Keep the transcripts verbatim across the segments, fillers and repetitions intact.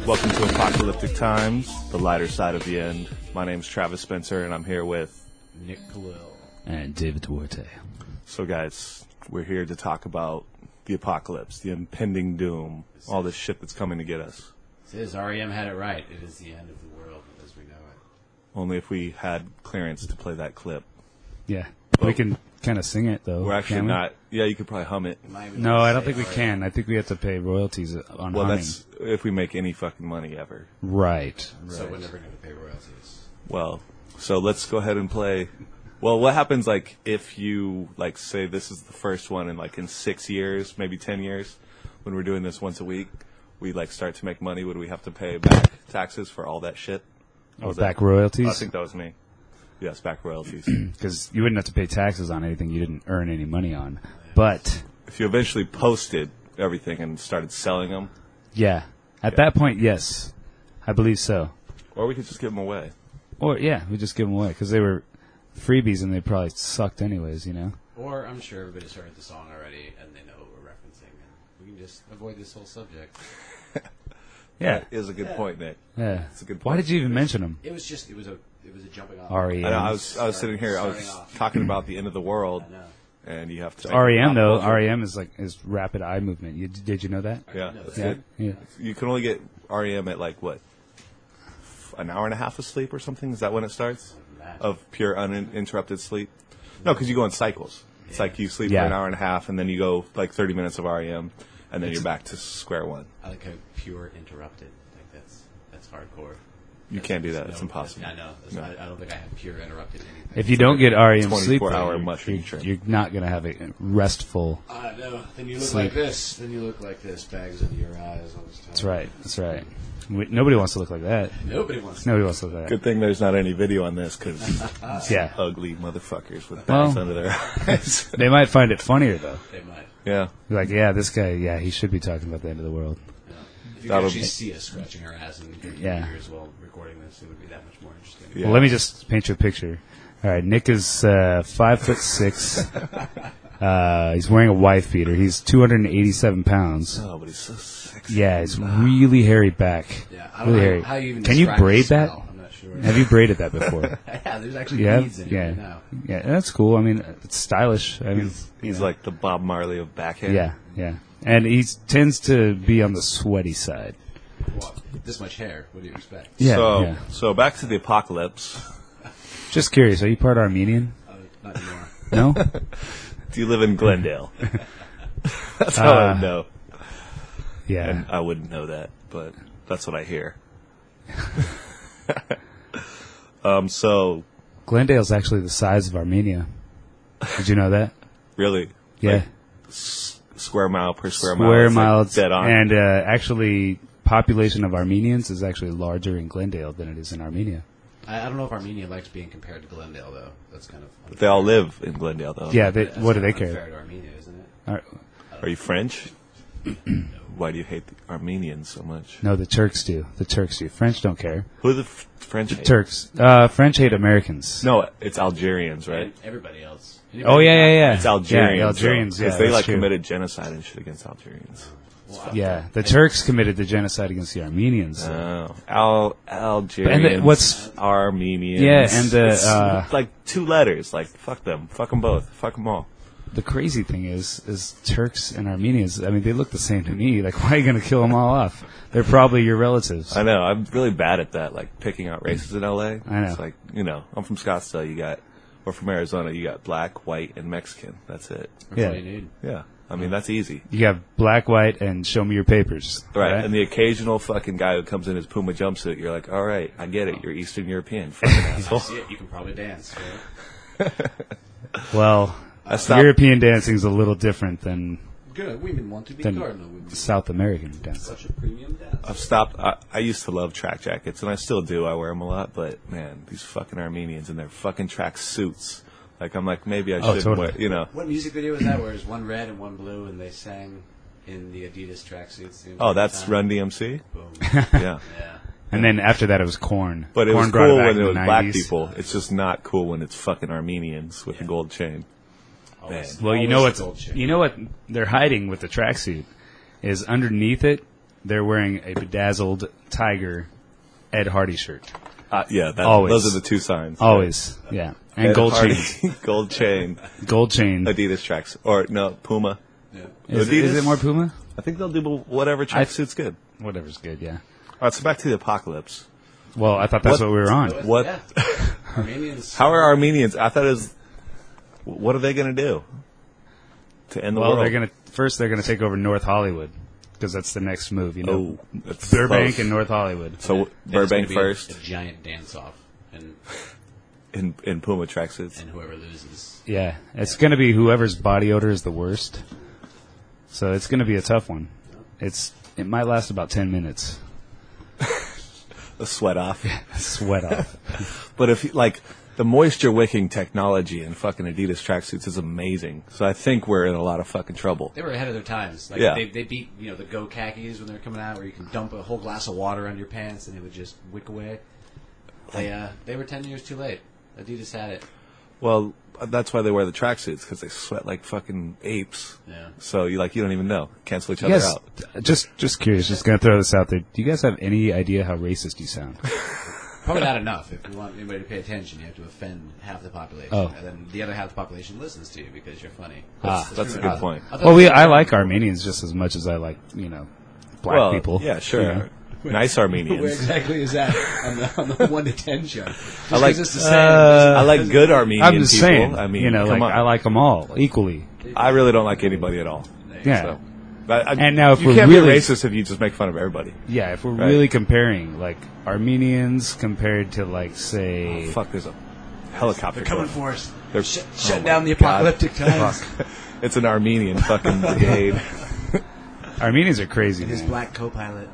Welcome to Apocalyptic Times, the lighter side of the end. My name's Travis Spencer, and I'm here with Nick Khalil and David Duarte. So, guys, we're here to talk about the apocalypse, the impending doom, all this shit that's coming to get us. It is. R E M had it right. It is the end of the world as we know it. Only if we had clearance to play that clip. Yeah, But we can kind of sing it though. We're actually can we? not. Yeah, you could probably hum it. No, I don't think we can. I think we have to pay royalties on Well, humming. that's if we make any fucking money ever. Right. So right. we're never going to pay royalties. Well, so let's go ahead and play. Well, what happens, like, if you, like, say this is the first one in, like, in six years, maybe ten years, when we're doing this once a week, we, like, start to make money, would we have to pay back taxes for all that shit? Oh, Was back that- royalties? I think that was me. Yes, back royalties. Because you wouldn't have to pay taxes on anything you didn't earn any money on. But, If you eventually posted everything and started selling them, yeah, at Yeah. that point, yes, I believe so. or we could just give them away. Or, yeah, we just give them away because they were freebies and they probably sucked anyways, you know? Or I'm sure everybody's heard the song already and they know what we're referencing. And we can just avoid this whole subject. Yeah. That is a good Yeah. point, Nick. Yeah. That's a good Why point. did you even mention them? It was just, it was a, it was a jumping off. R E M. I know, I was, I was sitting here, I was Starting off. talking about the end of the world, I know. and you have to... R E M though, Pop culture. R E M is like is rapid eye movement. You, did you know that? Yeah, No, that's Yeah. good. Yeah. You can only get R E M at, like, what, an hour and a half of sleep or something? Is that when it starts? That. Of pure uninterrupted sleep? No, because you go in cycles. It's like you sleep Yeah. for an hour and a half, and then you go, like, thirty minutes of R E M, and then you're back to square one. I like how pure interrupted. Like that's, that's hardcore. You can't do that. No, It's impossible. I know. That's No. why I don't think I have pure interrupted anything. If you don't get R E M sleep, twenty-four hour though, you're, mushroom you're, trip. you're not going to have a restful. I know. Then you look Sleep. like this. Then you look like this. Bags under your eyes all this time. That's right. That's right. We, nobody wants to look like that. Nobody wants to. Nobody wants to look like that. Good thing there's not any video on this, because Yeah. ugly motherfuckers with Well- bags under their eyes. They might find it funnier though. They might. Yeah. Be like, yeah, this guy, yeah, he should be talking about the end of the world. Yeah. If you That'll could actually be- see us scratching our ass in your Yeah. ears while recording this, it would be that much more interesting. Yeah. Well, let me just paint you a picture. All right, Nick is uh, five foot six. Uh, he's wearing a wife beater. He's two hundred eighty-seven pounds. Oh, but he's so sexy. Yeah, it's really hairy back. Yeah, I don't Really know hairy. how you even Can you describe the braid that? smell. I'm not sure. Have you braided that before? Yeah, there's actually Yeah, beads in it yeah, right now. yeah. That's cool. I mean, it's stylish. I mean, He's, you he's know. like the Bob Marley of backhand. yeah, yeah. And he tends to be on the sweaty side. What? This much hair. What do you expect? Yeah, so, yeah. so back to the apocalypse. Just curious, are you part Armenian? Uh, not anymore. No. Do you live in Glendale? That's how I Uh, would know. Yeah. And I wouldn't know that, but that's what I hear. um, so, Glendale's actually the size of Armenia. Did you know that? really, Yeah. like, s- square mile per square, mile. Square is, like, miles. dead on. And uh, actually, population of Armenians is actually larger in Glendale than it is in Armenia. I, I don't know if Armenia likes being compared to Glendale, though. That's kind of But they all live in Glendale, though. Yeah. They, That's what do kind they of unfair care? to Armenia, isn't it? Ar- Are you French? Why do you hate the Armenians so much? No, the Turks do. The Turks do. French don't care. Who do the f- French hate? Turks. Uh, French hate Americans. No, it's Algerians, right? And everybody else. Oh yeah, yeah, yeah. It's Algerians. Yeah, Algerians. Because Yeah, they that's like true. committed genocide and shit against Algerians. Yeah, the Turks committed the genocide against the Armenians. Oh, Al Algerians. And the- what's- Armenians? Yeah, and the, It's uh, like two letters. Like fuck them, fuck them both, fuck them all. The crazy thing is, is Turks and Armenians. I mean, they look the same to me. Like, why are you going to kill them all off? They're probably your relatives. I know. I'm really bad at that. Like picking out races in L A. I know. It's like you know, I'm from Scottsdale. You got, or from Arizona. You got black, white, and Mexican. That's it. That's Yeah. all you need. Yeah. I mean, that's easy. You have black, white, and show me your papers. Right. And the occasional fucking guy who comes in his Puma jumpsuit, you're like, all right, I get it. You're Eastern European. Fucking asshole. See it. You can probably dance. Right? Well, I stopped- European dancing is a little different than Good. Women want to be than cardinal women. South American dancing. Such a premium dance. I've stopped. I, I used to love track jackets, and I still do. I wear them a lot, but man, these fucking Armenians in their fucking track suits. Like, I'm like, maybe I Oh, should totally. wear, you know. What music video was that? Where it's one red and one blue, and they sang in the Adidas tracksuits. the Oh, entire that's time? Run D M C? Boom. Yeah. Yeah. And then after that, it was Korn. But it Korn was brought cool back when in it the was black nineties. people. It's just not cool when it's fucking Armenians with the gold chain. Always- Well, you know always what? gold chain. You know what they're hiding with the tracksuit is underneath it. they're wearing a bedazzled Tiger Ed Hardy shirt. Uh, yeah, that, Always. those are the two signs. Always, yeah. And Ed gold Hardy, chain. gold chain, Gold chain. Adidas tracks, or no, Puma. Yeah. Is, Adidas? is it more Puma? I think they'll do whatever tracksuit's good. Whatever's good, yeah. All right, so back to the apocalypse. Well, I thought that's What- what, we were on. What? Yeah. Armenians. How are Armenians? I thought it was. What are they going to do to end the Well, world? they're gonna first they're gonna take over North Hollywood because that's the next move. You know, Oh, that's Burbank close. and North Hollywood. So Then it's Burbank gonna be first A giant dance off, and in in Puma tracksuits. and whoever loses. Yeah, it's gonna be whoever's body odor is the worst. So it's gonna be a tough one. It's it might last about ten minutes. The sweat off. Sweat off. But if you- like the moisture wicking technology in fucking Adidas tracksuits is amazing. So I think we're in a lot of fucking trouble. They were ahead of their times. Like Yeah. they, they beat you know the Go khakis when they were coming out, where you can dump a whole glass of water under your pants and it would just wick away. They uh, they were ten years too late. Adidas had it. Well, that's why they wear the tracksuits because they sweat like fucking apes. Yeah. So you like you don't even know. Cancel each You other guys, out. just just curious, just gonna throw this out there. Do you guys have any idea how racist you sound? Probably not enough. If you want anybody to pay attention, you have to offend half the population, Oh. and then the other half of the population listens to you because you're funny. Ah. That's a pretty good much- point. I thought- Well, we I like Armenians just as much as I like you know black well, people. Yeah, sure. You know? Nice Where Armenians. exactly is that on the, on the one to ten show? Just I like. 'cause it's the uh, same. I like good Armenian I'm just people. saying. I mean, you know, come like on. I like them all equally. I really don't like anybody at all. Yeah. So. But I, And now if you we're can't really- be racist if you just make fun of everybody. Yeah, if we're Right. really comparing, like Armenians compared to, like, say, Fuck, there's a helicopter. They're coming going. for us. They're Shut, oh shut my down the God. apocalyptic times. It's an Armenian fucking brigade. Armenians are crazy. His Man. black co-pilot.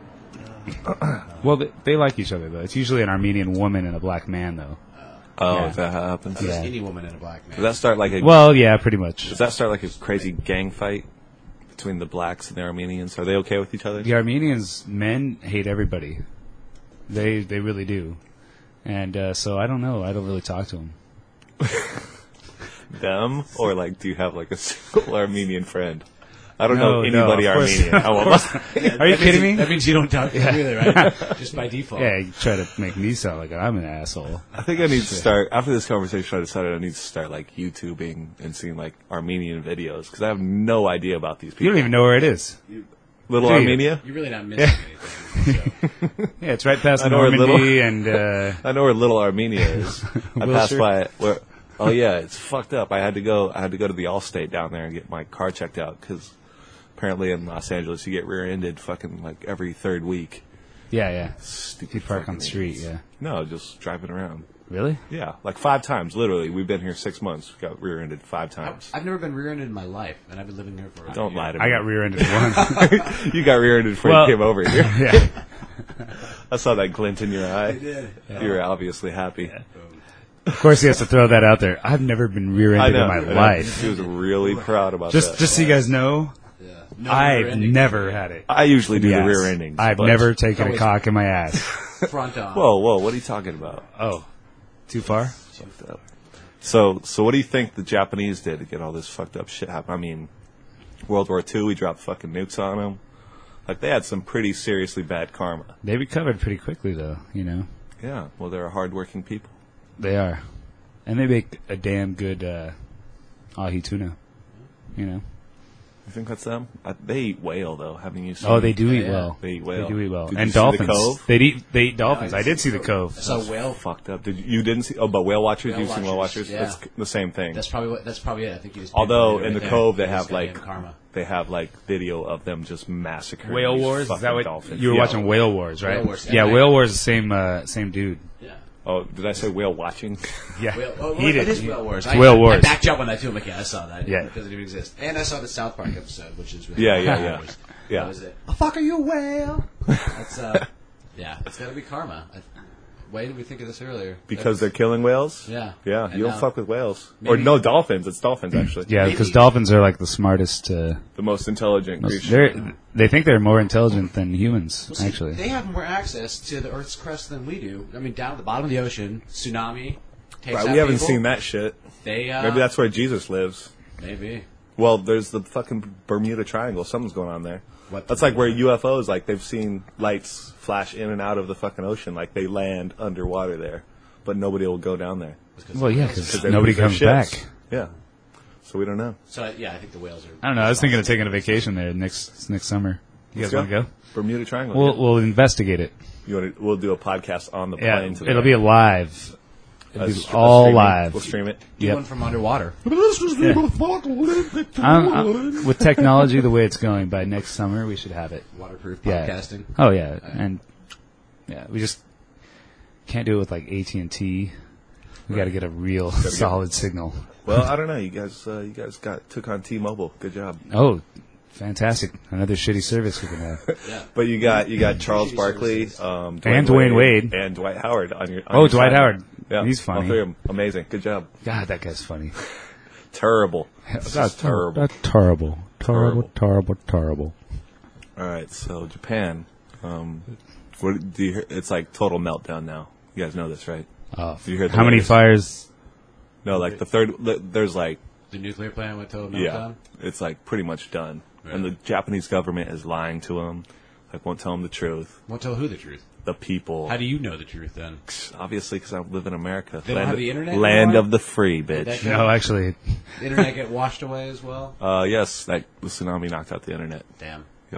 Well, they, they like each other though. It's usually an Armenian woman and a black man though. Oh, Yeah. is that how it happens? Just Yeah. any woman and a black man. Does that start like a? Well, yeah, pretty much. Does that start like a crazy gang fight between the blacks and the Armenians? Are they okay with each other? The Armenians men hate everybody. They they really do, and uh, so I don't know. I don't really talk to them. Them or like, do you have like a single Armenian friend? I don't No, know no, anybody of course- Armenian. I won't lie. Are you kidding me? That means you don't talk to them either, right? Just by default. Yeah, you try to make me sound like I'm an asshole. I think I need to start after this conversation. I decided I need to start like YouTubing and seeing like Armenian videos because I have no idea about these people. You don't even know where it is. Little do you? Armenia. You're really not missing anything. So. Yeah, it's right past I know where Normandy and uh, I know where Little Armenia is. I passed Wilshire? by it. Where, oh yeah, it's fucked up. I had to go. I had to go to the Allstate down there and get my car checked out because apparently in Los Angeles you get rear-ended fucking like every third week. yeah, yeah. Stupid You park fucking on the street. idiots. Yeah, No, just driving around. really? Yeah, like five times. Literally, we've been here six months. We got rear-ended five times. I've never been rear-ended in my life, and I've been living here for. a Don't year. lie to me. I got rear-ended once. You got rear-ended before Well- you came over here. yeah. I saw that glint in your eye. did. You were obviously happy. Of course, he has to throw that out there. I've never been I rear-ended know. in my I know. life. She was really proud about Just, that. just so you guys know, Yeah. No I've rear-ending. never had it. I usually do Yes. the rear endings. I've but- never taken a Always- cock in my ass. front on. Whoa, whoa! What are you talking about? Oh, too far? Fucked up. So, so what do you think the Japanese did to get all this fucked up shit happen? I mean, World War Two, we dropped fucking nukes on them. Like they had some pretty seriously bad karma. They recovered pretty quickly, though. You know, Yeah. Well, they're hardworking people. they are, and they make a damn good uh, ahi tuna. You know. You think that's them? I, they eat whale though. Haven't you seen? Oh, they do eat yeah. well. They eat whale. They do eat well, Did you and see the dolphins. Cove? They eat. They eat dolphins. I I did see the cove. So whale. Fucked up. Did you, you didn't see? Oh, but whale watchers. Whale You've seen whale watchers, watchers. yeah. That's the same thing. That's probably what. That's probably it. I think you just. Although pinpointed it in the right Cove there. they This have goddamn like karma. they have like video of them just massacring Whale these Wars. Is fucking that what dolphins. you were Yeah. watching? Whale Wars, right? Whale Wars. Yeah, And I- Whale Wars. is the Same, uh, same dude. Yeah. Oh, did I say whale watching? Yeah, Whale, oh, he it did. is He- Whale Wars. It's I, Whale I Wars. backed you up on that too. I'm like, yeah, I saw that. Yeah. It doesn't even exist. And I saw the South Park episode, which is really Yeah, yeah, Whale yeah. Wars. Yeah. That was it. Oh, fuck, are you a whale? That's uh, yeah. It's got to be karma. I, why did we think of this earlier? Because they're killing whales? Yeah. Yeah, And you don't now- fuck with whales. Or Maybe- no, dolphins. It's dolphins, actually. Yeah, because Maybe- dolphins are like the smartest. Uh, The most intelligent creature. they're, they think they're more intelligent than humans. Well, see, Actually, they have more access to the Earth's crust than we do. I mean, down at the bottom of the ocean, tsunami takes Right, out we haven't people. seen that shit. They uh, Maybe that's where Jesus lives. maybe. Well, there's the fucking Bermuda Triangle. Something's going on there. What That's like where U F Os, like, they've seen lights flash in and out of the fucking ocean. Like, they land underwater there. But nobody will go down there. Well, yeah, 'Cause because they nobody lose their comes ships. back. Yeah. So we don't know. So yeah, I think the whales are. I don't know. I was thinking of taking a vacation there next next summer. You guys want to go? Bermuda Triangle. We'll yeah. we'll investigate it. You wanna, we'll do a podcast on the Yeah, plane today. it'll be a live. Uh, It'll be st- all streaming. live. We'll stream it. Do Yep. one from underwater. I'm, I'm, with technology the way it's going, by next summer we should have it. Waterproof Yeah. podcasting. Oh yeah, and yeah, we just can't do it with like A T and T. We got to get a real get- solid signal. Well, I don't know. You guys, uh, you guys got took on T-Mobile. Good job. Oh, fantastic! Another shitty service we can have. Yeah. But you got you got Charles Shitty Barkley, services. um, And Dwayne Wade. and Dwight Howard on your. On Oh, your Dwight side. Howard. Yeah, He's all funny. three of 'em. Amazing. Good job. God, that guy's funny. Terrible. That's just terrible. That's terrible. Terrible. Terrible. Terrible. All right, so Japan. Um, what do you hear? It's like total meltdown now. You guys know this, right? Uh, Do you hear the how many latest? fires? No, like the third. li- There's like The nuclear plant went total meltdown. yeah, it's like pretty much done, and the Right. Japanese government is lying to them. Like won't tell them the truth. Won't tell who the truth. The people. How do you know the truth then? Obviously, because I live in America. They don't land have the internet Land anymore? of the free, bitch. That- No, actually, The internet get washed away as well. Uh, yes, that the tsunami knocked out the internet. Damn. Yep.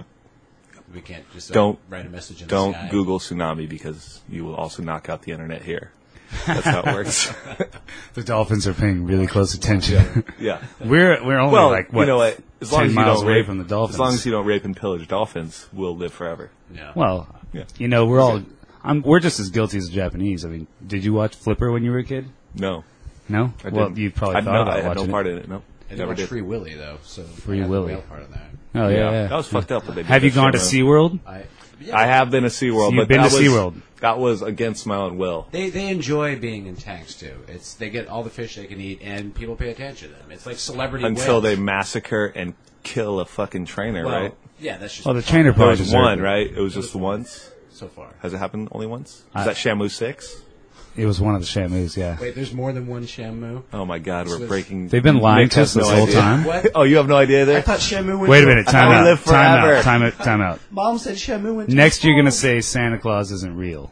We can't just uh, Don't- write a message in Don't the sky. Google tsunami because you will also knock out the internet here. That's how it works. the dolphins are paying really close attention. Yeah. we're we're only Well, like what, you know what? As long ten as you miles don't away rape from the dolphins. As long as you don't rape and pillage dolphins, we'll live forever. Yeah. Well, Yeah. you know, we're all. I'm, we're just as guilty as the Japanese. I mean, did you watch Flipper when you were a kid? No. No. I well, didn't. you probably I, thought no, about I had watching no it. part in it. No. I did Never watch did. Free Willy though, so Free I have the Willy. whale part in there. Oh yeah, yeah. That was fucked up. But they did Have you that gone to shit. SeaWorld? I, yeah, I have been to SeaWorld, So you've but been that to was, SeaWorld. that was against my own will. They they enjoy being in tanks too. It's they get all the fish they can eat, and people pay attention to them. It's like celebrity Until whales. they massacre and kill a fucking trainer, well, right? Yeah, that's just Well, the trainer There probably was deserved one, it. right? It was just the once. so far. Has it happened only once? Is I- that Shamu six? It was one of the Shamus. Yeah. Wait, there's more than one Shamu. Oh my God, we're Swiss. breaking. They've been lying Nick to us has this no whole idea. time. What? Oh, you have no idea I there? thought Shamu went. Wait a to- minute. I Time thought we out. lived Time forever. out. Time out. Time out. Mom said Shamu went. to Next, you're the gonna farm. say Santa Claus isn't real.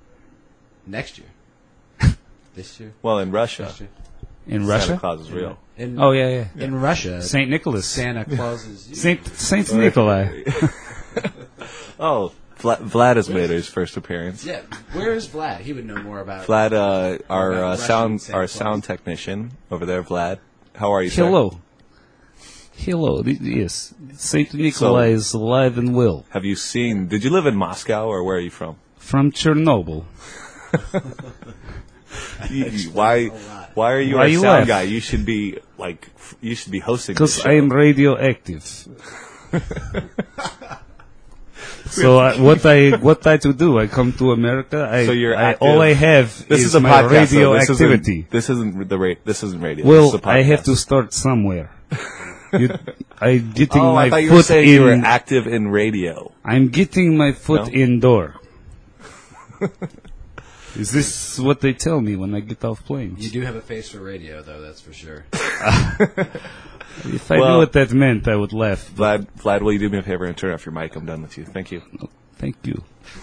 next year. This year. Well, in Russia, Next year. In Santa Russia? Claus is real. In, Oh yeah, yeah. in Russia, Saint Nicholas. Santa Claus is. Saint Saint Nikolai. Oh, Vlad, Vlad has made his first appearance. Yeah, where is Vlad? He would know more about. Vlad, uh, our About uh, Russian sound, Santa our Claus. sound technician over there, Vlad. How are you, sir? Hello. Hello. th- Yes, Saint Nikolai is alive and well. Have you seen? Did you live in Moscow or where are you from? From Chernobyl. You- you- why? lot. Why are you Why our you sound laugh? guy? You should be like, f- you should be hosting. this Because show. I am radioactive. So uh, what I what I to do? I come to America. I, So you're I, active. all I have This is, is a my podcast. though. This radioactivity. isn't, this isn't the ra- This isn't radio. this is Well, a I have podcast. to start somewhere. you, I getting Oh, my I thought you foot were saying in. you were active in radio. I'm getting my foot No? indoor. Is this what they tell me when I get off planes? You do have a face for radio, though. That's for sure. If I Well- knew what that meant, I would laugh. Vlad, Vlad, will you do me a favor and turn off your mic? I'm done with you. Thank you. Thank you.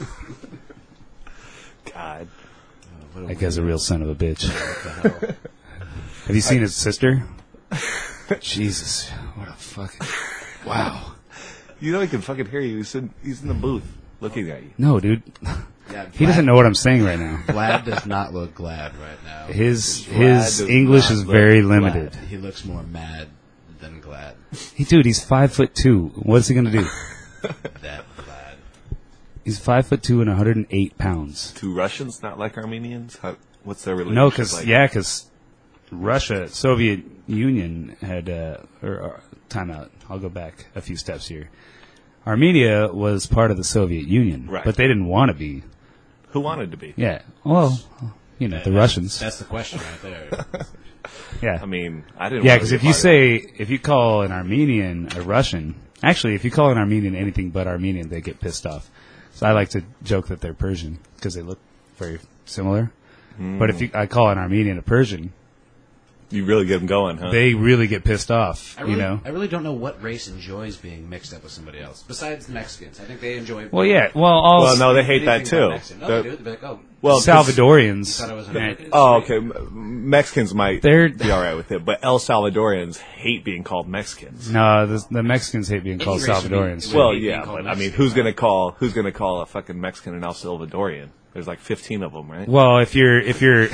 God. That guy's a real son of a bitch. Have you seen his sister? Jesus, what a fuck! Wow. You know he can fucking hear you. He's in, he's in the booth looking at you. No, dude. Yeah, He Vlad- doesn't know what I'm saying right now. Vlad does not look glad right now. His Vlad his does English not is look very Glad. limited. He looks more mad than glad. Hey, dude, he's five foot two. What's he gonna do? That Vlad. He's five foot two and one hundred eight pounds. Two Russians, not like Armenians? How, what's their relationship No, because like? yeah, because Russia, Soviet Union had uh, or uh, time out. I'll go back a few steps here. Armenia was part of the Soviet Union, Right. but they didn't want to be. Who wanted to be? Yeah, well, you know, the Russians. That's the question right there. Yeah, I mean, I didn't. yeah, want because to if be a you part of say if you call an Armenian a Russian, actually, if you call an Armenian anything but Armenian, they get pissed off. So I like to joke that they're Persian because they look very similar. Hmm. But if you, I call an Armenian a Persian, You really get them going, huh? they really get pissed off. I really, you know. I really don't know what race enjoys being mixed up with somebody else besides the Mexicans. I think they enjoy. Well, yeah. Well, all well, no, they hate that anything about too. Mexican. No, The- they do. They'll be like, oh, well, 'cause- Salvadorians. thought I was and- American. Oh, okay. M- Mexicans might They're- be all right with it, but El Salvadorians hate being called Mexicans. No, the, the Mexicans hate being Any called race would be- Salvadorians. would Well, hate being yeah, called but I mean, Mexican, who's right? gonna call who's gonna call a fucking Mexican an El Salvadorian? There's like fifteen of them, right? Well, if you're if you're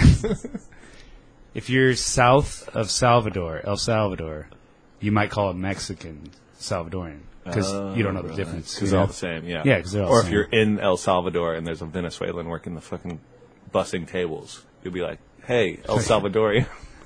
if you're south of Salvador, El Salvador, you might call a Mexican Salvadorian because you don't know the difference. Because you they're know? all the same, yeah. Yeah, 'cause they're all or the if same. you're in El Salvador and there's a Venezuelan working the fucking bussing tables, you'll be like, "Hey, El Salvadorian."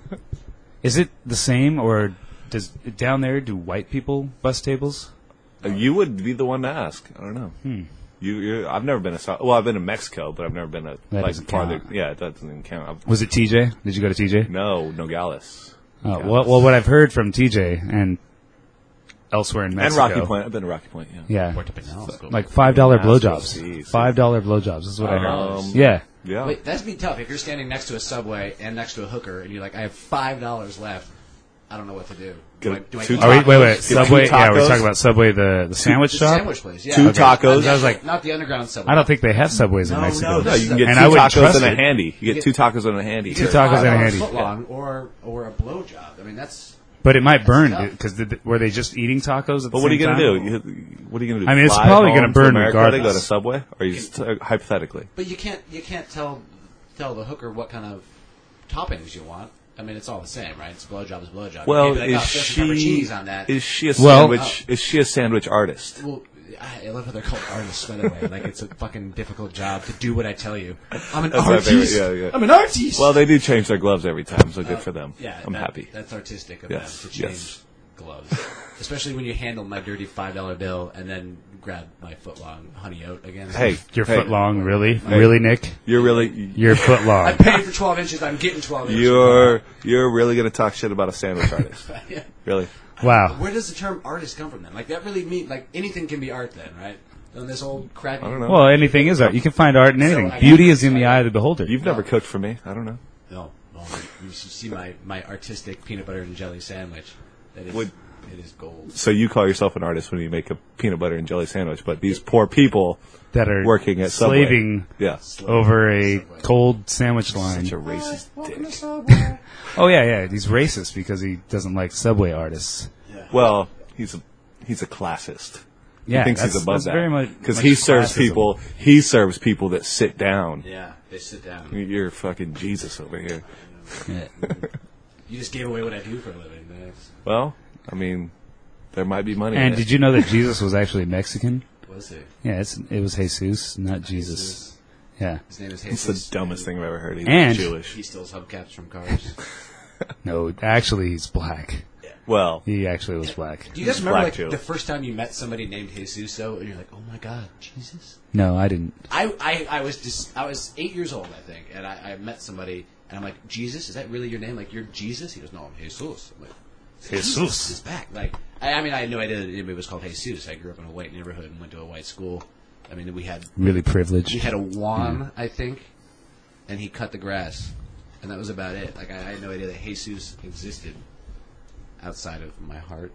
Is it the same, or does down there do white people bus tables? You would be the one to ask. I don't know. Hmm. You, you're, I've never been to South. Well, I've been to Mexico, but I've never been to That like doesn't farther. count. Yeah, that doesn't even count. I've, Was it T J? Did you go to T J? no, Nogales. Oh, well, well, what I've heard from T J and elsewhere in And Mexico, Rocky Point. I've been to Rocky Point. Yeah. yeah, Puerto Pinal, go. like five dollar That's blowjobs. easy. Five dollar blowjobs. This is what I heard. Um, Yeah, Yeah. Wait, that's be tough if you're standing next to a Subway and next to a hooker, and you're like, I have five dollars left. I don't know what to do. Do I, Get do I two eat Are we, wait, tacos? wait. two Subway. Yeah, we're tacos. talking about Subway, the, the sandwich The shop. sandwich place, yeah. Two Okay. tacos. Not I was the- like- not the underground Subway. I don't think they have Subways in No, Mexico. no, No, you can get And two I wouldn't tacos trust and a it. handy. You get two tacos and a handy. Two too. tacos and a five handy. foot long or or a blowjob. I mean, that's But it might burn tough. because were they just eating tacos? At But the what are same you gonna do? time? You, what are you gonna do? I mean, it's Fly probably home gonna to burn America, Go to regardless. Subway, or you just, uh, hypothetically? But you can't you can't tell tell the hooker what kind of toppings you want. I mean, it's all the same, right? It's blowjob is blowjob. Well, you can't be like, is oh, there's some pepper she cheese on that? is she a Well- sandwich? is she a sandwich artist? Well, I I love how they're called artists, by the way. Like, it's a fucking difficult job to do what I tell you. I'm an That's my favorite, artist. yeah, yeah. I'm an artist. Well, they do change their gloves every time, so good for them. yeah, I'm that- happy. That's artistic of Yes, them to change yes. gloves, especially when you handle my dirty five dollar bill and then grab my foot long honey oat again. Hey, Your hey, foot long, really, really, Nick? You're really Your foot I long. paid for twelve inches. I'm getting twelve inches. you're you're really gonna talk shit about a sandwich artist? Yeah. Really? Wow. Where does the term artist come from then? Like that really mean like anything can be art then, right? On this old crappy. I don't know. Well, anything is art. You can find art in anything. I- Beauty is in the eye of the beholder. You've never cooked for me. I don't know. No, no. You should see my, my artistic peanut butter and jelly sandwich. That is, Would- it is gold. So you call yourself an artist when you make a peanut butter and jelly sandwich, but these poor people that are working at Subway. slaving Yeah. over a cold sandwich line. Such a racist dick. Oh yeah, yeah. He's racist because he doesn't like Subway artists. Well, he's a he's a classist. Yeah, he thinks that's, he's above that's that very much because much he serves classism. people. He serves people that sit down. Yeah, they sit down. You're fucking Jesus over here. Yeah. You just gave away what I do for a living. Thanks. Well, I mean, there might be money. And in did it. you know that Jesus was actually Mexican? Was he? Yeah, it's, it was Jesus, not Jesus. Yeah. His name is It's Jesus. the dumbest thing I've ever heard. He's And- Jewish. He steals hubcaps from cars. No, actually, he's black. Well, He actually was black. Do you guys He's remember black like Jew. the first time you met somebody named Jesus? And you're like, oh my god, Jesus. No, I didn't. I, I, I was just I was eight years old, I think, and I, I met somebody, and I'm like, Jesus, is that really your name? Like, you're Jesus? He goes, no, I'm Jesus. I'm like, Jesus. is back. Like, I, I mean, I had no idea that anybody was called Jesus. I grew up in a white neighborhood and went to a white school. I mean, we had Really we privileged. had a Juan, I think, and he cut the grass, and that was about it. Like, I, I had no idea that Jesus existed outside of my heart.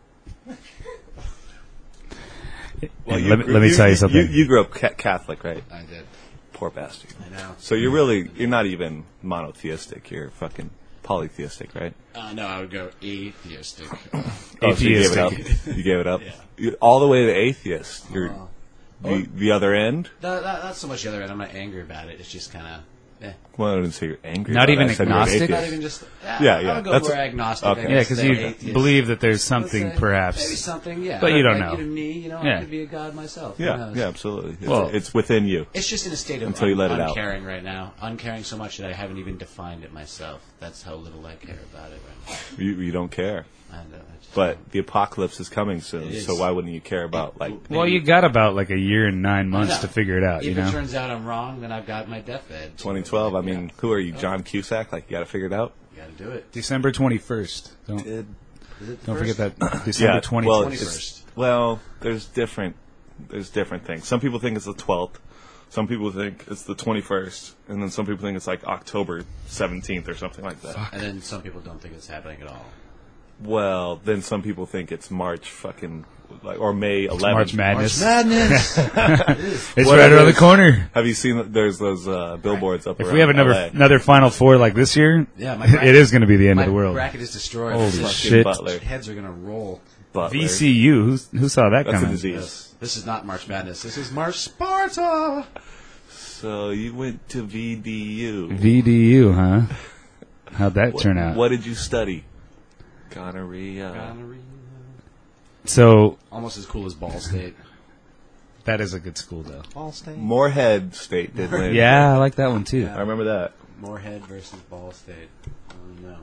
well, let me- let me tell you something. You, you grew up ca- Catholic, right? I did. Poor bastard. I know. So you're really you're not even monotheistic. You're fucking polytheistic, right? Uh, no, I would go atheistic. Oh, so you gave it up. Atheistic. You gave it up. Yeah. You, all the way to atheist. You're Uh, the, the other end. That, that, not so much the other end. I'm not angry about it. It's just kind of, eh. Well, I didn't say you're angry. Not about even it. I said you're an agnostic? atheist. Not even just. Yeah, Yeah, I yeah, would go that's for a- agnostic. okay. I Yeah, guess, because than you atheist. believe that there's Let's something, say, perhaps. maybe something, yeah. But you don't like know. You to me, you know, Yeah. I could be a god myself. Who Yeah, knows? yeah, absolutely. It's, Well- it's within you. It's just in a state of Until you un- let it out. uncaring right now. Uncaring so much that I haven't even defined it myself. That's how little I care about it right now. You, you don't care. I know, I just But don't. the apocalypse is coming soon, It is. so why wouldn't you care about like? Well, you got about like a year and nine months know. to figure it out, If you it know? turns out I'm wrong, then I've got my deathbed. twenty twelve. I mean, who are you, John Cusack? Like, you got to figure it out. You gotta do it. December twenty-first. Don't, Is it the don't first? forget that. December Yeah, twenty well, first. it's- Well, there's different, there's different things. Some people think it's the twelfth. Some people think it's the twenty-first, and then some people think it's like October seventeenth or something like that. And then some people don't think it's happening at all. Well, then some people think it's March fucking, like, or May eleventh. March Madness. Madness! It's What right it around the is. corner. Have you seen, that there's those uh, billboards up If around we have another L A? another Final Four like this year, Yeah, my bracket- it is going to be the end My of the world. bracket is destroyed. Holy Fucking shit. Butler. Heads are going to roll. Butler. V C U, who's, who saw that That's a coming? disease. This, this is not March Madness. This is March Sparta! So you went to V D U. V D U, huh? How'd that What, turn out? what did you study? Gonorrhea. Gonorrhea. So Almost as cool as Ball State. that is a good school, though. Ball State? Moorhead State did win. Yeah, I like that one too. I remember that. Moorhead versus Ball State. Oh, no.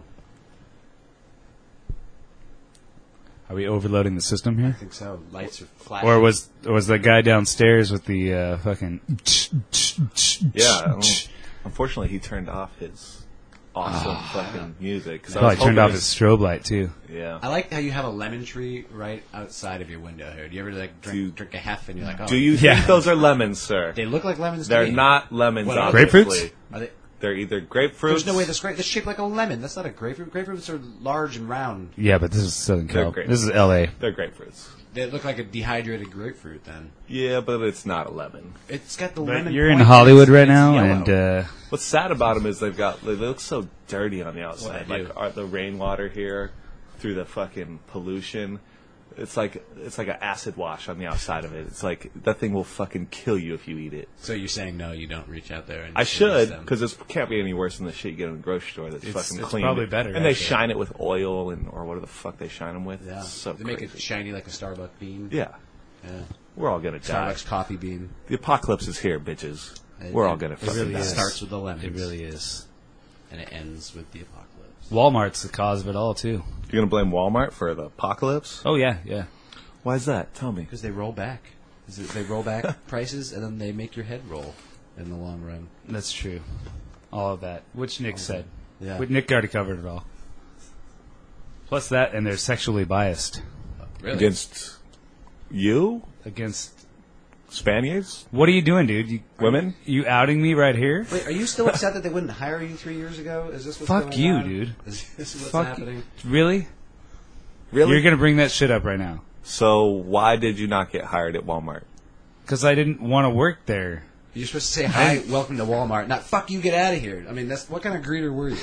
Are we overloading the system I here? think so. Lights are flashing. Or was was the guy downstairs with the uh, fucking? Yeah. I don't- Unfortunately, he turned off his awesome fucking music. 'cause I was Probably turned hoping off it- his strobe light too. Yeah. I like how you have a lemon tree right outside of your window here. Do you ever like drink, Do- drink a hef and you're like, oh, Do you Yeah. think those are lemons, sir? they look like lemons? to They're me. not lemons, What are obviously. they? Grapefruits? Are they? They're either grapefruits. There's no way that's great. That's shaped like a lemon. That's not a grapefruit. Grapefruits are large and round. Yeah, but this is Southern They're Cal. great. This is L A. They're grapefruits. They look like a dehydrated grapefruit. Then Yeah, but it's not a lemon. it's got the But lemon. you're in point, Hollywood it's- right it's now, yellow. and uh, What's sad about them is they've got they look so dirty on the outside. Well, they like do. are the rainwater here through the fucking pollution. It's like it's like an acid wash on the outside of it. It's like that thing will fucking kill you if you eat it. So you're saying no, you don't reach out there. And I release should them. because it can't be any worse than the shit you get in the grocery store. That's It's- fucking it's clean. probably better, And they actually. shine it with oil and or whatever the fuck they shine them with. yeah, It's so they make crazy. it shiny like a Starbucks bean. Yeah, yeah. we're all gonna die. Starbucks coffee bean. The apocalypse is here, bitches. It- We're all it- gonna it fucking really die. is. Starts with the lemons. it really is. and it ends with the apocalypse. Walmart's the cause of it all too. You're gonna blame Walmart for the apocalypse? Oh yeah, yeah. Why is that? Tell me. Because they roll back. Is it- They roll back prices, and then they make your head roll in the long run. That's true. All of that, which Nick said. Yeah. Which Nick already covered it all. Plus that, and they're sexually biased Really? Against you? against. Spaniards? What are you doing, dude? You, Women? You outing me right here? Wait, are you still upset that they wouldn't hire you three years ago? Is this what's Fuck going you, on? dude. Is this what's Fuck happening? Really? Really? You're gonna bring that shit up right now? So why did you not get hired at Walmart? Because I didn't want to work there. You're supposed to say hi, welcome to Walmart. Not fuck you, get out of here. I mean, that's what kind of greeter were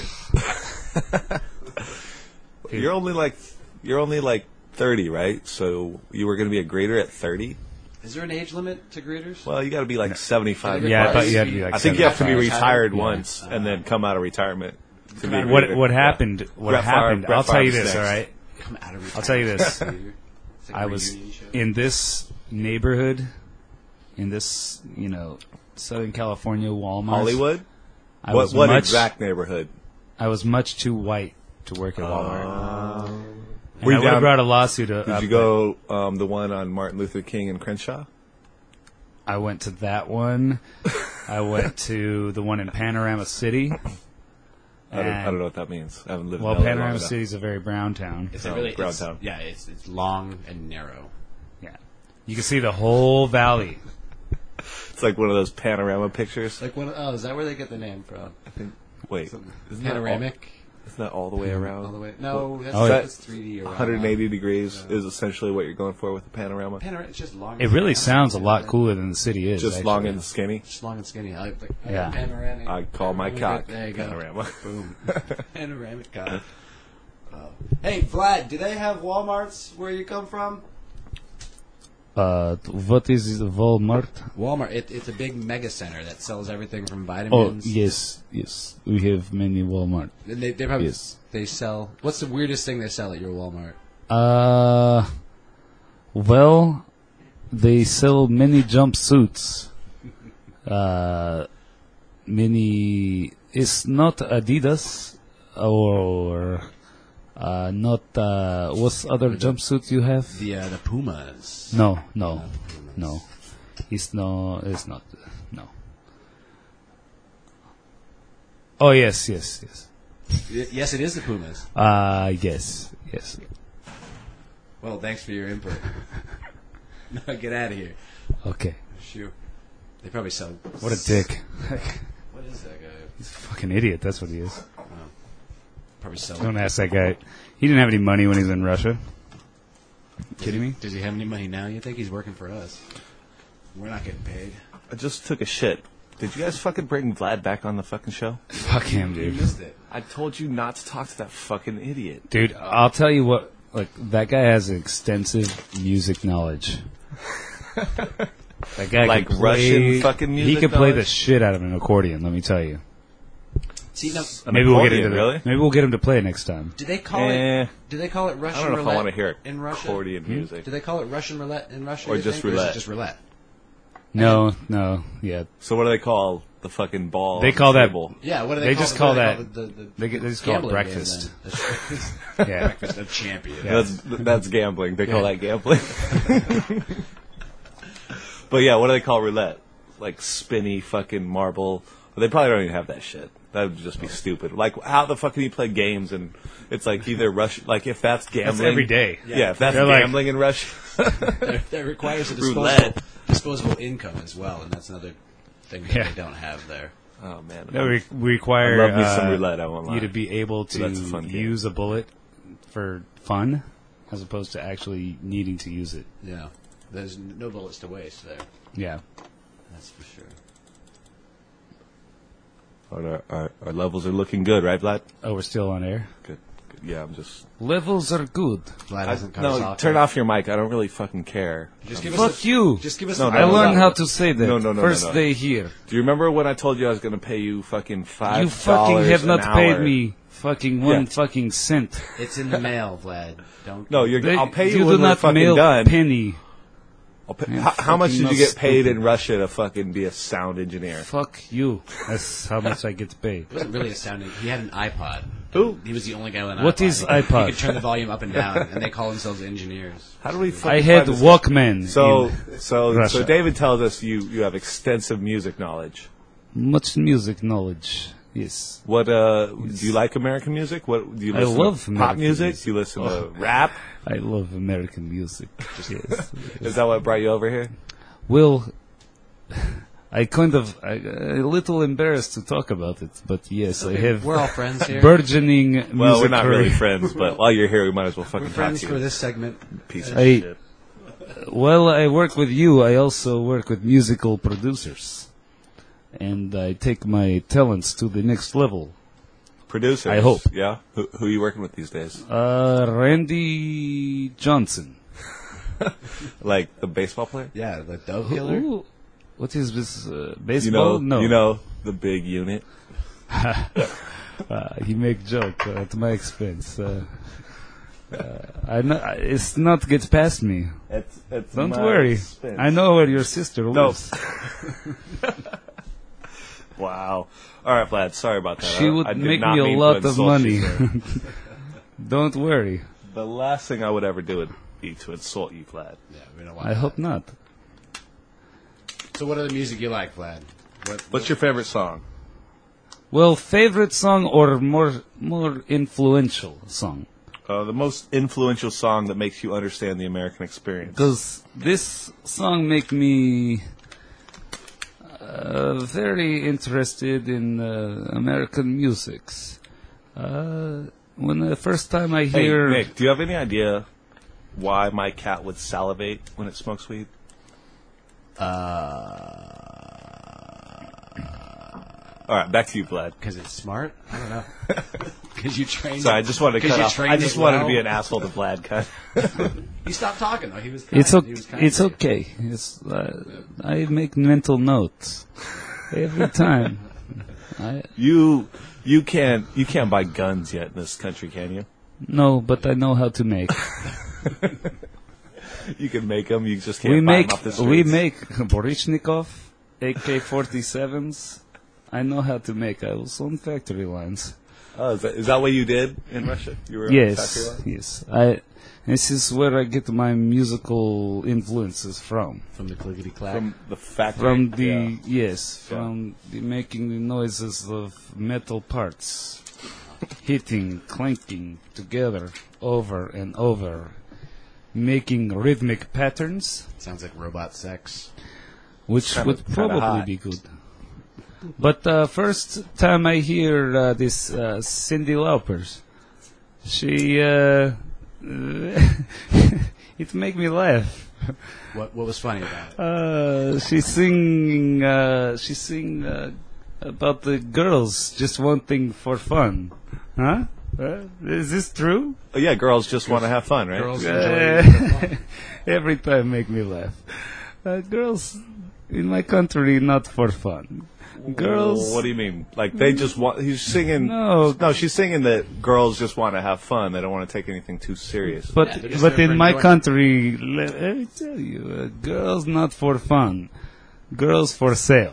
you? You're only like you're only like thirty, right? So you were going to be a greeter at thirty? Is there an age limit to greeters? Well, you got to be like seventy-five. Yeah, I thought you had to be be like. I think you have to be seventy-five. retired Yeah. once and then come out of retirement. To be a What greeter. what Yeah. happened? What Brett Favre- happened? Brett I'll tell you Favre's this. All next. right. Come out of I'll tell you this. retirement. It's like a I was reunion show. in this neighborhood, in this you know Southern California Walmart. Hollywood? I What was what much, exact neighborhood? I was much too white to work at Walmart. And Were you I would have down- brought a lawsuit. Up, Did you go um, the one on Martin Luther King and Crenshaw? I went to that one. I went to the one in Panorama City. I don't, I And- don't know what that means. I haven't lived Well, in L A long Panorama enough. City is a very brown town. It's Oh, a really Brown it's, Town. Yeah, it's it's long and narrow. Yeah, you can see the whole valley. It's like one of those panorama pictures. Like what? Oh, is that where they get the name from? I think. Wait, isn't that all, Panoramic. isn't that all the way around? All the way. No, that's, Oh, that's three D. one hundred eighty degrees is essentially what you're going for with the panorama. Panorama. It's just long. It really sounds a lot cooler than the city is. Just actually. long and skinny. Just long and skinny. I like. I Yeah. got panoramic. I call my cock There you go. panorama. Boom. Panoramic cock. Oh. Hey, Vlad, do they have Walmarts where you come from? Uh, what is Walmart? Walmart. It, it's a big mega center that sells everything from Oh, vitamins. yes, yes. We have many Walmart. And they, they probably Yes. they sell. What's the weirdest thing they sell at your Walmart? Uh, well, they sell many jumpsuits. Uh, many. It's not Adidas or uh, not. Uh, what's other jumpsuits you have? The uh, the Pumas. No, no, no. It's no. It's not. No. Oh yes, yes, yes. Y- Yes, it is the Pumas. Uh yes, yes. Well, thanks for your input. No, get out of here. Okay. Shoot. They probably sell. What a dick. What is that guy? He's a fucking idiot. That's what he is. Oh. Probably sell. Don't ask that guy. He didn't have any money when he was in Russia. Kidding me? Does he have any money now? You think he's working for us? We're not getting paid. I just took a shit. Did you guys fucking bring Vlad back on the fucking show? Fuck him, You dude. missed it. I told you not to talk to that fucking idiot. Dude, I'll tell you what. Like, that guy has extensive music knowledge. That guy Like can play, Russian fucking music He could play the knowledge? shit out of an accordion, let me tell you. See, now, An Maybe we'll get accordion, into the, really? Maybe we'll get him to play it next time. do they call Eh. it? Do they call it I Russian don't know if roulette I want to hear in Russia? accordion music. Do they call it Russian roulette in Russia? Or you just think, Or is roulette? it just roulette? No, no, yeah. So what do they call the fucking ball? They on the call that- table? Yeah. What do they, They call just what call do they that- the, the, the They, get, they just call it gambling game breakfast. then? That's- Yeah. breakfast of champions. Yeah. That's that's gambling. They call Yeah. that gambling. But yeah, what do they call roulette? Like spinny fucking marble. Well, they probably don't even have that shit. That would just be stupid. Like, how the fuck can you play games and it's like either Russian, like if that's gambling. That's every day. Yeah, if that's They're like- gambling in Russia. That, that requires a disposable, Roulette. disposable income as well, and that's another thing that Yeah. they don't have there. Oh man. That re- require I love me some uh, roulette, I won't lie. you to be able to Roulette's a fun game. use a bullet for fun, as opposed to actually needing to use it. Yeah. There's no bullets to waste there. Yeah. That's for sure. Our, our, our levels are looking good, right, Vlad? Oh, we're still on air. Good. Good. Yeah, I'm just. Levels are good. Vlad I, hasn't cut us no, off. turn yet. off your mic. I don't really fucking care. Just give us Fuck the, you. Just give us No, the no, I no, learned no. how to say that. No, no, no, First no, no. day here. Do you remember when I told you I was going to pay you fucking five? You fucking have not an paid hour? me fucking one Yeah. fucking cent. It's in the mail, Vlad. Don't. No, you're. They- I'll pay you, you when do we're not fucking mail done. penny. I'll pay, Yeah, how, how much fucking did you not get paid stupid. in Russia to fucking be a sound engineer? Fuck you. That's how much I get paid. It wasn't really a sounding. He had an iPod. Who? He was the only guy with an What iPod. is He could- iPod? He could turn the volume up and down, and they call themselves engineers. How do we? Fucking I had find this- Walkman. So in so Russia. so David tells us you you have extensive music knowledge. much music knowledge. Yes. What uh do you like American music? What do you I listen love to pop American music? music. Do you listen Oh. to rap? I love American music. Yes. Is that what brought you over here? Well, I kind of I, a little embarrassed to talk about it, but yes, I have We're all friends here. burgeoning music Well, we're not career. really friends, but while you're here, we might as well We're fucking talk friends to for you. this segment. Piece of I- shit. While I work with you, I also work with musical producers, and I take my talents to the next level. Producers. I hope. Yeah. Who who are you working with these days? Uh, Randy Johnson. Like the baseball player? Yeah, the dove killer. Who- what is this? Uh, You baseball? know, no. you know the big unit. Uh, he make joke uh, at my expense. Uh, uh, I know, it's not get past me. It's, it's Don't my worry. expense. I know where your sister No. lives. Wow. All right, Vlad. Sorry about that. She I- would I did make not me a mean to lot of insult money. you, sir. Don't worry. The last thing I would ever do would be to insult you, Vlad. Yeah, we don't want I that. hope not. So, what other music you like, Vlad? What, What's your favorite song? Well, favorite song or more more influential song? Uh, the most influential song that makes you understand the American experience. Because this song make me uh, very interested in uh, American musics. Uh, when the first time I Hey, hear, Nick, do you have any idea why my cat would salivate when it smokes weed? Uh, All right, back to you, Vlad. because it's smart. I don't know. Because you trained. Sorry, I just wanted to 'Cause cut you off. trained I just it wanted well. to be an asshole to Vlad. Cut. He stopped talking though. He was. Kind. it's He okay. was kind It's to you. okay. It's uh, I make mental notes every time. I, you you can't you can't buy guns yet in this country, can you? no, but I know how to make. You can make them. You just can't we buy make them off the we streets. make Borichnikov, A K forty-sevens. I know how to make. I was on factory lines. Oh, is that, is that what you did in Russia? You were on Yes, factory line? yes. I. This is where I get my musical influences from. From the clickety clack. From the factory. From the Yeah. yes, from the making the noises of metal parts, hitting, clanking together over and over, making rhythmic patterns. Sounds like robot sex. which Kinda- would kinda probably hot. be good. But uh, first time I hear uh, this uh, Cyndi Laupers, she uh, it make me laugh. What what was funny about it? Uh, she sing uh, she sing uh, about the girls just wanting for fun, huh? Uh, is this true? Oh, yeah, girls just want to have fun, right? Girls Uh, enjoy every time make me laugh. Uh, girls in my country not for fun. Girls. What do you mean? Like they just want? He's singing. No. no, she's singing that girls just want to have fun. They don't want to take anything too serious. But Yeah, they're just but there in for my enjoyment. country, le- let me tell you, uh, girls not for fun, girls for sale.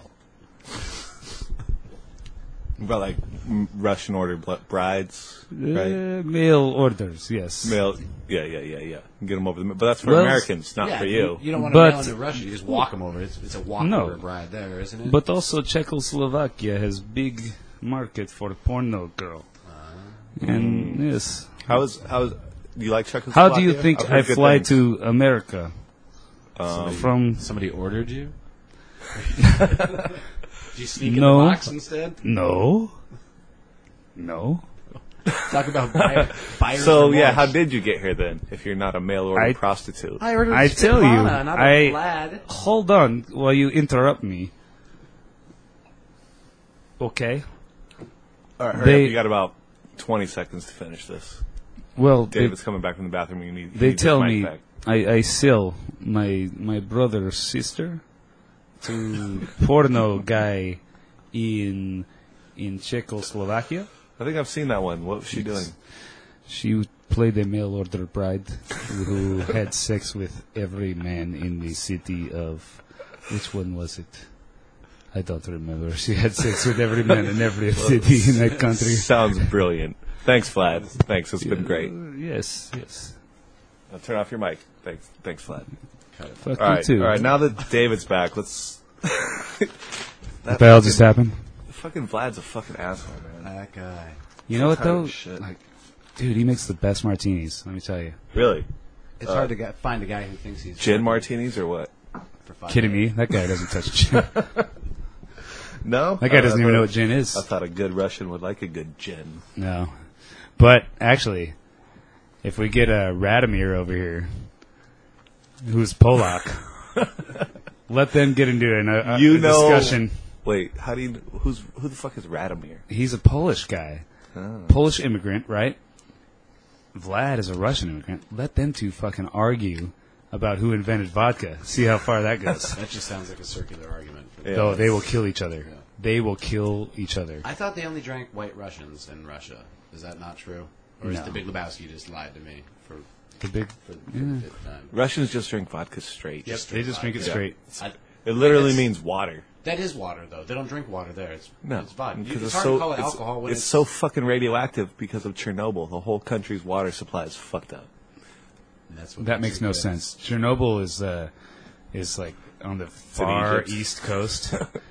But like m- Russian order bl- brides, right? Uh, mail orders, yes. Mail. Yeah, yeah, yeah, yeah. Get them over the. But that's for Well, Americans, not yeah, for you. You don't want But- to mail into Russia. You just walk them over. It's, it's a walk No. over ride there, isn't it? But also Czechoslovakia has big market for porno girl. And yes, How is how is? Do you like Czechoslovakia? how do you think I've heard I good fly things. to America Um, from? Somebody ordered you. Did you sneak in No. the box instead? No, no. Talk about buyer, buyer's So yeah, remorse. how did you get here then? If you're not a mail order I- prostitute, I ordered I tell you, Svetlana, not a I- Vlad. Hold on while you interrupt me. Okay. All right, hurry they- up. You got about twenty seconds to finish this. Well, they, David's coming back from the bathroom. You need. you they need tell this mic me back. I, I sell my my brother's sister to porno guy in in Czechoslovakia. I think I've seen that one. What was she doing? She played a mail order bride who had sex with every man in the city of. Which one was it? I don't remember. She had sex with every man in every city in that country. Sounds brilliant. Thanks, Vlad. Thanks. It's been great. Uh, yes, yes. Now turn off your mic. Thanks, thanks, Vlad. Fuck All you right, too. all right. Now that David's back, let's. What the hell just happened? Fucking Vlad's a fucking asshole, man. That guy. You know what Tired of though? shit. Like, dude, he makes the best martinis. Let me tell you. Really? It's hard to get, find a guy who thinks he's Gin martinis or what? for five Kidding minutes. me? That guy doesn't touch gin. No. That guy doesn't Uh, even I know what thought- gin is. I thought a good Russian would like a good gin. No. But actually, if we get a Radomir over here, who's Polak, let them get into an, a, a, You a know- discussion. Wait, how do you? Who's who the fuck is Radomir? He's a Polish guy, Oh. Polish immigrant, right? Vlad is a Russian immigrant. Let them two fucking argue about who invented vodka. See how far that goes. That just sounds like a circular argument. For Yeah. No, they will kill each other. They will kill each other. I thought they only drank White Russians in Russia. Is that not true? Or is No. the Big Lebowski just lied to me for, The big, for, for Yeah. the fifth time? Russians just drink vodka straight. Yep. they just drink it Yeah. straight. I, It literally That's- means water. that is water, though. They don't drink water there. It's, No, it's vodka. because It's, it's, hard so to call it it's, alcohol when it's it's, so fucking radioactive because of Chernobyl. The whole country's water supply is fucked up. That's what That makes it no good. sense. Chernobyl is uh, is like on the far Egypt. east coast,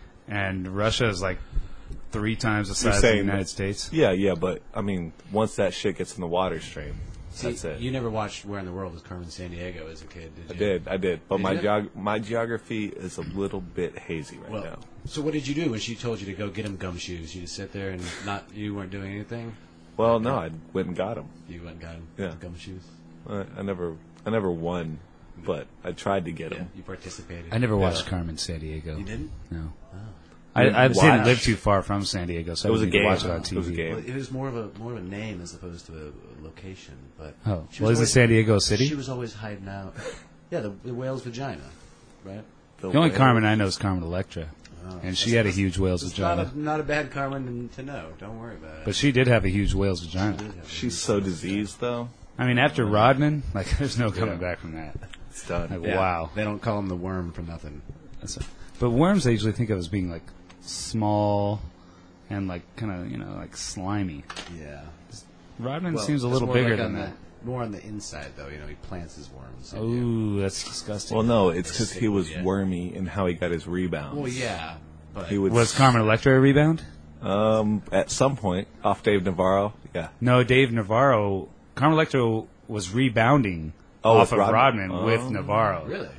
and Russia is like three times the You're size of the saying- United States. Yeah, yeah, but I mean, once that shit gets in the water stream, See, that's it. You never watched Where in the World is Carmen Sandiego as a kid, did I you? did, I did, but Did my you? geog- my geography is a little bit hazy right Well, now. so what did you do when she told you to go get him gumshoes? You just sit there and not you weren't doing anything. Well, no, I went and got him. You went and got him Yeah. gumshoes. I, I never, I never won, but I tried to get Yeah, him. you participated. I never watched Yeah. Carmen San Diego. You didn't? No. Oh. I, I Watch. didn't live too far from San Diego, so It was I a didn't need to game. watch it on It T V. was a game. Well, it was more of a more of a name as opposed to a location. But Oh, she well, was is it always- San Diego City? She was always hiding out. Yeah, the, the whale's vagina, right? The only Carmen I know is Carmen Electra, Oh, and she had a huge whale's It's not vagina. a, not a bad Carmen to know. Don't worry about it. But she did have a huge whale's vagina. She's so diseased, though. I mean, after Rodman, like, there's no coming Yeah. back from that. It's done. Like, Yeah, wow. They don't call him the worm for nothing. That's a, but worms I usually think of as being like small and like kind of you know like slimy. Yeah. Rodman Well, seems a it's little more bigger like than on that. The, more on the inside, though. You know, he plants his worms. in you. Oh, that's disgusting. Well, no, it's because he was Yeah. wormy in how he got his rebounds. Well, yeah, but He would Was Carmen Electra a rebound? um at some point off Dave Navarro. Yeah. No, Dave Navarro. Carmen Electra was rebounding Oh, off with of Rodman? Rodman with Oh. Navarro. really,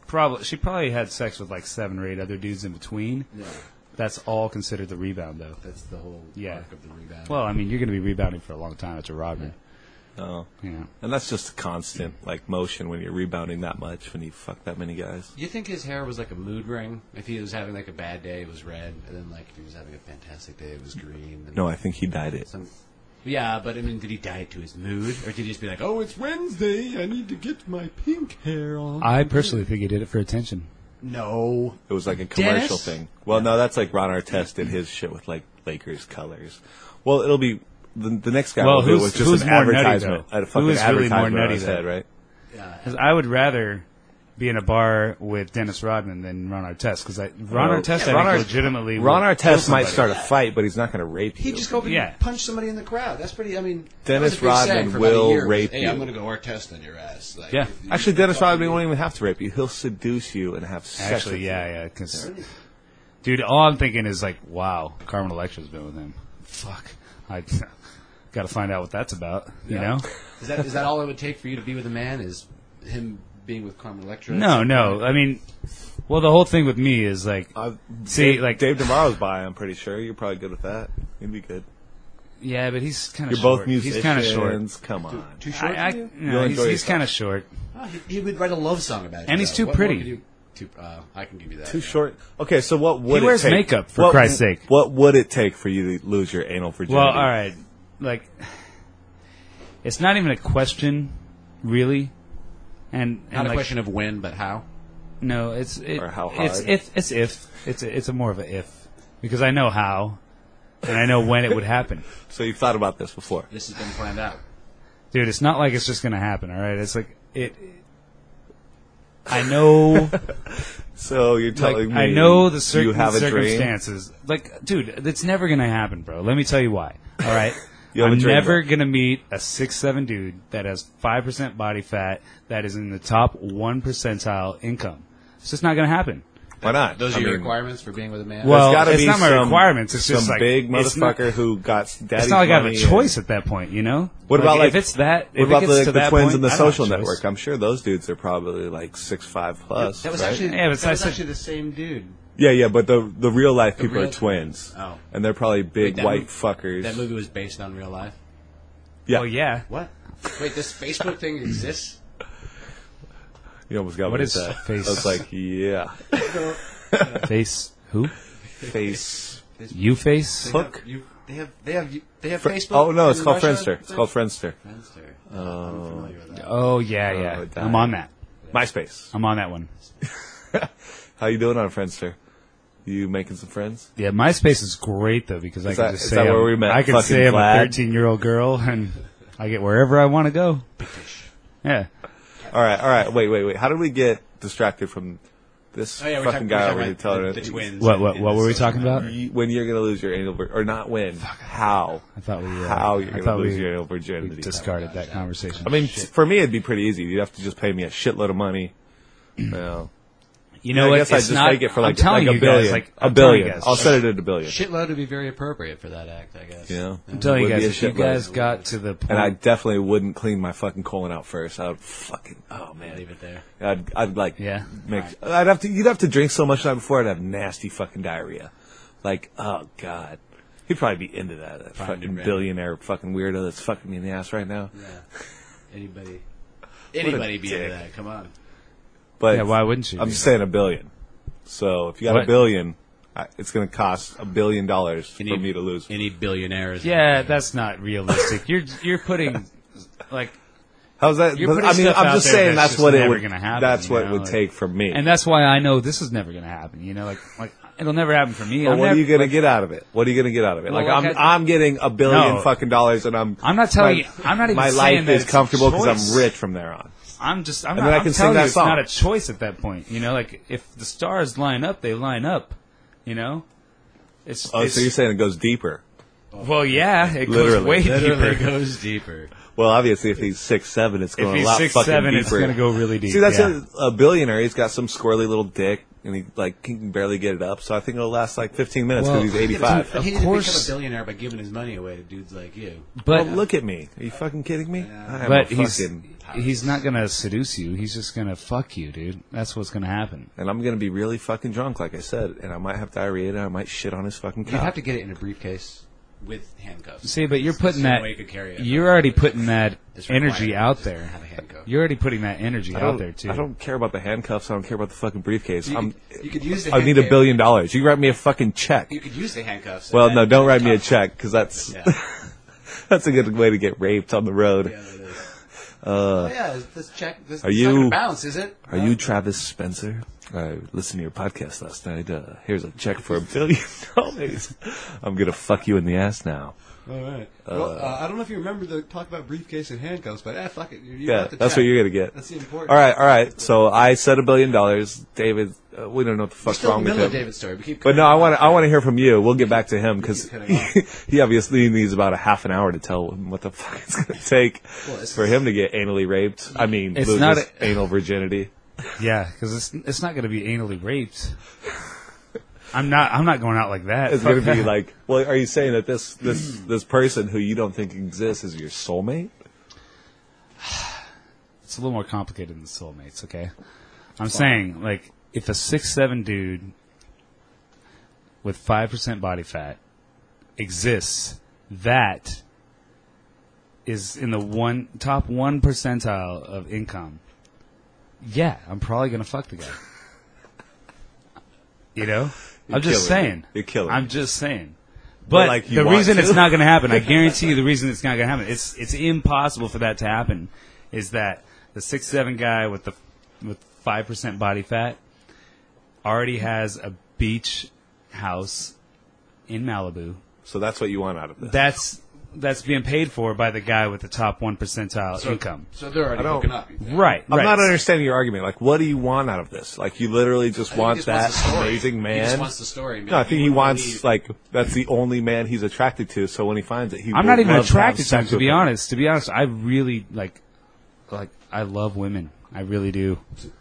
probably she probably had sex with like seven or eight other dudes in between. Yeah. That's all considered the rebound, though. That's the whole Yeah. arc of the rebound. Well, I mean, you're going to be rebounding for a long time. It's a robbery. Oh. You know. And that's just a constant like motion when you're rebounding that much when you fuck that many guys. You think his hair was like a mood ring? If he was having like a bad day, it was red, and then like if he was having a fantastic day, it was green. And No, I think he dyed it. some, yeah, but I mean, did he dye it to his mood, or did he just be like, "Oh, it's Wednesday, I need to get my pink hair on"? I personally think he did it for attention. No, It was like a commercial Dennis? thing. Well, no, that's like Ron Artest did his shit with like Lakers colors. Well, it'll be the, the next guy Well, will do it who's- with just who's an more nutty, advertisement. though? A fucking Who is really more advertisement on nutty, his though? head, right? yeah, Because I would rather be in a bar with Dennis Rodman than Ron Artest. Because Ron Well, Artest, yeah, I Ron think, Ar- legitimately Ron will kill Artest might somebody. start a fight, but he's not going to rape you. he just go over Yeah. and punch somebody in the crowd. That's pretty. I mean, Dennis that was a big saying Rodman for about a will year, was, rape hey, you. I'm going to go Artest on your ass. Like, Yeah. if you- Actually, Dennis fucking- Rodman won't even have to rape you. He'll seduce you and have sex Actually, with yeah, you. yeah. Because, dude, all I'm thinking is like, wow, Carmen Electra's been with him. Fuck, I got to find out what that's about. You Yeah. know? Is that is that all it would take for you to be with a man? Is him being with Carmen Electra? No, no. I mean, well, the whole thing with me is like, Uh, see, Dave, like, Dave DeMaro's by, I'm pretty sure. You're probably good with that. You'd be good. yeah, but he's kind of You're short. both musicians. He's kind of short. Come on. Too short I, I, for you? no, You'll he's, enjoy he's yourself. kind of short. Oh, he, he would write a love song about you. And he's though. too What more pretty. could you- Too, uh, I can give you that. Too yeah. short. Okay, so what would He wears it take? makeup, for what, Christ's sake. What would it take for you to lose your anal virginity? Well, all right. Like, it's not even a question, really. And, and Not a like, question of when, but how. No, it's it, Or how it's hard. if it's if it's a, it's a more of a if because I know how, and I know when it would happen, So you've thought about this before. This has been planned out. dude. It's not like it's just gonna happen. All right, it's like it. I know, So you're like, telling me I know the you certain have a dream? circumstances. Like, dude, it's never gonna happen, bro. Let me tell you why. All right. You have a I'm dream, never bro. gonna meet a six seven dude that has five percent body fat that is in the top one percentile income. It's just not gonna happen. Why not? Those I are your mean, requirements for being with a man? Well, there's gotta it's be not my some- requirements. It's some just like big it's not- motherfucker who got daddy's It's not like I have a money choice and- at that point, you know. What about, like- if it's that? What if about it gets the, to the that twins point, in the I don't have social a choice. network? I'm sure those dudes are probably like six five plus. that was right? actually Yeah, but that I was said- actually the same dude. yeah, yeah, but the the real life people real are twins. Oh. And they're probably big Wait, that white mov- fuckers. That movie was based on real life. yeah. Oh yeah. What? Wait, this Facebook thing exists? You almost got What what is is that? face? I was like, yeah. Face who? Face. You face? They Hook? Have, you, they have they have you- they have Fr- Facebook. oh no, it's in called Russia? Friendster. It's called Friendster. Friendster. Oh, I'm familiar with that. Oh yeah, yeah. Oh, I'm die. on that. MySpace. I'm on that one. How you doing on Friendster? You making some friends? Yeah, MySpace is great though because I Is can that- just is say that I'm, where we met? I can Fucking say I'm Vlad? a thirteen year old girl and I get wherever I want to go. Yeah. All right, all right. Wait, wait, wait. How did we get distracted from this Oh, yeah, we're fucking talking, guy we're over here talking telling about the, us the twins. What in- what in what the were we social talking about? network. You- when you're gonna lose your anal vir- or not when? How? I thought we uh, How you're I gonna thought lose we, your anal we virginity? discarded that conversation. I mean, t- for me, it'd be pretty easy. You'd have to just pay me a shitload of money. Well, you know I what? guess I'd It's just not, take it for I'm like, telling like you a billion. guys, like a I'm telling you billion. guys. I'll set it at a billion. Shitload would be very appropriate for that act, I guess. Yeah. I'm telling you Would be guys, a if you shitload. guys got to the point, And I definitely wouldn't clean my fucking colon out first. I would fucking oh man, Leave it there. I'd I'd like Yeah. make I'd have to you'd have to drink so much the night before I'd have nasty fucking diarrhea. Like oh god, he'd probably be into that. That Probably fucking right. billionaire fucking weirdo that's fucking me in the ass right now. Yeah. Anybody. Anybody be into dick. that? Come on. But yeah, why wouldn't you? I'm be? just saying a billion. So if you got a What? billion, I, it's going to cost a billion dollars for Any- me to lose. Any billionaires? Yeah, that's not realistic. You're you're putting like, How's that? You're but, putting I mean, stuff I'm out just there saying that's that's just what it never would. gonna happen, That's you what it know, would like- take from me. and that's why I know this is never going to happen. You know, like like it'll never happen for me. But I'm what never, are you going to like, get out of it? What are you going to get out of it? Well, like, I'm like I- I'm getting a billion No. fucking dollars, and I'm I'm not telling my, you. I'm not even my saying life that is it's a comfortable because choice. I'm rich from there on. I'm just. I'm And not. then I I'm can sing telling that you, it's song. not a choice at that point. You know, like if the stars line up, they line up. You know, it's. Oh, it's so you're saying it goes deeper? well, yeah, it Literally. goes way Literally deeper. goes deeper. Well, obviously, if he's six seven, it's If going a he's lot six fucking seven, deeper. it's going to go really deep. See, that's yeah. a, a billionaire. He's got some squirrely little dick. and he like he can barely get it up. So I think it'll last like fifteen minutes because Well, he's eighty-five. Of he didn't course. become a billionaire by giving his money away to dudes like you. But Well, look at me. Are you fucking kidding me? Yeah. I am but a he's fucking, he's not gonna seduce you. He's just gonna fuck you, dude. That's what's gonna happen. and I'm gonna be really fucking drunk, like I said, and I might have diarrhea and I might shit on his fucking You cock. have to get it in a briefcase with handcuffs. See, but you're It's the putting only that. way you could carry it. You're already putting that It's energy required. out Just there. Have a handcuff. You're already putting that energy I out don't, there too. I don't care about the handcuffs. I don't care about the fucking briefcase. You I'm, could- you could use the I need a handcuff. billion dollars. You write me a fucking check. You could use the handcuffs. Well, and no, then- don't write me a tough. check because that's Yeah. that's a good way to get raped on the road. Yeah, that is. oh yeah, this check. This are it's you- not gonna bounce? Is it? Are you Travis Spencer? I listened to your podcast last night. Uh, here's a check for a billion dollars. I'm gonna fuck you in the ass now. All right. well, uh, I don't know if you remember the talk about briefcase and handcuffs, but eh, fuck it. You, you Yeah, got the that's check. what you're gonna get. That's the important. All right, all right. So I said a billion dollars. David, uh, we don't know what the We're fuck's still in wrong the with middle of him. David's story. We keep But no, cutting I him want off. to. I want to hear from you. We'll get back to him because keep cutting he, him he obviously needs about a half an hour to tell him what the fuck it's going to take Well, it's- for him to get anally raped. I mean, It's lose not his a- anal virginity. Yeah, because it's it's not gonna be anally raped. I'm not. I'm not going out like that. It's Fuck going to be that. like, well, are you saying that this this this person who you don't think exists is your soulmate? It's a little more complicated than soulmates. Okay, I'm saying like if a six seven dude with five percent body fat exists, that is in the one top one percentile of income. Yeah, I'm probably gonna fuck the guy. You know, You're I'm just killing me. saying. You're killing I'm me. just saying. But, But like, you the want reason to? it's not going to happen, I guarantee you, the reason it's not going to happen, it's it's impossible for that to happen, is that the six seven guy with the with five percent body fat already has a beach house in Malibu. So that's what you want out of this. That's that's being paid for by the guy with the top one percentile So- income. So they're already I don't- hooking up. you think? Right. I'm right. not understanding your argument. Like, what do you want out of this? Like, you literally just I think he want just that wants the story. amazing He man. just wants the story. No, I think he wouldn't wants believe- like that's the only man he's attracted to. So when he finds it, he I'm will not even love attracted have to him, sex to with be him. honest. To be honest, I really like, like I love women. I really do.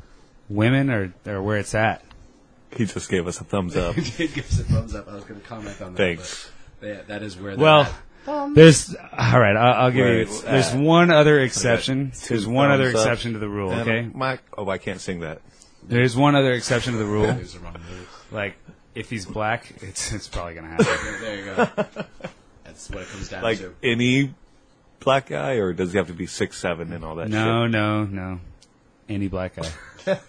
Women are are where it's at. He just gave us a thumbs up. He did give us a thumbs up. I was going to comment on that. Thanks. but Yeah, that is where. they're Well, at. there's all right. I'll, I'll give Where you. it's There's at. one other exception. two There's one other thumbs up. exception to the rule. And, Okay. Mike. Oh, I can't sing that. There's one other exception to the rule. There's the wrong move. Like if he's black, it's it's probably gonna happen. There, there you go. That's what it comes down Like to. any black guy, or does he have to be six seven and all that? No, shit? no, no. Any black guy.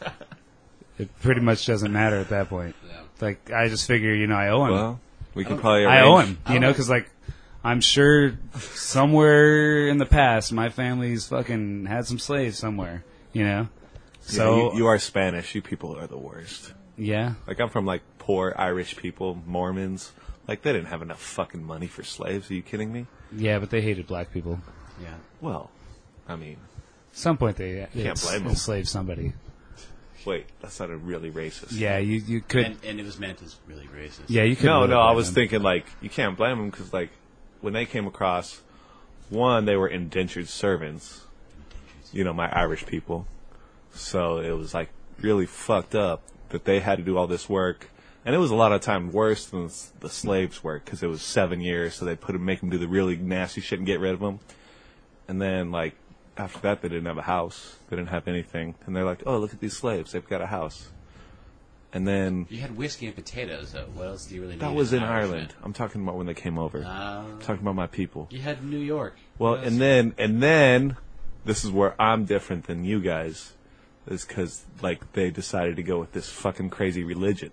It pretty much doesn't matter at that point. Yeah. Like I just figure, you know, I owe him. Well, we can don't- probably. I owe arrange- him, I you know, don't- because like I'm sure somewhere in the past my family's fucking had some slaves somewhere, you know. Yeah, So you, you are Spanish. You people are the worst. yeah, Like I'm from like poor Irish people, Mormons. Like they didn't have enough fucking money for slaves. Are you kidding me? yeah, but they hated black people. Yeah. Well, I mean, At some point they, they Can't blame 'em. enslaved somebody. wait, that sounded really racist. Yeah, you you could. And, and it was meant as really racist. yeah, you could. No, really no, I blame was them. thinking like you can't blame them because like when they came across, one they were indentured servants. You know, my Irish people. So it was like really fucked up that they had to do all this work, and it was a lot of time worse than s- the slaves' work because it was seven years. So they put them, make them do the really nasty shit and get rid of them, and then like after that they didn't have a house, they didn't have anything, and they're like, oh look at these slaves, they've got a house, and then You had whiskey and potatoes, though. What else do you really need? that was as in an Ireland. Irishman? I'm talking about when they came over. Uh, I'm talking about my people. you had New York. Well, What else? and then and then this is where I'm different than you guys, is because like they decided to go with this fucking crazy religion,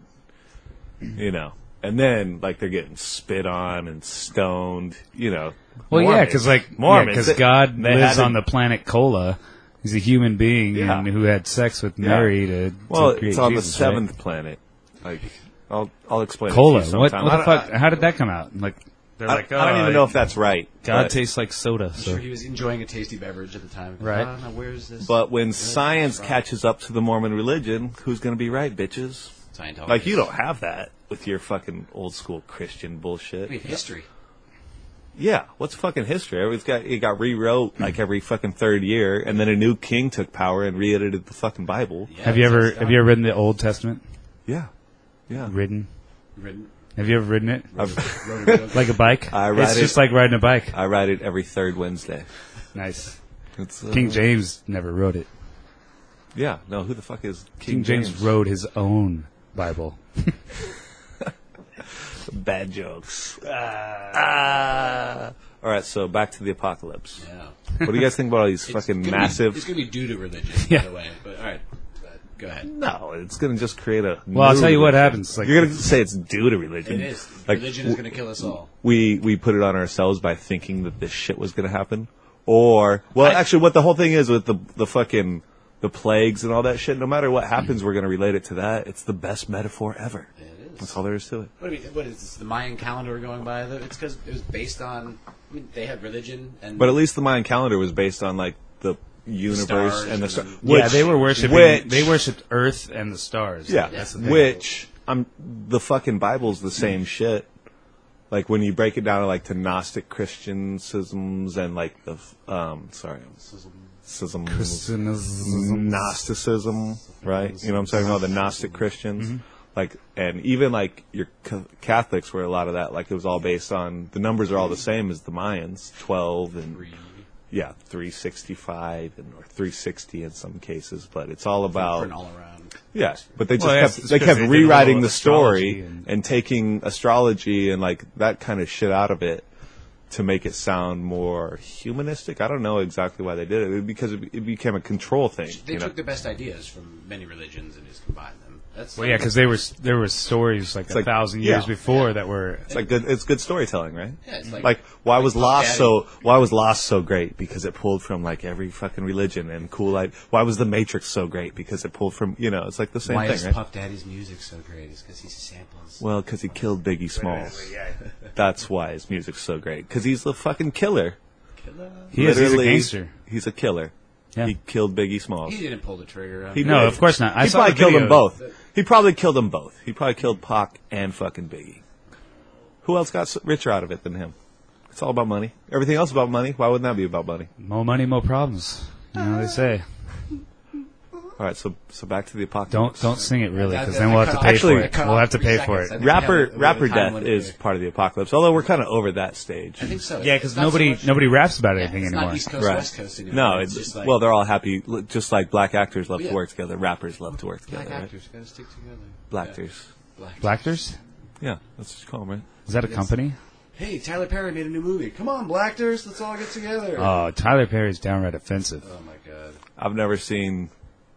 you know. And then like they're getting spit on and stoned, you know. Well, yeah, Mormons. because like Mormons, because they- God they lives had on to- the planet Kola. He's a human being Yeah. and who had sex with Yeah. Mary to, to Well, create it's on Jesus, the right? seventh planet. Like, I'll I'll explain. Cola. It to you What, sometime. what the I don't- fuck? How did that come out? Like they're I, like, oh, I don't even know if that's right. God but- tastes like soda. I'm So. sure he was enjoying a tasty beverage at the time. Right. Uh, now where's this? But when where's science this from? catches up to the Mormon religion, who's going to be right, bitches? Scientology. Like, you don't have that with your fucking old school Christian bullshit. I mean, history. Yeah, what's fucking history? It's got it got rewrote like every fucking third year, and then a new king took power and re-edited the fucking Bible. Yeah, Have you that's ever how it's have you ever read the Old Testament? Yeah, yeah. Ridden. Ridden. Have you ever ridden it? I've, Rode it, Like a bike? I ride It's it- just like riding a bike. I ride it every third Wednesday. Nice. It's, uh, King James never wrote it. Yeah, no, who the fuck is King, King, James, wrote his own Bible. Bad jokes. Ah. All right, so back to the apocalypse. Yeah. What do you guys think about all these It's fucking gonna massive? Be, it's going to be due to religion, Yeah. by the way. But all right, uh, go ahead. No, it's going to just create a. Well, I'll new tell you what religion. happens. Like, You're going to say it's due to religion. It is. Like, religion is going to kill us all. we we put it on ourselves by thinking that this shit was going to happen, or well, I- actually, what the whole thing is with the the fucking the plagues and all that shit. No matter what happens, we're going to relate it to that. It's the best metaphor ever. It is. That's all there is to it. What, do we, what is this, the Mayan calendar we're going by? It's because it was based on. I mean, they had religion and. But at least the Mayan calendar was based on like the universe stars and the and- stars. yeah, they were worshiping. Which, they worshipped Earth and the stars. yeah, That's the thing. which I'm the fucking Bible's the same shit. Like when you break it down to like to Gnostic Christianisms and like the um sorry schism, Christianism. Gnosticism, right? You know what I'm saying? All the Gnostic Christians, like, and even like your ca- Catholics, where a lot of that, like, it was all based on the numbers are all the same as the Mayans, twelve and Three. yeah, three sixty-five and or three sixty in some cases, but it's all For about an all around. yeah. But they just Well, yes, kept it's they 'cause kept they did a rewriting little the story astrology and, and- taking astrology and like that kind of shit out of it to make it sound more humanistic. I don't know exactly why they did it, because it, it became a control thing. They you know? took the best ideas from many religions and just combined them. That's Well, yeah, because there was there were stories like a like- thousand years yeah. before that were. It's like good. It's good storytelling, right? Yeah, it's like- like why was like Lost Daddy. so why was Lost so great? Because it pulled from like every fucking religion and cool. Like why was The Matrix so great? Because it pulled from you know it's like the same Why thing, is right? Puff Daddy's music so great? It's because he samples. Well, because he killed Biggie Smalls. Yeah. That's why his music's so great. Because he's the fucking killer. Killer. He is. He's a Literally, gangster. He's a killer. Yeah. He killed Biggie Smalls. He didn't pull the trigger. On He it. No, did. of course not. I he saw probably the killed them video. both. He probably killed them both. He probably killed Pac and fucking Biggie. Who else got s- richer out of it than him? It's all about money. Everything else about money. Why wouldn't that be about money? More money, more problems. You know what they say. All right, so so back to the apocalypse. Don't don't sing it really, That- because that- then we'll that have to cut pay off- Actually, for that it. cut We'll off have to three pay for seconds. it. I think Rapper we have- we have rapper a time death limit is here. part of the apocalypse. Although we're kind of over that stage. I think so. Yeah, It's because not so nobody much- nobody raps about yeah, anything it's anymore. not East Coast, Right. West Coast anymore. No, it's it's just like well, they're all happy. L- Just like black actors love Yeah. to work together, rappers love to work together. black right? actors got to stick together. Blackers. Yeah. Black. Blackters? Yeah, that's what you call them, right? Is that a Yes. company? Hey, Tyler Perry made a new movie. Come on, Blackters, let's all get together. Oh, Tyler Perry's downright offensive. oh my god. I've never seen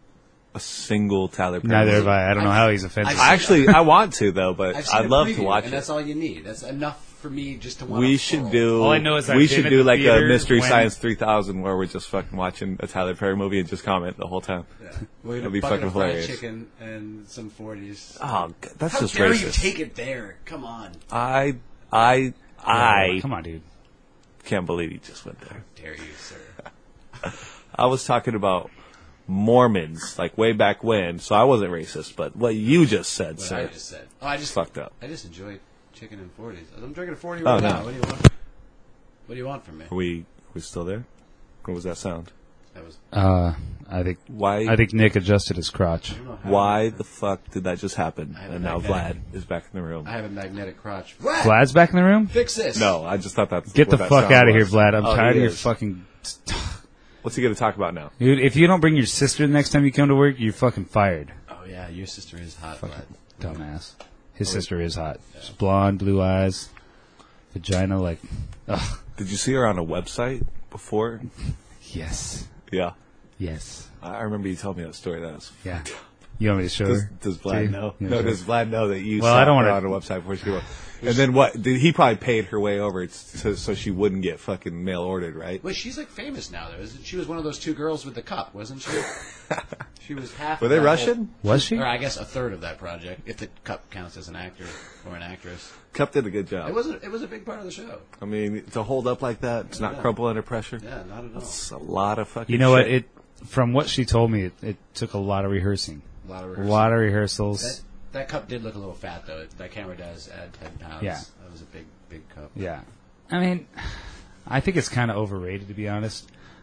a single Tyler Perry. Neither movie. have I. I don't know I've- how he's offensive. I've I actually, I want to though, but I've seen I'd a love to preview, watch and it. that's all you need. That's enough for me just to want. We to should follow. do. All I know is I've we been should at do the like a theater Mystery when- Science three thousand where we're just fucking watching a Tyler Perry movie and just comment the whole time. Yeah. We're That'd gonna be bucket fucking of fried hilarious. chicken and some forties. Oh, g- that's How just dare racist. you take it there? Come on. I, I, I Come on, dude. can't believe he just went there. Dare you, sir? I was talking about Mormons, like way back when, so I wasn't racist, but what you just said, What sir, I just said. Oh, I just fucked up. I just enjoy chicken and forties. I'm drinking a forty Oh, right no. now. What do you want? What do you want from me? Are we, are we still there? What was that sound? That was. Uh, I think Why, I think Nick adjusted his crotch. I don't know how- why the fuck did that just happen? I have And a now Vlad magnetic- is back in the room. I have a magnetic crotch. Vlad, Vlad's back in the room? fix this. No, I just thought that's Get what the that fuck sound out of here, was. Vlad. I'm Oh, tired he of your is. fucking... What's he going to talk about now? Dude, if you don't bring your sister the next time you come to work, you're fucking fired. Oh yeah, your sister is hot, Vlad. Dumbass. His sister is hot. She's blonde, blue eyes, vagina like... Ugh. Did you see her on a website before? Yes. Yeah. Yes. I remember you told me that story. That was. Yeah. You want me to show Does, her? does Vlad See? know? Yeah, no, sure. does Vlad know that you Well, saw I don't her wanna- on a website before she went? And then what? Did he probably paid her way over so, so she wouldn't get fucking mail ordered, right? Well, she's like famous now, though. Isn't she? Was one of those two girls with the cup, wasn't she? She was half. Were of they that Russian? Was she? Whole, or I guess a third of that project, if the cup counts as an actor or an actress. Cup did a good job. It was a, it was a big part of the show. I mean, to hold up like that, to not Yeah. crumple under pressure. Yeah, not at all. It's a lot of fucking. You know what? shit. It From what she told me, it, it took a lot of rehearsing. A lot of A rehearsal. lot of rehearsals. That, that cup did look a little fat, though. That camera does add ten pounds. Yeah. That was a big, big cup. Yeah. I mean, I think it's kind of overrated, to be honest.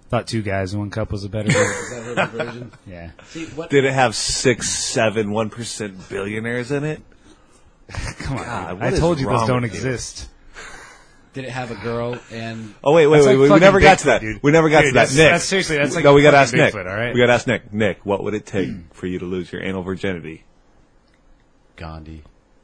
Thought two guys and one cup was a better deal. Is that her version? Yeah. See, what, Did it have six, seven, one percent billionaires in it? Come on. God, dude. what I is told you those wrong don't with you? exist. did it have a girl and... Oh wait, wait, That's wait! like we, we fucking never got to Bigfoot, that. dude. We never got Dude, to that. that's- Nick, that's seriously, that's like no. We got to ask fucking Nick. Bigfoot, all right? We got to ask Nick. Nick, what would it take for you to lose your anal virginity? Gandhi.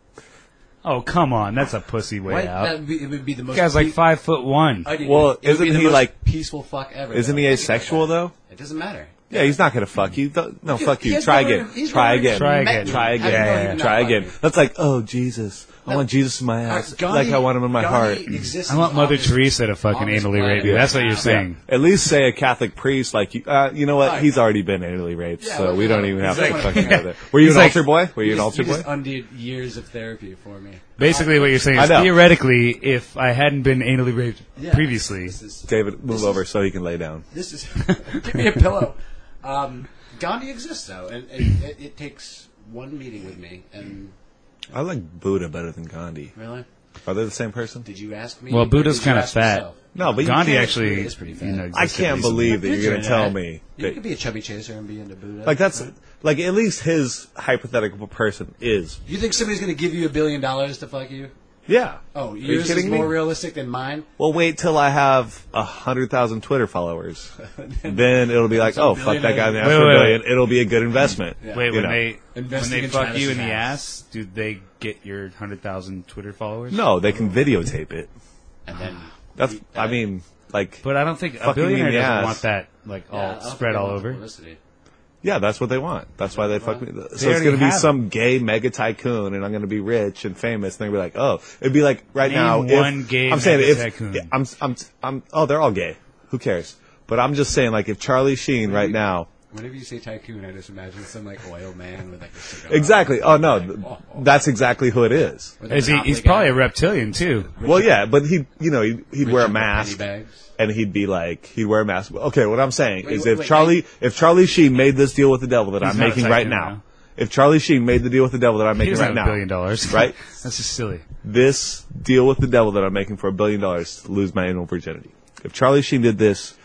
Oh, come on. That's a pussy way What? out. That would be, it would be the most... This guy's like pe- five foot one. I did- Well, it would be isn't the he, most like- peaceful fuck ever? Isn't though. he Think about asexual that. though? It doesn't matter. Yeah, he's not gonna fuck you. Th- No, He- fuck he you. has Try never- again. he's Try never again. Try met again. me. Try How do you again. know he would not Try fuck again. me? That's like, oh Jesus, I No. want Jesus in my ass, Uh, Gandhi- like I want him in my heart. Gandhi exists I want on Mother this- Teresa to fucking on this anally rape planet. you. That's what you're Yeah. saying. At least say a Catholic priest, like, you, uh, you know what? Right. He's already been anally raped, Yeah, so well, we you don't know, even have he's to like- fucking go there. Were you He's an like- altar boy? Were you You an just, altar you just boy? undid years of therapy for me. Basically, what you're saying I is know. theoretically, if I hadn't been anally raped Yeah. previously, This is, David, move This over is- so he can lay down. this is give me a pillow. Um, Gandhi exists though, and, and it, it takes one meeting with me. And I like Buddha better than Gandhi. really, Are they the same person? did you ask me? Well, or Buddha's did you kinda ask fat. yourself? No, but you Gandhi can't- actually, It is pretty fat. you know, I existed can't recently. believe that You're you're going to doing tell that. me You that. could be a chubby chaser and be into Buddha. Like that's like at least his hypothetical person is. You think somebody's going to give you a billion dollars to fuck you? Yeah. Oh, you yours is kidding me? more realistic than mine. Well, wait till I have a hundred thousand Twitter followers. Then it'll be like, Some oh, fuck that guy in the ass Wait, for a wait, billion. It'll be a good investment. Yeah. Wait, You when know. they when Investing they in fuck you in the Travis's ass, do they get your hundred thousand Twitter followers? No, they can videotape it. And then That's. eat I that. mean, like, But I don't think a Fucking me in billionaire the doesn't ass. want that like Yeah, I all don't think spread they all want the over. publicity. yeah, that's what they want. That's why they fuck me. So it's already going to be have some gay mega tycoon, and I'm going to be rich and famous. And they're going to be like, oh, it'd be like right Name now. if- one gay I'm saying mega if tycoon. yeah, I'm, I'm, I'm. Oh, they're all gay. Who cares? But I'm just saying, like, if Charlie Sheen right now. Whenever you say tycoon, I just imagine some like oil man with like a cigar. Exactly. Oh no, Like, th- oh, oh. that's exactly who it is. Or the Is he, Monopoly he's probably a guy. reptilian too. Well, yeah, but he, you know, he'd, he'd wear a Richard mask, penny bags. and he'd be like, he'd wear a mask. Okay, what I'm saying Wait, is, wait, if wait, Charlie, wait. if Charlie Sheen made this deal with the devil that He's I'm not a making right tycoon now, now. if Charlie Sheen made the deal with the devil that I'm He making doesn't right have a now, billion dollars, right? That's just silly. This deal with the devil that I'm making for a billion dollars to lose my anal virginity. If Charlie Sheen did this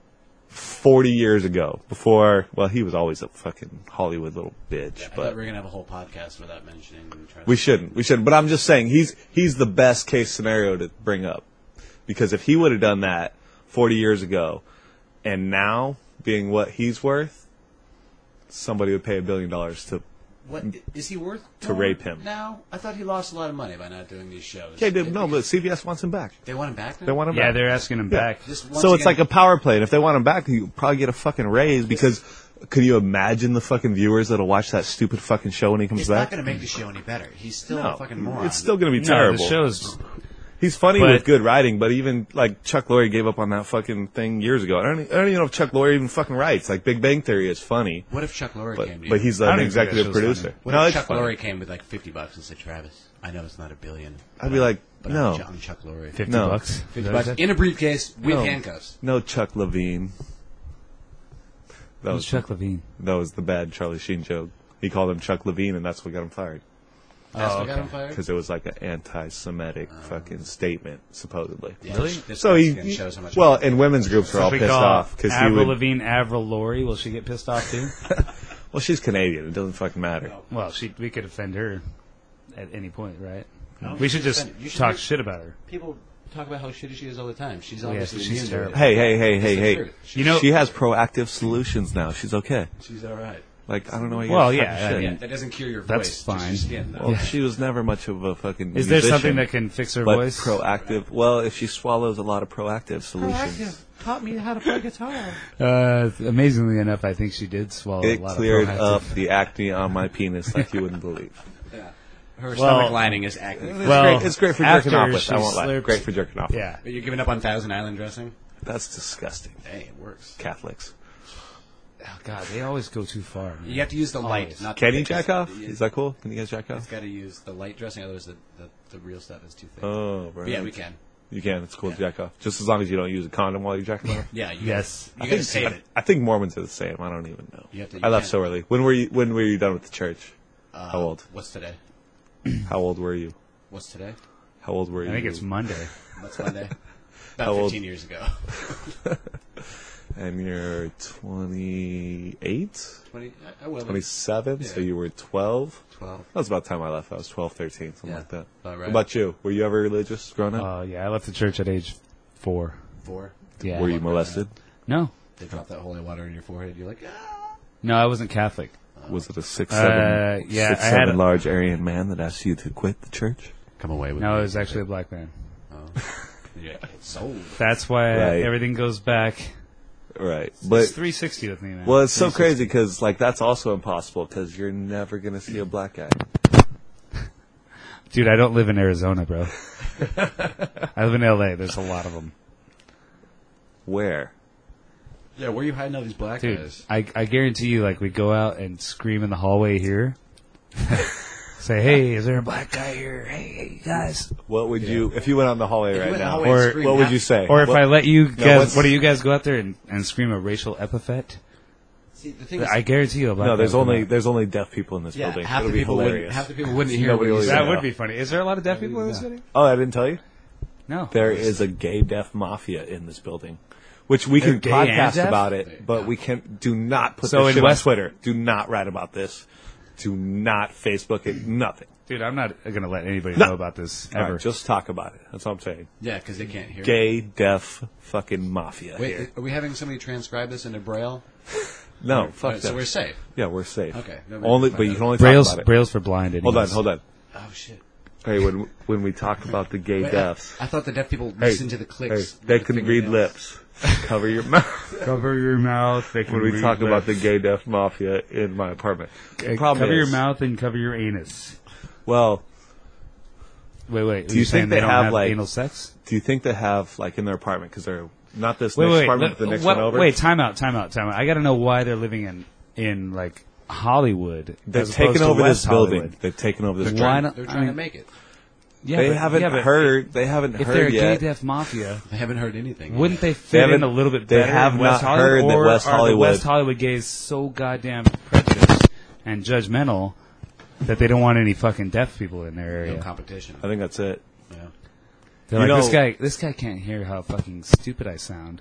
forty years ago, before, well, he was always a fucking Hollywood little bitch, I thought but we were gonna have a whole podcast without mentioning. Travis. we shouldn't. We shouldn't. But I'm just saying he's he's the best case scenario to bring up, because if he would have done that forty years ago, and now being what he's worth, somebody would pay a billion dollars to. What is he worth To more rape him. now? I thought he lost a lot of money by not doing these shows. Okay, dude, no, but C B S wants him back. they want him back now. They want him Yeah, back. they're asking him Yeah. back. Just once So it's again- like a power play, and if they want him back, you probably get a fucking raise, because could you imagine the fucking viewers that'll watch that stupid fucking show when he comes It's back? not going to make the show any better. He's still No, a fucking moron. it's still going to be No, terrible. the show's He's funny but- with good writing, but even like Chuck Lorre gave up on that fucking thing years ago. I don't, I don't even know if Chuck Lorre even fucking writes. Like Big Bang Theory is funny, What if Chuck Lorre but came to you? but he's I an don't even think that executive show's producer. funny. What No, if it's Chuck funny. Lorre came with like fifty bucks and said, "Travis, I know it's not a billion. I'd be like, but no, I'm, Ch- I'm Chuck Lorre. fifty No. bucks. Is fifty that bucks what it in a briefcase with No. handcuffs." no Chuck Levine. That Who's was Chuck Levine? that was the bad Charlie Sheen joke. He called him Chuck Levine, and that's what got him fired. That's Oh, what got okay. him fired. Because it was like an anti-Semitic fucking statement, supposedly. Yeah, Really? This So guy's he, gonna show so much well, and women's groups are all If we pissed call off because he Avril would. Lavigne Avril Laurie, will she get pissed off too? Well, she's Canadian. It doesn't fucking matter. Well, she we could offend her at any point, right? No, we should just offend- you should talk be- shit about her. people talk about how shitty she is all the time. She's Yeah, obviously so she's immune to terrible. it. Hey, hey, hey, hey, the hey! truth. You know, She has proactive solutions now. She's okay. She's all right. Like I don't know. Why you Well, guys yeah, talking I shit. mean- Yeah, that doesn't cure your That's voice. fine. Just your skin, though. Well, she was never much of a fucking. is there musician, something that can fix her but voice? proactive? Well, if she swallows a lot of proactive solutions, Taught me how to play guitar. Uh, amazingly enough, I think she did swallow it a lot cleared of up proactive. the acne on my penis like you wouldn't believe. Yeah. Her Well- stomach lining is acne. It's Well, great. It's great for jerking after off with. she I won't lie. slurps- Great for jerking off. Yeah. But you're giving up on Thousand Island dressing? That's disgusting. Hey, it works. Catholics. Oh, God, they always go too far. Man. You have to use the light, Always. not the Can you thick. jack off? Yeah. Is that cool? Can you guys jack It's off? got to use the light dressing, otherwise the, the, the real stuff is too thick. Oh, right. But yeah, we can. You can. It's cool to jack off. Just as long as you don't use a condom while you're jacking off. Yeah, you Yes. You I got to think save I, it. I think Mormons are the same. I don't even know. You have to- I you left can't- so early. When were you? When were you done with the church? Uh, How old? What's today? How old were you? What's today? How old were you? I think it's Monday. What's Monday? About How old? fifteen years ago. And you're twenty-eight? Twenty. I, I will. twenty-seven? So Yeah. you were twelve? Twelve. That was about the time I left. I was twelve, thirteen, something Yeah, like that. about right. What about you? Were you ever religious growing up? Uh, yeah, I left the church at age four. Four. Yeah. Were you molested? No. They drop that holy water in your forehead. You're like, ah. No, I wasn't Catholic. Was it a six, Uh, seven, yeah, six, I had seven a- large Aryan man that asked you to quit the church? Come away with No, me. it was actually a black man. Oh. You're like, it's sold. That's why Right. everything goes back. Right. It's But, three sixty with me, man. well, it's so three sixty. crazy because, like, that's also impossible because you're never going to see a black guy. Dude, I don't live in Arizona, bro. I live in L A. There's a lot of them. Where? Yeah, where are you hiding all these black Dude, guys? I, I guarantee you, like, we go out and scream in the hallway here. Say, hey, is there a black guy here? Hey, hey, guys. What would you, if you went on the hallway If you right went in the now, hallway and Or- screamed what would half- you say? Or if What- I let you guys, what's- what do you guys go out there and, and scream a racial epithet? See, the thing is, I guarantee you a black No, guy there's will come only out. there's only deaf people in this yeah, building. half It'll the be people wouldn't, hilarious. half the people wouldn't hear Nobody what will you say That said. would be funny. Is there a lot of deaf people in this city? Oh, I didn't tell you? No. There is a gay deaf mafia in this building, which we They're can gay and podcast deaf? about it, but we can do not put So this in shit West- on Twitter. Do not write about this. Do not Facebook it. Nothing. Dude, I'm not going to let anybody No. know about this All ever. right, just talk about it. That's all I'm saying. Yeah, because they can't hear. Gay, deaf, fucking mafia Wait, here. are we having somebody transcribe this into Braille? No, Alright, fuck so that. we're safe. Yeah, we're safe. Okay, no, Only, no, but no. you can only Braille's, talk about it. Braille's for blind. Hold on, anyways. hold on. Oh shit! Hey, when when we talk about the gay Wait, deafs, I, I thought the deaf people hey, listen to the hey, clicks. with they the can read fingernails. lips. Cover your mouth. Cover your mouth. They can When we read talk about the lips. gay deaf mafia in my apartment. Okay, problem cover your is- mouth and cover your anus. Well, Wait, wait. Do are you saying think they don't have, have like- anal sex? do you think they have, like, in their apartment, because they're not this Wait, next wait, apartment, wait. but the next what- one over? Wait, time out, time out, time out. I got to know why they're living in in like Hollywood. They've as taken opposed to over West this building. Hollywood. They've taken over this They're Why trying, not- they're I trying to mean- make it. Yeah, They but- haven't yeah, but heard. They haven't If heard they're yet. gay deaf mafia, They haven't heard anything. wouldn't they They fit in haven't- a little bit they better have in West not Hollywood? heard that or West are the Hollywood- West Hollywood gays so goddamn prejudiced and judgmental that they don't want any fucking deaf people in their area? No competition. I think that's it. Yeah. They're You like, this know- guy, this guy can't hear how fucking stupid I sound.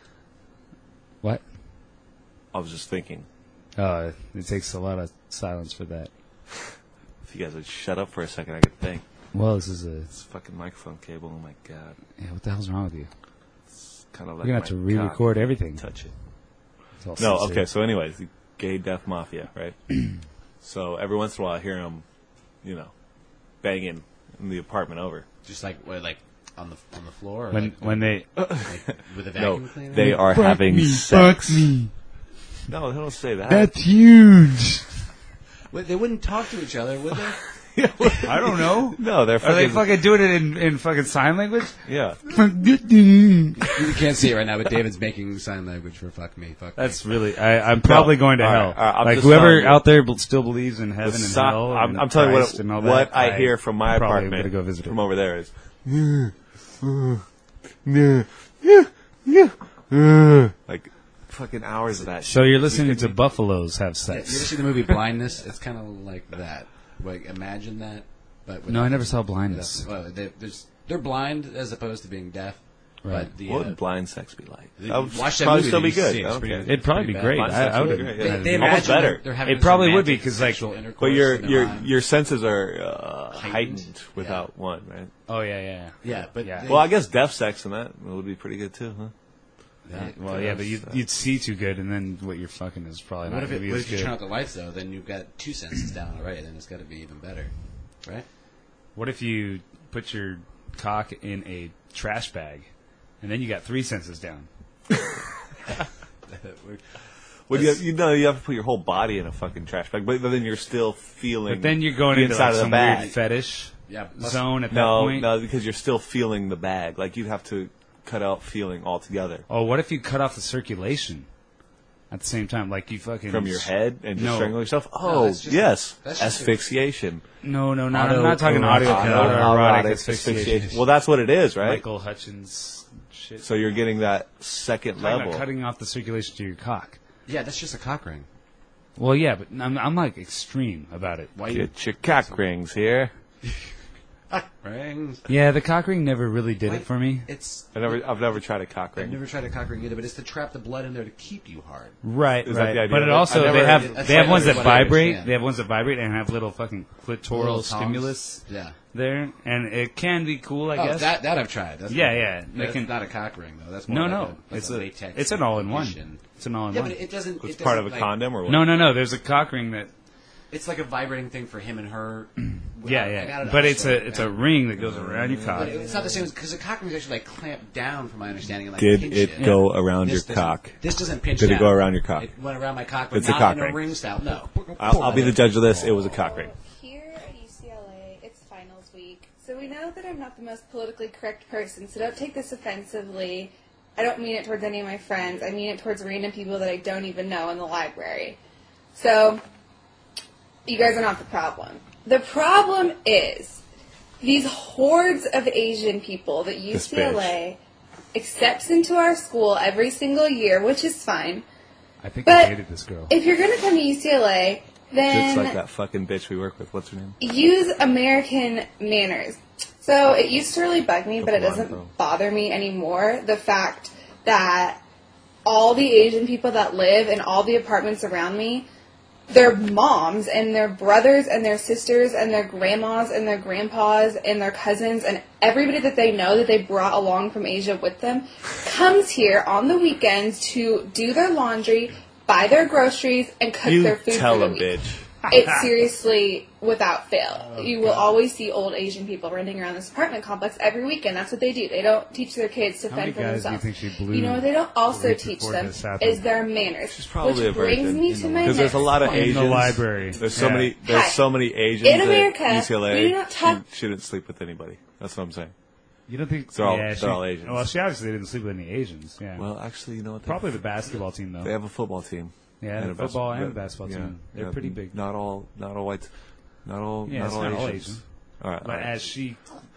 What? I was just thinking, Uh, it takes a lot of silence for that. if you guys would shut up for a second, I could think. Well, this is a. This fucking microphone cable. Oh my god, Yeah, what the hell's wrong with you? it's kind of You're like gonna have to my re-record cock. everything. Touch it. It's all No, censored. okay. So, anyways, the gay deaf mafia, right? So every once in a while, I hear them, you know, banging in the apartment over. Just like what, like on the on the floor. Or When like, when they like with a No, vacuum cleaner. they are Fuck having me, sex. fuck me. No, they don't say that. That's huge. Wait, they wouldn't talk to each other, would they? I don't know. no, they're Are fucking. they fucking doing it in, in fucking sign language? yeah. You can't see it right now, but David's making sign language for "fuck me." Fuck That's really. I, I'm probably going to all hell. right, all right, I'm like just whoever telling you. out there bel- still believes in heaven The and so- hell. I'm, and I'm telling you Christ what, and all what that, I, hear from my probably apartment gonna go visit it. from over there is. Like fucking hours of that shit. So you're listening to buffaloes have me. You ever sex? see the movie Blindness? It's kind of like that. Like imagine that, but No, I never saw Blindness. Well, they, there's, they're blind as opposed to being deaf. Right. But the, What uh, would blind sex be like? the- That would watch that probably movie, still be you see good. it. I It's don't pretty- care. It'd probably be bad. great. Blind I, sex I would would. be great, They, yeah. they Almost imagine better. They're, they're having It this probably would romantic be, 'cause, like- sexual intercourse But your in their your mind. your senses are uh, heightened, Heightened. without one, right? Oh yeah, yeah. yeah. yeah, but Yeah. they- Well, I guess deaf sex and that would be pretty good too, huh? yeah, Well, yeah, but you'd, you'd see too good, and then what you're fucking is probably What not if, going it, to be what as if you good. turn out the lights though? Then you've got two senses down already. Then it's got to be even better, right? What if you put your cock in a trash bag, and then you got three senses down? Well, you, you know, you have to put your whole body in a fucking trash bag, but, but then you're still feeling. But then you're going the into inside like of the some bag. weird fetish Yeah, must- zone at that No, point. no, because you're still feeling the bag. Like you'd have to cut out feeling altogether Oh, what if you cut off the circulation at the same time? Like you fucking from your head and just No. strangle yourself. Oh, that's just- yes, that's just- asphyxiation. No, no, no. Auto- I'm not talking audio Auto- autoerotic Autoerotic asphyxiation. Well, that's what it is, right? Michael Hutchins shit. So you're getting that second I'm talking about level. cutting off the circulation to your cock. yeah, that's just a cock ring. Well, yeah, but I'm, I'm like extreme about it. Why you? Get your cock rings here. Rings. Yeah, the cock ring never really did Wait, it for me. It's. I never, I've never tried a cock I've ring. never tried a cock ring either, but it's to trap the blood in there to keep you hard. Right, Is that right. the idea But of it it? also I've they never- have That's they have what ones I- that what I vibrate. understand. They have ones that vibrate and have little fucking clitoral Little tongs. stimulus Yeah. there, and it can be cool, I Oh, guess. that that I've tried. That's Yeah, not- yeah, they That's can- not a cock ring though. That's more no, like no, a, like it's a a latex. it's an all-in-one. addition. It's an Yeah, all-in-one. but it doesn't. It's it part doesn't, of a like, condom or what? No, no, no. There's a cock ring that. It's like a vibrating thing for him and her. Yeah, I- I yeah. got it But out, it's so- a it's a ring that goes around your cock. But it's not the same because the cock ring is actually like clamped down, from my understanding. And, like, Did pinch it you. go around This your doesn't- cock? This doesn't pinch. Did it down. go around your cock? It went around my cock, but It's a not cock in ring. a ring style. No. I'll, I'll be the judge of this. It was a cock ring. Here at U C L A, it's finals week, so we know that I'm not the most politically correct person, so don't take this offensively. I don't mean it towards any of my friends. I mean it towards random people that I don't even know in the library. So, you guys are not the problem. The problem is these hordes of Asian people that U C L A accepts into our school every single year, which is fine. I think But I hated this girl. If you're going to come to U C L A, then Just like that fucking bitch we work with. What's her name? use American manners. So it used to really bug me, but it blonde doesn't girl. bother me anymore. The fact that all the Asian people that live in all the apartments around me, their moms and their brothers and their sisters and their grandmas and their grandpas and their cousins and everybody that they know that they brought along from Asia with them comes here on the weekends to do their laundry, buy their groceries, and cook You their food tell for the him, week. bitch. It's seriously without fail. Oh, You will always see old Asian people running around this apartment complex every weekend. That's what they do. They don't teach their kids to How many fend for guys do you themselves. think she blew You know what they don't also right teach before them this happened? is their manners. She's probably which a brings virgin. me to my Because there's a next lot of point. In the Asians. library. There's so Yeah. many. There's Hi. so many Asians In at America, U C L A. we do not talk- She shouldn't sleep with anybody. That's what I'm saying. You don't think They're all- yeah, they're she, all Asians. Well, she obviously didn't sleep with any Asians. Yeah, Well, actually, you know what? They probably the basketball team though. They have a football team. Yeah, And the a bas- football and yeah, the basketball yeah, team. They're yeah, pretty big. Not all. Not all whites. Not all. Yeah, not it's all not all Asians. Asian. All right. But all right. as she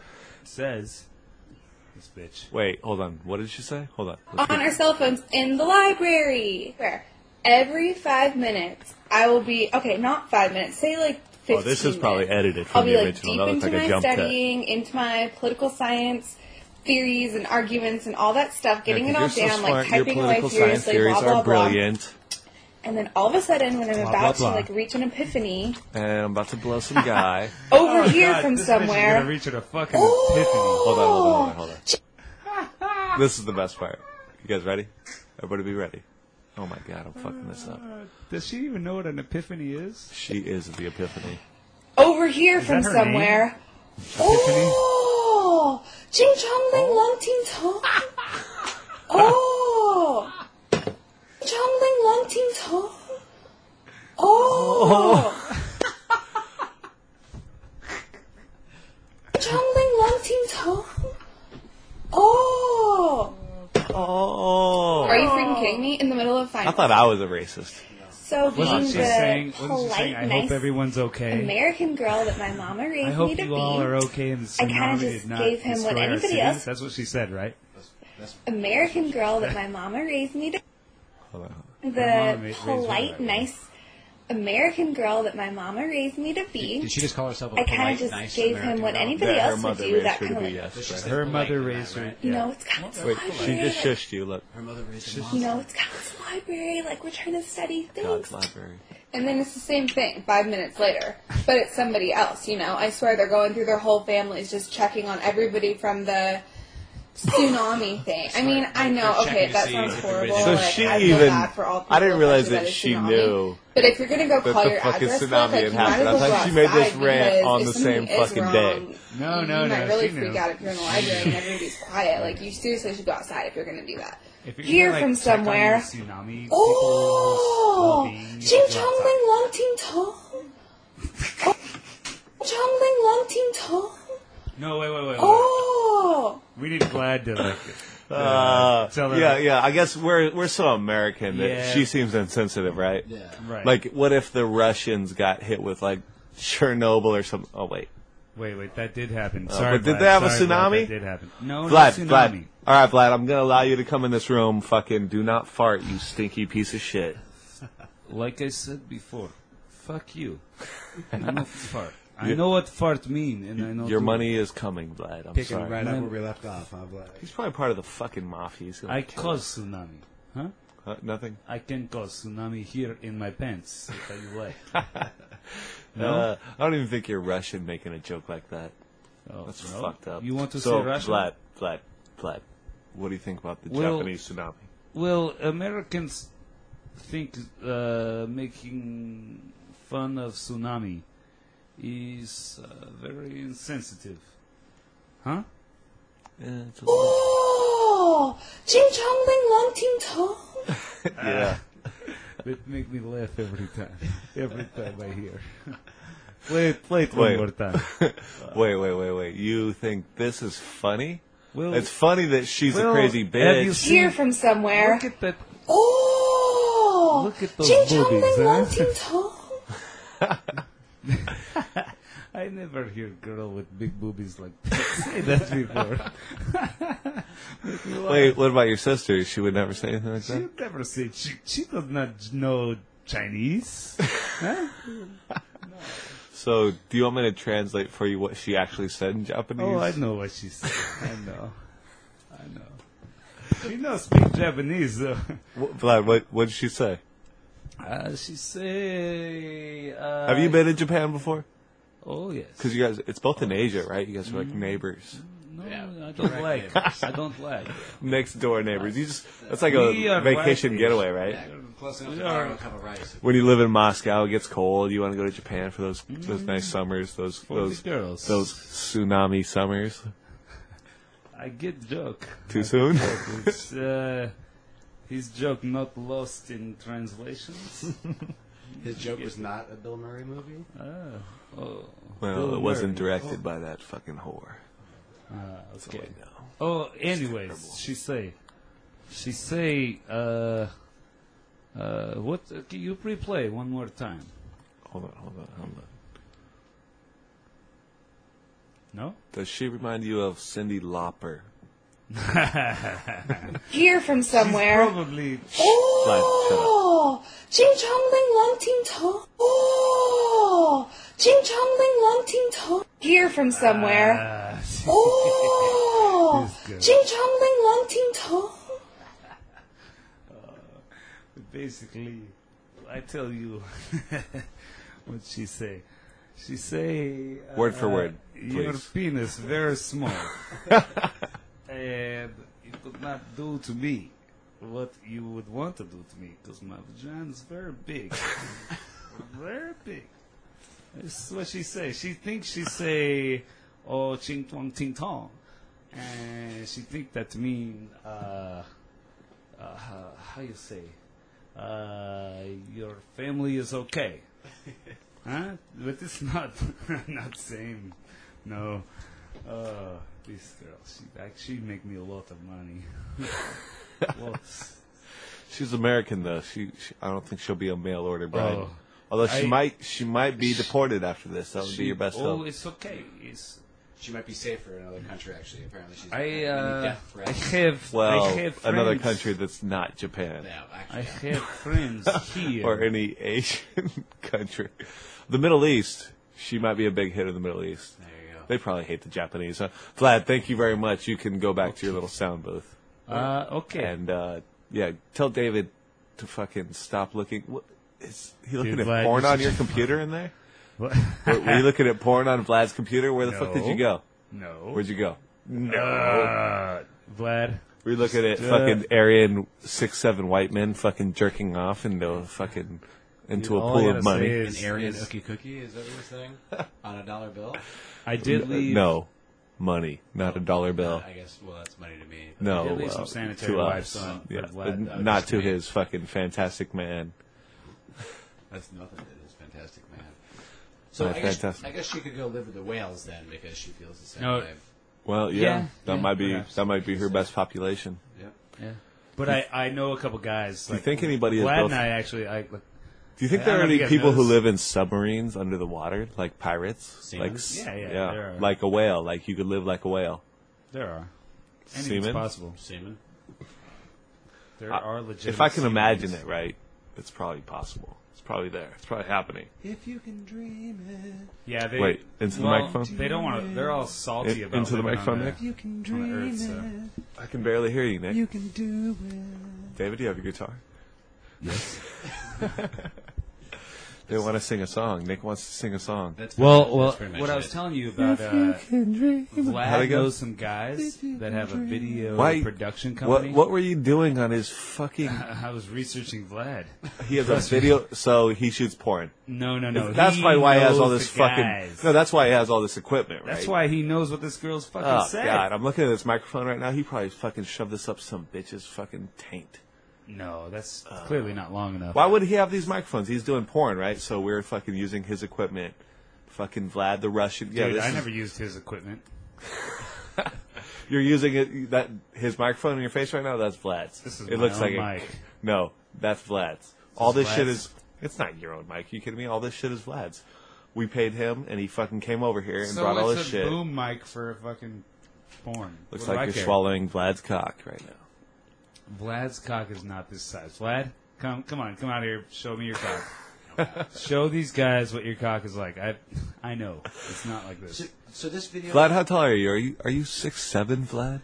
says, this bitch. Wait, hold on. What did she say? Hold on. Let's On go. our cell phones in the library. Where every five minutes I will be okay, not five minutes. Say like fifteen. Oh, this is probably minutes. edited I'll from be the like original. deep That looks into like a my jump cut. studying, into my political science theories and arguments and all that stuff, getting Yeah, it all 'cause you're down, so like smart. Your typing away political science furiously, theories blah blah are blah. brilliant. And then all of a sudden, when I'm Blah, about blah, to blah. like reach an epiphany, And I'm about to blow some guy. over here Oh, God, from this bitch is somewhere. gonna reach at a fucking Oh! epiphany. Hold on, hold on, hold on, hold on. This is the best part. You guys ready? Everybody be ready. Oh my god, I'm fucking this up. Uh, does she even know what an epiphany is? She is the epiphany. Over here Is from that her somewhere. Epiphany? Oh, Jing Chong Ling Long Ting Tong. Oh, Chong Ling Long Ting Tong. Oh, Chong Ling Long Ting Tong. Oh, Oh. are you freaking kidding me? In the middle of I finals. thought I was a racist. So being Wasn't she the saying? Wasn't she polite, saying? I nice hope everyone's okay. American girl that my mama raised I hope me to you be. all are okay, and the I kinda tsunami just did not gave him what destroy our anybody cities. else- That's what she said, right? American girl that my mama raised me to Hold on. Her the mama ma- raised her polite, that way. nice American girl that my mama raised me to be. Did she just call herself a I kind polite, of just nice gave American him what girl? anybody Yeah, her else would mother do. raised That her to kind be, of, yes. She's right. still Her polite mother in that, raised her. right? you yeah. know, it's got this Wait, library. she just like, shushed you. Look. Her mother raised her you know, monster. it's got this library. Like we're trying to study God's things. library. And then it's the same thing five minutes later, but it's somebody else. You know, I swear they're going through their whole families, just checking on everybody from the tsunami thing. I mean, I know, They're okay, checking to that see sounds if horrible. everybody's- So like, she I feel even- bad for all people I didn't realize affected by that the she tsunami. knew But if you're gonna go that call the your fucking address book, tsunami like, had you might happened. as I well thought go she made this outside rant because on if the something same is fucking wrong, day. No, you, no, you no, might really she freak knew. out if you're in the library and everybody's quiet. Like, you seriously should go outside if you're gonna do that. If you're Hear gonna, like, from check on somewhere. your Tsunami Oh, people's well-being, you Jing should go Chong outside. Ling Long Ting Tong. Oh, Chong Ling Long Ting Tong. No, wait, wait, wait, wait. Oh, We need Vlad to like. Uh, tell her- yeah, yeah. I guess we're we're so American that Yeah. she seems insensitive, right? Yeah. Right. Like, what if the Russians got hit with like Chernobyl or something? Oh wait, Wait, wait, that did happen. Uh, Sorry, but did Vlad. they have a Sorry, Vlad, tsunami? that did happen. No, Vlad, no tsunami. Vlad. All right, Vlad. I'm gonna allow you to come in this room. Fucking do not fart, you stinky piece of shit. Like I said before, fuck you. I don't fart. I You- know what fart mean, and I know Your to- money is coming, Vlad. I'm Picking sorry. right up Man. where we left off, huh, Vlad? He's probably part of the fucking mafia. He's gonna I kill cause us. tsunami. Huh? Huh? Nothing. I can cause tsunami here in my pants, if you like. No? Uh, I don't even think you're Russian making a joke like that. Oh, That's no? fucked up. You want to so, say Russia? Vlad, Vlad, Vlad. What do you think about the Well- Japanese tsunami? Well, Americans think uh, making fun of tsunami is uh, very insensitive. Huh? Yeah, it's a little- Oh, Jing Chong Ling Long Ting Tong. yeah. That make me laugh every time. Every time I hear. play it, play it one Wait. more time. Wait, wait, wait, wait. You think this is funny? Well, It's funny that she's well, a crazy have you bitch. seen- Here from somewhere. Look at that. Oh, Look at those Jing Chong boobies, Ling huh? Long Ting Tong. I never hear girl with big boobies like that say that before. Make me laugh. Wait, what about your sister? She would never say anything like She that? would never say she, she does not know Chinese. Huh? So, do you want me to translate for you what she actually said in Japanese? Oh, I know what she said. I know. I know. She knows speak Japanese though. What, Vlad, what, what did she say? Uh, she say. Uh, Have you been in Japan before? Oh yes. Because you guys, it's both in Asia, right? You guys are like neighbors. No, Yeah, I don't direct like. neighbors. I don't like. Next door neighbors. You just, that's like We a are vacation right getaway, right? Yeah, close enough We to are- borrow a cup of rice. When you live in Moscow, it gets cold. You want to go to Japan for those those nice summers, those For those the girls. those tsunami summers. I get joke. Too I soon? get joke. It's, uh, his joke not lost in translations. His joke was not a Bill Murray movie. Ah, oh. Well, Bill it wasn't Murray. directed by that fucking whore. Ah, So okay. I know. Oh, anyways, she say, she say, uh, uh, what? Uh, can you replay one more time? Hold on, hold on, hold on. No. Does she remind you of Cyndi Lauper? Here from somewhere. Probably. Oh, Jing Chong Ling Long Ting Tong. Oh, Jing Chong Ling Long Ting Tong. Here from somewhere. Ah, Oh, This girl. Jing Chong Ling Long Ting Tong. basically, I tell you what she say. She say uh, Word for word, your please. penis very small, and you could not do to me what you would want to do to me because my vagina is very big, very big. This is what she say. She thinks she say, "Oh, ching tong ting tong," and she think that mean uh, uh, how, how you say, uh, your family is okay. Huh? But it's not not same. No. Uh, this girl, she actually make me a lot of money. Lots. She's American though. She, she I don't think she'll be a mail order bride. Oh. Although she I- might she might be deported after this. That would She- be your best Oh, hope. it's okay. It's She might be safer in another country. Actually, apparently she's I many uh, death I threats. have Well, I have another friends- country that's not Japan Yeah, I actually, have friends here. or any Asian country. The Middle East. She might be a big hit in the Middle East. there you go. They probably hate the Japanese. Huh? Vlad, thank you very much. You can go back to your little sound booth. Uh, okay. And, uh, yeah, tell David to fucking stop looking. What, is he looking Dude, at Vlad, porn you on should- your computer in there? What? Were, were you looking at porn on Vlad's computer? Where the fuck did you go? No. Where'd you go? No. Uh, Vlad. Were you looking at uh, fucking Aryan six seven white men fucking jerking off into a fucking into a All I pool gotta of say money? is- An Aryan is- ookie cookie, is that what you're saying? On a dollar bill? I did leave. No, money, not a dollar bill. I guess, well, that's money to me. No, At least uh, some sanitary to wipes us. on- Yeah, for Vlad. but Oh, not just to me. his fucking fantastic man. That's nothing to this fantastic man. So Oh, I guess, fantastic. I guess she could go live with the whales then, because she feels the same No. way. Well, yeah, Yeah, that yeah, might be perhaps. that might be her best population. Yep. Yeah. But I, I know a couple guys. Do you like, think anybody has Vlad built- and I actually I like, Do you think I there are don't know any if you guys people who noticed. live in submarines under the water, like pirates? Seamen? Like s- Yeah, yeah, there are. like a whale. Like you could live like a whale. there are. Anything's Seamen? possible. Semen? There I- are legitimate. If I can imagine seamans. it, right, it's probably possible. It's probably there. It's probably happening. If you can dream it. Yeah, they Wait, into the well, microphone? They don't want to. They're all salty In- about into the living microphone, on Nick? the, You can on the dream earth, so. it. I can barely hear you, Nick. You can do it. David, do you have a guitar? Yes. They want to sing a song. Nick wants to sing a song. That's Well, pretty- well, that's pretty much what I was it. telling you about, uh, How'd it Vlad go? knows some guys that have a video Why- production What company. What were you doing on his fucking? I was researching Vlad. He has a video, so he shoots porn. No, no, no. That's he probably why he has all knows this the fucking. guys. No, that's why he has all this equipment, right? That's why he knows what this girl's fucking Oh said. God, I'm looking at this microphone right now. He probably fucking shoved this up some bitch's fucking taint. No, that's clearly not long enough. Why would he have these microphones? He's doing porn, right? So we're fucking using his equipment. Fucking Vlad the Russian. Yeah, Dude, this I is- never used his equipment. You're using it. That his microphone in your face right now. That's Vlad's. This is it my looks own like mic. A, no, that's Vlad's. All is this shit Vlad's? is. It's not your own mic. You kidding me? All this shit is Vlad's. We paid him, and he fucking came over here and so brought all it's this a shit. boom mic for a fucking porn. Looks What do like I you're care? swallowing Vlad's cock right now. Vlad's cock is not this size. Vlad, come, come on, come out here. Show me your cock. Show these guys what your cock is like. I, I know it's not like this. So, so this video. Vlad, how tall are you? Are you are you six seven, Vlad?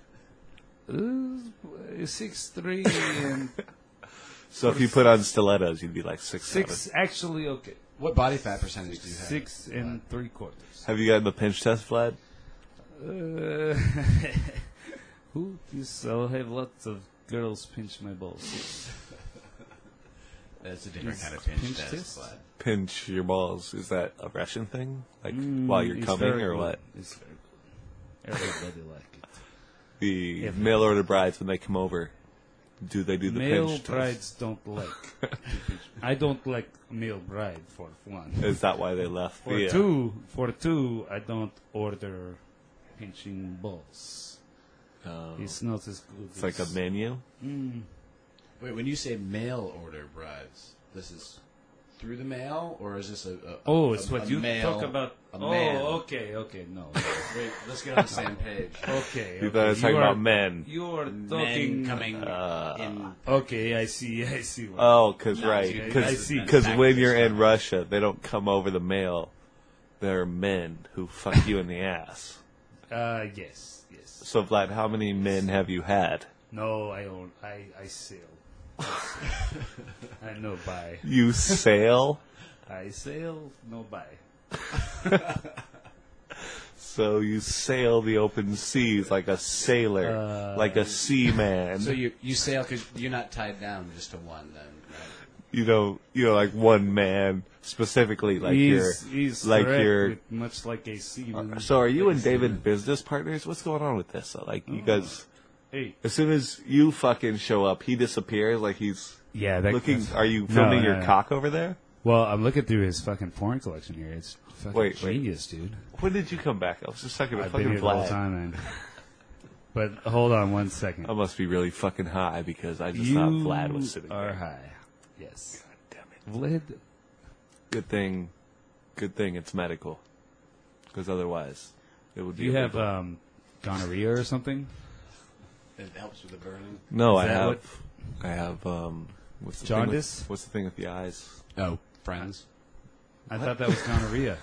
Uh, six three and So if you put on stilettos, you'd be like six six. seven. Actually, okay, What body fat percentage do you have? six and three quarters. Have you gotten the pinch test, Vlad? Uh, who? Yes, I'll have lots of girls pinch my balls. That's a different Is kind of pinch, pinch test. test? Vlad. Pinch your balls. Is that a Russian thing? Like Mm, while you're it's coming very or good. what? It's very good. Everybody like it. The If- mail order brides when they come over, do they do the Male pinch test? brides don't like. to pinch. I don't like male bride for one. Is that why they left? For the, uh, two, for two, I don't order pinching balls. oh, It's not as good. it's like a as- menu. Mm. Wait, when you say mail order brides, this is through the mail, or is this a? a Oh, a- it's what a you mail- talk about. A Oh, man. okay, okay, no. Wait, let's get on the same page. Okay, You okay. thought I was talking you are, about men. You are Men talking. coming Uh, in. Okay, I see, I see. What Oh, because No, right, see, I because see. when you're in Russia, they don't come over the mail. They're men who fuck you in the ass. Uh, yes, yes. So Vlad, how many men have you had? No, I own. I I sail. I no buy. You sail. I sail, no buy. So you sail the open seas like a sailor, Uh, like a seaman. So you you sail because you're not tied down just to one, then. Right? you know, you know, like one man specifically, like you're, he's he's like correct you're. with much like a seaman. So are you like and a seaman. David business partners? What's going on with this? So, like you Oh. guys, Hey, as soon as you fucking show up, he disappears. Like he's yeah, that, looking. that's- Are you No, filming no, your no. cock over there? Well, I'm looking through his fucking porn collection here. It's fucking Wait, wait. genius, dude. When did you come back? I was just talking to I've been fucking here the whole Vlad. time, man. But hold on one second. I must be really fucking high because I just you thought Vlad was sitting are there. high. Yes. Damn it. Vlad. Good thing, good thing it's medical, because otherwise it would Do be. you have illegal. um, gonorrhea or something? It helps with the burning. no, is I that have. what- I have. Um, what's the Jaundice? Thing with, what's the thing with the eyes? Oh, friends. I thought that was gonorrhea.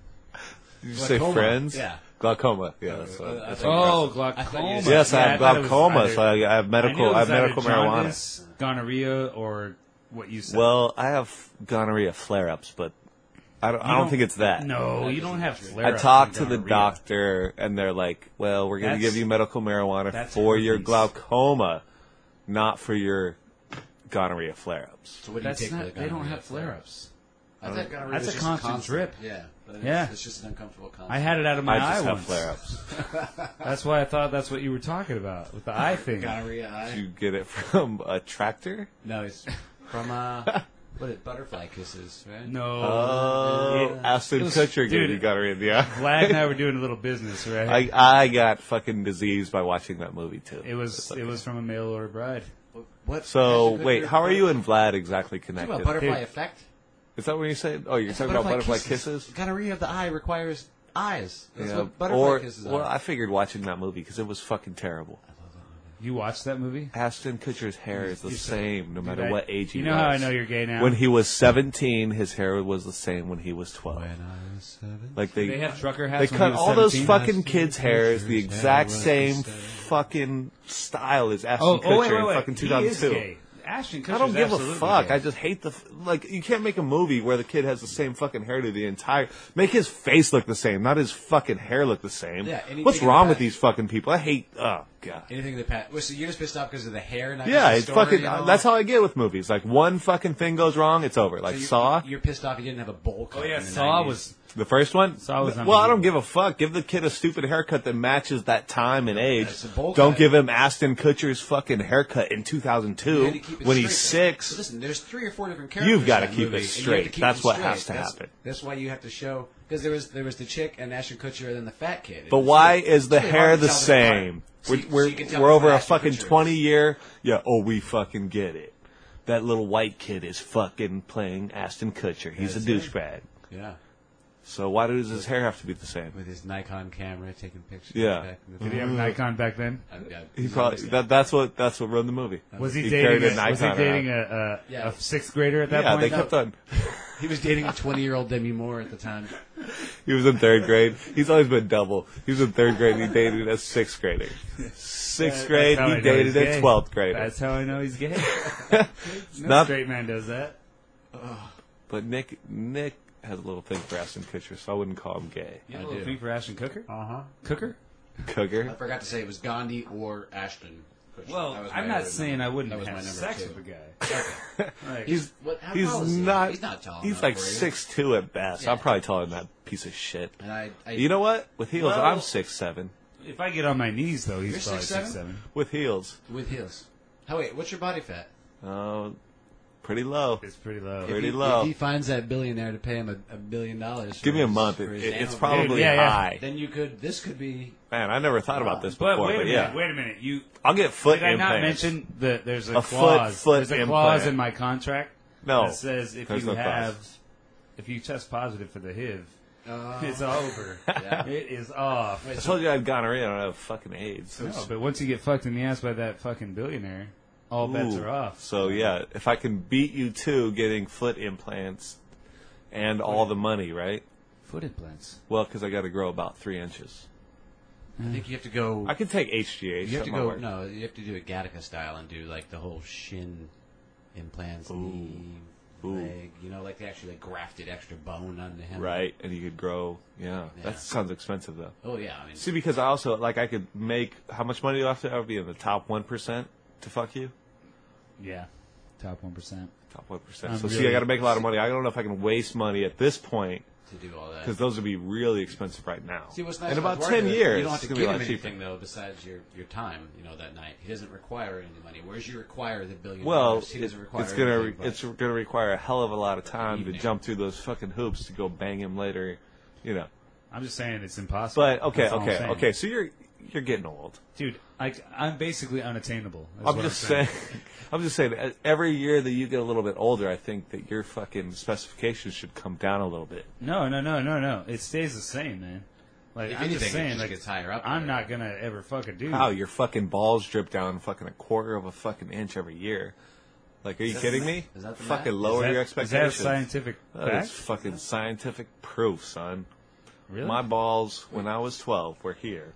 Did you say Glaucoma. friends? Yeah. Glaucoma. Yeah. That's Uh, what, I that's thought- what- Oh, I thought glaucoma. you said- yes, I Yeah, have thought it was glaucoma, either- so I, I have I medical. knew it I, was have medical either marijuana. jaundice, gonorrhea, or what you said. Well, I have gonorrhea flare-ups, but I don't. You I don't think it's that. No, you don't have I flare-ups. talked from to the gonorrhea. doctor, and they're like, "Well, we're going to That's- give you medical marijuana that's for your herpes. glaucoma, not for your gonorrhea flare-ups." So what do That's you take not. for the They don't gonorrhea have flare-ups. I thought gonorrhea That's was a just constant drip. Yeah. But Yeah. It's, it's just an uncomfortable constant. I had it out of my I eye just have once. flare-ups. That's why I thought that's what you were talking about with the eye thing. gonorrhea Did eye. you get it from a tractor? No, it's from uh, what is butterfly kisses, right? No. Oh, It- Aston it was- Kutcher gave dude, you gonorrhea in the eye. Vlad and I were doing a little business, right? I I got fucking diseased by watching that movie too. it was it was from a mail order bride. What? So Ashton wait, Kutcher- how are you and Vlad exactly Talking connected? about butterfly Dude. effect? Is that what you're saying? Oh, you're talking about butterfly kisses? Gonorrhea of the eye requires eyes. That's Yeah. what butterfly Or kisses well, are. I figured watching that movie because it was fucking terrible. You watched that movie? Ashton Kutcher's hair is the same no matter Dude, I- what age he You was. know how I know you're gay now? When he was seventeen, his hair was the same when he was twelve. When I was seven. Like they, they have trucker they hats. when cut he was all those seventeen? fucking kids' hairs the exact was same the same. fucking style as Ashton Oh, Kutcher oh wait, wait, in wait. fucking He two thousand two. is gay. Ashton Kutcher's I don't give a absolutely fuck. gay. I just hate the f- like. You can't make a movie where the kid has the same fucking hairdo the entire. Make his face look the same, not his fucking hair look the same. Yeah, anything What's in wrong the with past- these fucking people? I hate. Oh god. Anything that Pat. Well, so you're just pissed off because of the hair, not Yeah, because it's of the story, fucking. you know? That's how I get with movies. Like one fucking thing goes wrong, it's over. Like So you're, Saw, You're pissed off. You didn't have a bowl cut. Oh yeah, in the Saw nineties. was. the first one. Saw was well, I don't unbelievable. give a fuck. Give the kid a stupid haircut that matches that time and age. It's a bowl Don't cut. give him Ashton Kutcher's fucking haircut in two thousand You two had to keep it when he's straight, though. six. So listen, there's three or four different characters. You've gotta in that keep it movie, and you have to straight. keep That's them what straight. has to That's- happen. That's why you have to show because there was there was the chick and Ashton Kutcher and then the fat kid. But It's why really- is the it's really hair hard to the tell them apart. same? So We're you- so we're, you can tell we're which over one a Ashton fucking Kutcher is. twenty year. Yeah. Oh, we fucking get it. That little white kid is fucking playing Ashton Kutcher. He's a That's it. douchebag. Yeah, So why does his hair have to be the same? with his Nikon camera taking pictures. Yeah. Back in the Did he have a Nikon back then? I- I- He probably that, that's what that's what run the movie. Was he, He dating? carried a A, was he Nikon dating around. a, a, Yeah. a sixth grader at that Yeah, point? they kept on. He was dating a twenty-year-old Demi Moore at the time. He was in third grade. He's always been double. He was in third grade. and He dated a sixth grader. Sixth That- grade. that's how I He know dated he's a gay. twelfth grader. That's how I know he's gay. no Not- straight man does that. But Nick Nick has a little thing for Ashton Kutcher, so I wouldn't call him gay. You I have a little do. thing for Ashton Cooker? Uh huh. Cooker? I Cooker. forgot to say it was Gandhi or Ashton Kutcher. Well, That was I'm my not other saying number. I wouldn't That was my have number sex two. with the guy. Like, He's What, how he's tall is he? not. He's not tall. He's enough like for you. six two at best. Yeah. I'm probably taller than that piece of shit. And I, I You know what? With heels, Well- I'm six seven. if I get on my knees, though, he's You're probably six seven? six seven. With heels, with heels. Oh wait, what's your body fat? uh, pretty low. It's pretty low. Pretty if he, low. If he finds that billionaire to pay him a, a billion dollars, for Give me a his- month. for It, his it- it's animal- probably Yeah, yeah. high. Then you could. This could be. Man, I never thought about this But before. wait a But, minute, yeah, wait a minute. You I'll get foot did I not implants. mention that there's a, A foot- clause? foot there's a implant. clause in my contract No, that says if there's you no clause. have, if you test positive for the H I V, Uh, it's over. yeah. It is off. I told you I had gonorrhea. I don't have fucking AIDS. No, but once you get fucked in the ass by that fucking billionaire, all bets Ooh. are off. So yeah, if I can beat you to getting foot implants and all the money, right? Foot implants. Well, because I got to grow about three inches. I think you have to go. I can take H G H. You have to that might go. work. No, you have to do it Gattaca style and do like the whole shin implants, knee, Ooh. leg. You know, like they actually like grafted extra bone onto him. Right, and you could grow. Yeah, Yeah. that sounds expensive though. Oh yeah, I mean, See, because I also like I could make how much money do I have to? I would be in the top one percent to fuck you. Yeah, top one percent. Top one percent. I'm So see, really- I got to make a lot of money. I don't know if I can waste money at this point to do all that. because those would be really expensive right now. See, what's nice in about about ten Dwarka, years, you don't have it's to gonna give be a him lot cheaper. anything though besides your, your time. You know, that night he doesn't require any money, whereas you require the billion. Well, dollars. he doesn't it- require. it's gonna anything re- but- it's gonna require a hell of a lot of time to Evening. jump through those fucking hoops to go bang him later, you know. I'm just saying it's impossible. But okay, That's all I'm okay, saying. okay. So you're you're getting old. dude. I, I'm basically unattainable. is I'm what just saying. I'm just saying. uh, Every year that you get a little bit older, I think that your fucking specifications should come down a little bit. No, no, no, no, no. It stays the same, man. Like If I'm anything, just it saying, just like gets higher up I'm there. not gonna ever fuck a dude. How your fucking balls drip down fucking a quarter of a fucking inch every year? Like, are you that kidding the me? math? Is that the fucking math? lower is that, your is that a expectations. scientific That is fact? fucking scientific proof, son. Really? My balls, when I was twelve, were here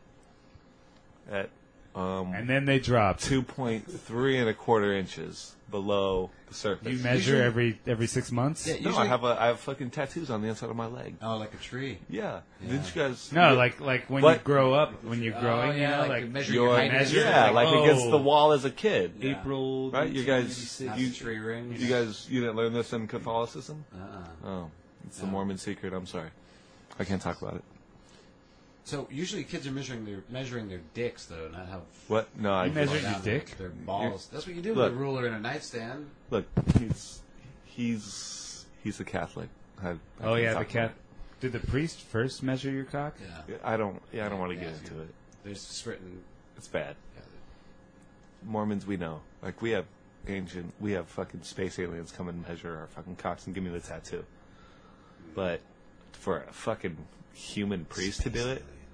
at um, and then they dropped. two point three and a quarter inches below the surface. You measure Usually- every every six months. Yeah, no, usually- I have a I have fucking tattoos on the inside of my leg. Oh, like a tree. Yeah, Yeah. didn't you guys? No, like like when What? you grow up, when you're growing, Oh, you yeah, know, like like, measure your your height. measure, yeah, like, like against oh. the wall as a kid. Yeah. April, Right, you guys- nineteen eighty-six. Not You- the tree ring. You guys, you didn't learn this in Catholicism? Uh-uh. Oh, it's the No. Mormon secret. I'm sorry, I can't talk about it. So usually kids are measuring their measuring their dicks though, not how What? No, I You measure just- your down dick? Their balls. That's what you do Look. with a ruler and a nightstand. Look, he's he's he's a Catholic. I, I Oh can't yeah, the talk cat. about Did the priest first measure your cock? Yeah. it. I don't. Yeah, I don't want to Yeah, get into it. There's certain. It's bad. Yeah, Mormons, we know. Like we have ancient, we have fucking space aliens come and measure our fucking cocks and give me the tattoo. But for a fucking human priest to do it,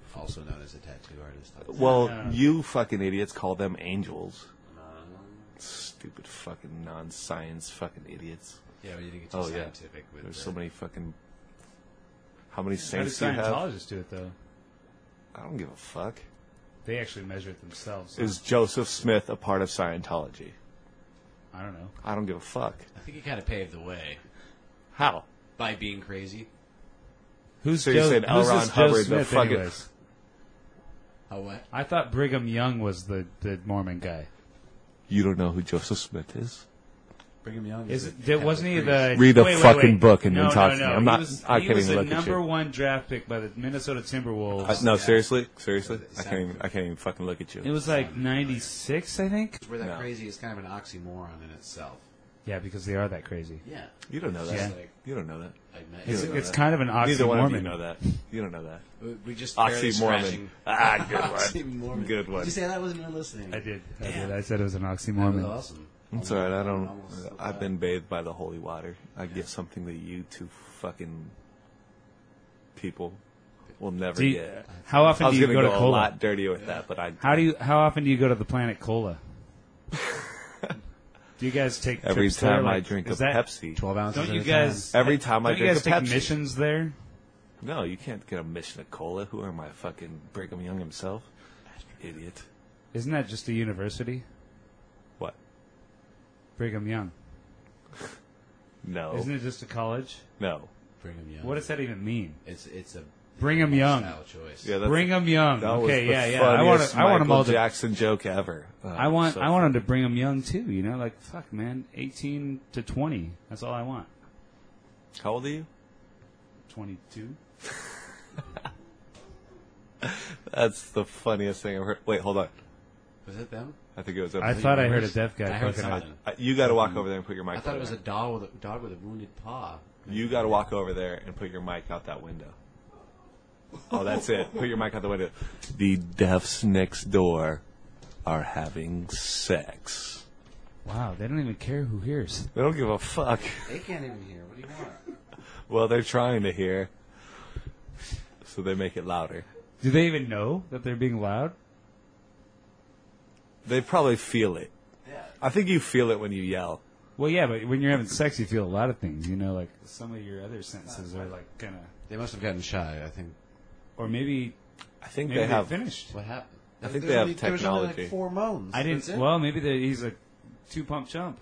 also known as a tattoo artist. Well, Yeah. you fucking idiots call them angels. Stupid fucking non-science fucking idiots. Yeah, but you think it's too Oh, yeah. scientific. With There's the- so many fucking... How many How do saints do you have? Scientologists do it, though? I don't give a fuck. They actually measure it themselves. so- Is Joseph Smith a part of Scientology? I don't know. I don't give a fuck. I think he kind of paved the way How? by being crazy. Who's So you Joe, said L. who's Ron this Hubbard, Joe the Smith, fucking- anyways? Oh, what? I thought Brigham Young was the, the Mormon guy. You don't know who Joseph Smith is? Brigham Young Is is it, a did, Catholic wasn't he priest. the Read a wait, wait, fucking wait. book and no, then talk no, to me. no. I'm He not- was, I he can't was even the look at you. number one draft pick by the Minnesota Timberwolves. Uh, no, Yeah. seriously? Seriously? It I sounds- can't even, I can't even fucking look at you. It was like ninety-six, I think. Where that No. crazy is kind of an oxymoron in itself. Yeah, because they are that crazy. Yeah. You don't know that. Yeah. Like, You don't know that. I met It's, don't know it's that. kind of an Neither one of you oxymoron. know that. You don't know that. We- We just barely Oxymormon. scratching. Ah, good one. Oxymormon. Good one. Did you say that wasn't even listening? I did. I Damn. did. I said it was an That was oxymoron. awesome. It's alright, I don't... Almost so I've bad. been bathed by the holy water. I get something that you two fucking people will never Do you- get. how often I was do you going go to to go a Cola? lot dirtier with that, but I... How do you? How often do you go to the Planet Cola? Do you guys take Every trips there? time I Like, drink a is that- Pepsi. twelve ounces. Don't you at a guys? Every time I don't you drink guys a take Pepsi. missions there? No, you can't get a mission of cola. Who am I, fucking Brigham Young himself? Idiot. Isn't that just a university? What? Brigham Young. No. Isn't it just a college? No. time. Brigham Young. What does that even mean? It's it's a Brigham Young. style choice. Yeah, that's, Brigham Young. that was Okay, the yeah, yeah. I want. funniest I want them all Michael to. Jackson joke ever. Oh, I want. so I want them to funny. bring them young too. You know, like fuck, man. Eighteen to twenty. That's all I want. How old are you? Twenty-two. That's the funniest thing I've heard. Wait, hold on. Was it them? I think it was. I I thought I heard a yours? deaf guy. I heard fucking- something. I, you got to walk over there and put your mic. I thought over it was a there. dog with a dog with a wounded paw. You got to walk over there and put your mic out that window. Oh, that's it. Put your mic out the window. The deafs next door are having sex. Wow, they don't even care who hears. They don't give a fuck. They can't even hear. What do you want? Well, they're trying to hear, so they make it louder. Do they even know that they're being loud? They probably feel it. Yeah. I think you feel it when you yell. Well, yeah, but when you're having sex, you feel a lot of things. You know, like some of your other senses are like kind of, They must have gotten shy. I think. or maybe I think maybe they they have. finished. What happened? I think There's they have only- there was only, technology. like four moans. I That's didn't. it? Well, maybe they, he's a two pump chump.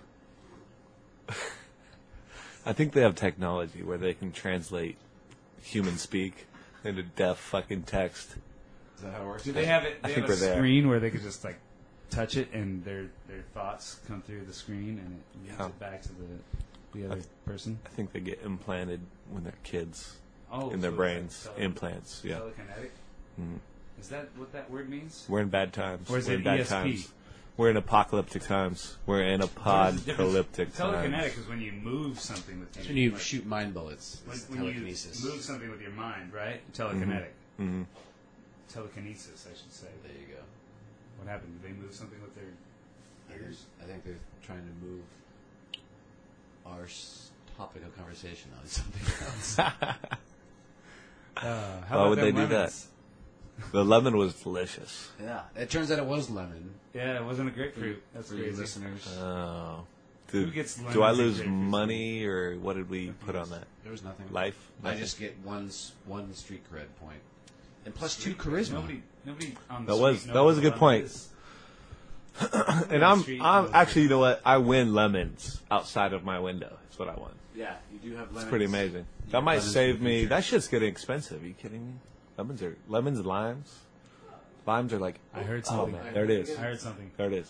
I think they have technology where they can translate human speak into deaf fucking text. Is that how it works? Do they have it? They I think have a we're there. screen where they could just like touch it, and their their thoughts come through the screen, and it moves Yeah. it back to the the other person. I think they get implanted when they're kids Oh, in their so it's brains. like tele- Implants, yeah. Telekinetic. Mhm. Is that what that word means? We're in bad times. Or is We're it in bad E S P? times. We're in apocalyptic times. We're in What is the difference? apocalyptic Telekinetic times. is when you move something with your That's when you like, shoot mind bullets. when, It's when telekinesis. you move something with your mind, right? Telekinetic. hmm Telekinesis, I should say. There you go. What happened? Did they move something with their I think, ears? I think they're trying to move our s- topic of conversation on something else. Uh, how Why about would they them do lemons? The lemon was delicious. yeah. It turns out it was lemon. Yeah, it wasn't a grapefruit. That's for you crazy. listeners. Oh. Who Did, gets do lemons I and lose grapefruit? money, or what did we put on that? There was nothing. Life? I Nothing? just get one s- one street cred point, and plus two charisma. Nobody, nobody on the That street was- knows that was a what good lemon point. is. And I'm, Street I'm knows actually, you know what? I win lemons outside of my window. That's what I want. Yeah, you do have lemons. It's pretty amazing. Yeah, That might lemons save in the me. future. That shit's getting expensive. Are you kidding me? Lemons are lemons and limes. Limes are like. I heard Oh something. man, there it is. I heard something. There it is.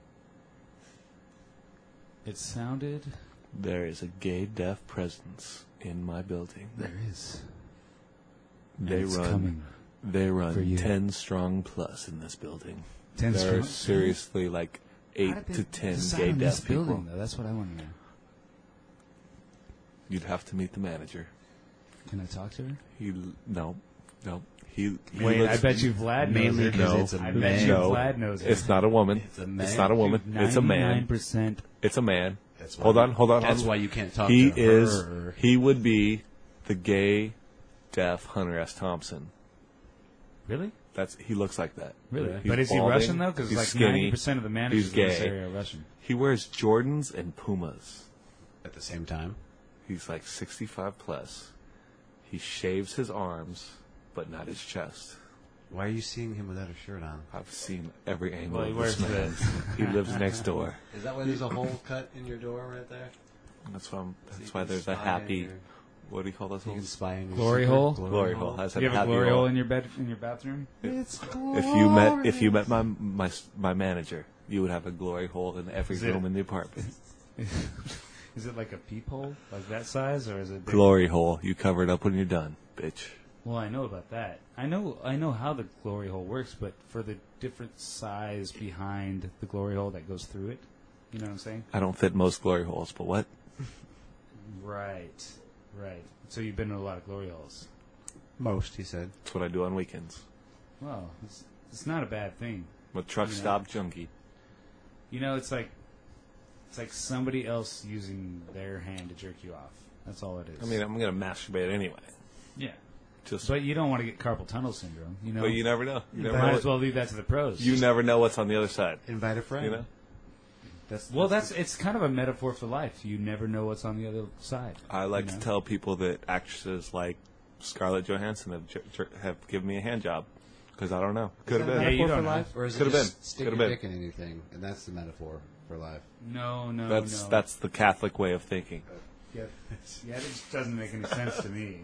It sounded. There is a gay deaf presence in my building. There is. They it's run. coming. They for run you. ten strong plus in this building. Ten There are strong? seriously like How eight did they to ten decide gay on this deaf people. building, though? That's what I want to know. You'd have to meet the manager. Can I talk to her? He no, no. He, he Wait, looks- I bet you Vlad Mainly knows her. 'cause no, it's a I man. bet you no. Vlad knows her. It's not a woman. It's a man. It's not a woman. It's a man. ninety-nine percent. It's a man. That's why Hold you- on, hold on. That's hold on. why you can't talk He to is. her. He would be the gay, deaf Hunter S. Thompson. Really? That's he looks like that. Really? He's But is he balding, Russian, though? Because he's like skinny, ninety percent of the managers he's in this gay. area are Russian. He wears Jordans and Pumas. At the same time. He's like sixty-five plus. He shaves his arms, but not his chest. Why are you seeing him without a shirt on? I've seen every angle Well, he of this wears man. He lives next door. Is that why there's a hole cut in your door right there? That's why. I'm, So you that's why can there's a spy happy. in your- What do you call those You can holes? spy in your Glory secret hole? Glory hole. Has Do you have a happy glory hole hole. in your bed in your bathroom? It's If you met if you met my my my manager, you would have a glory hole in every Is it- room in the apartment. Is it like a peephole, like that size, or is it big? Glory hole. You cover it up when you're done, bitch. Well, I know about that. I know I know how the glory hole works, but for the different size behind the glory hole that goes through it, you know what I'm saying? I don't fit most glory holes, but what? Right, right. So you've been in a lot of glory holes. Most, he said. That's what I do on weekends. Well, it's, it's not a bad thing. I'm a truck Yeah. stop junkie. You know, it's like it's like somebody else using their hand to jerk you off. That's all it is. I mean, I'm gonna masturbate anyway. yeah. Just, But you don't want to get carpal tunnel syndrome. You know, but you never know. You never might know. as well leave that to the pros. You never know what's on the other side. Invite a friend. You know. That's, Well, that's it's kind of a metaphor for life. You never know what's on the other side. I like You to know? tell people that actresses like Scarlett Johansson have jer- jer- have given me a hand job because I don't know. Could have Is that a been. Yeah, you metaphor don't for know. life? Or is Could've it just been. stick Could've your been. dick in anything, and that's the metaphor for life? No, no, That's no. that's the Catholic way of thinking. yeah, yeah, it just doesn't make any sense to me.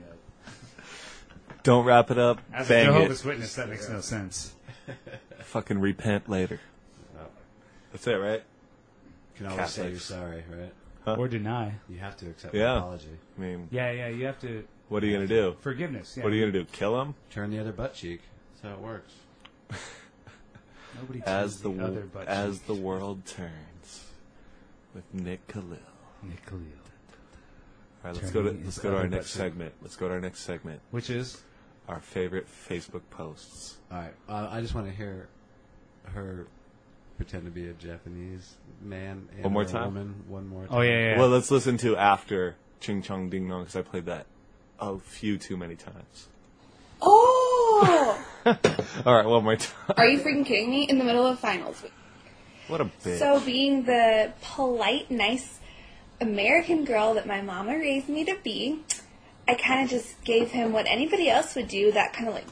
Don't wrap it up. As a bang Jehovah's it. Witness, that makes no sense. Fucking repent later. That's it, right? You can always say you're Catholics. sorry, right? Huh? Or deny. You have to accept Yeah. an apology. I mean, Yeah, yeah, you have to. what are you gonna do? Forgiveness. Yeah. What are you gonna do? Kill him? Turn the other butt cheek. That's how it works. Nobody As turns the the wo- other butt as cheek. the world turns, with Nick Khalil. Nick Khalil. All right, let's go to Turning let's his go to our other next butt cheek. segment. Let's go to our next segment. Which is? Our favorite Facebook posts. All right. Uh, I just want to hear her pretend to be a Japanese man and One more a time? woman. One more time. Oh, yeah, yeah. Well, let's listen to after Ching Chong Ding Dong because I played that a few too many times. Oh! All right, one more time. Are you freaking kidding me? In the middle of finals week. What a bitch. So being the polite, nice American girl that my mama raised me to be, I kind of just gave him what anybody else would do, that kind of like,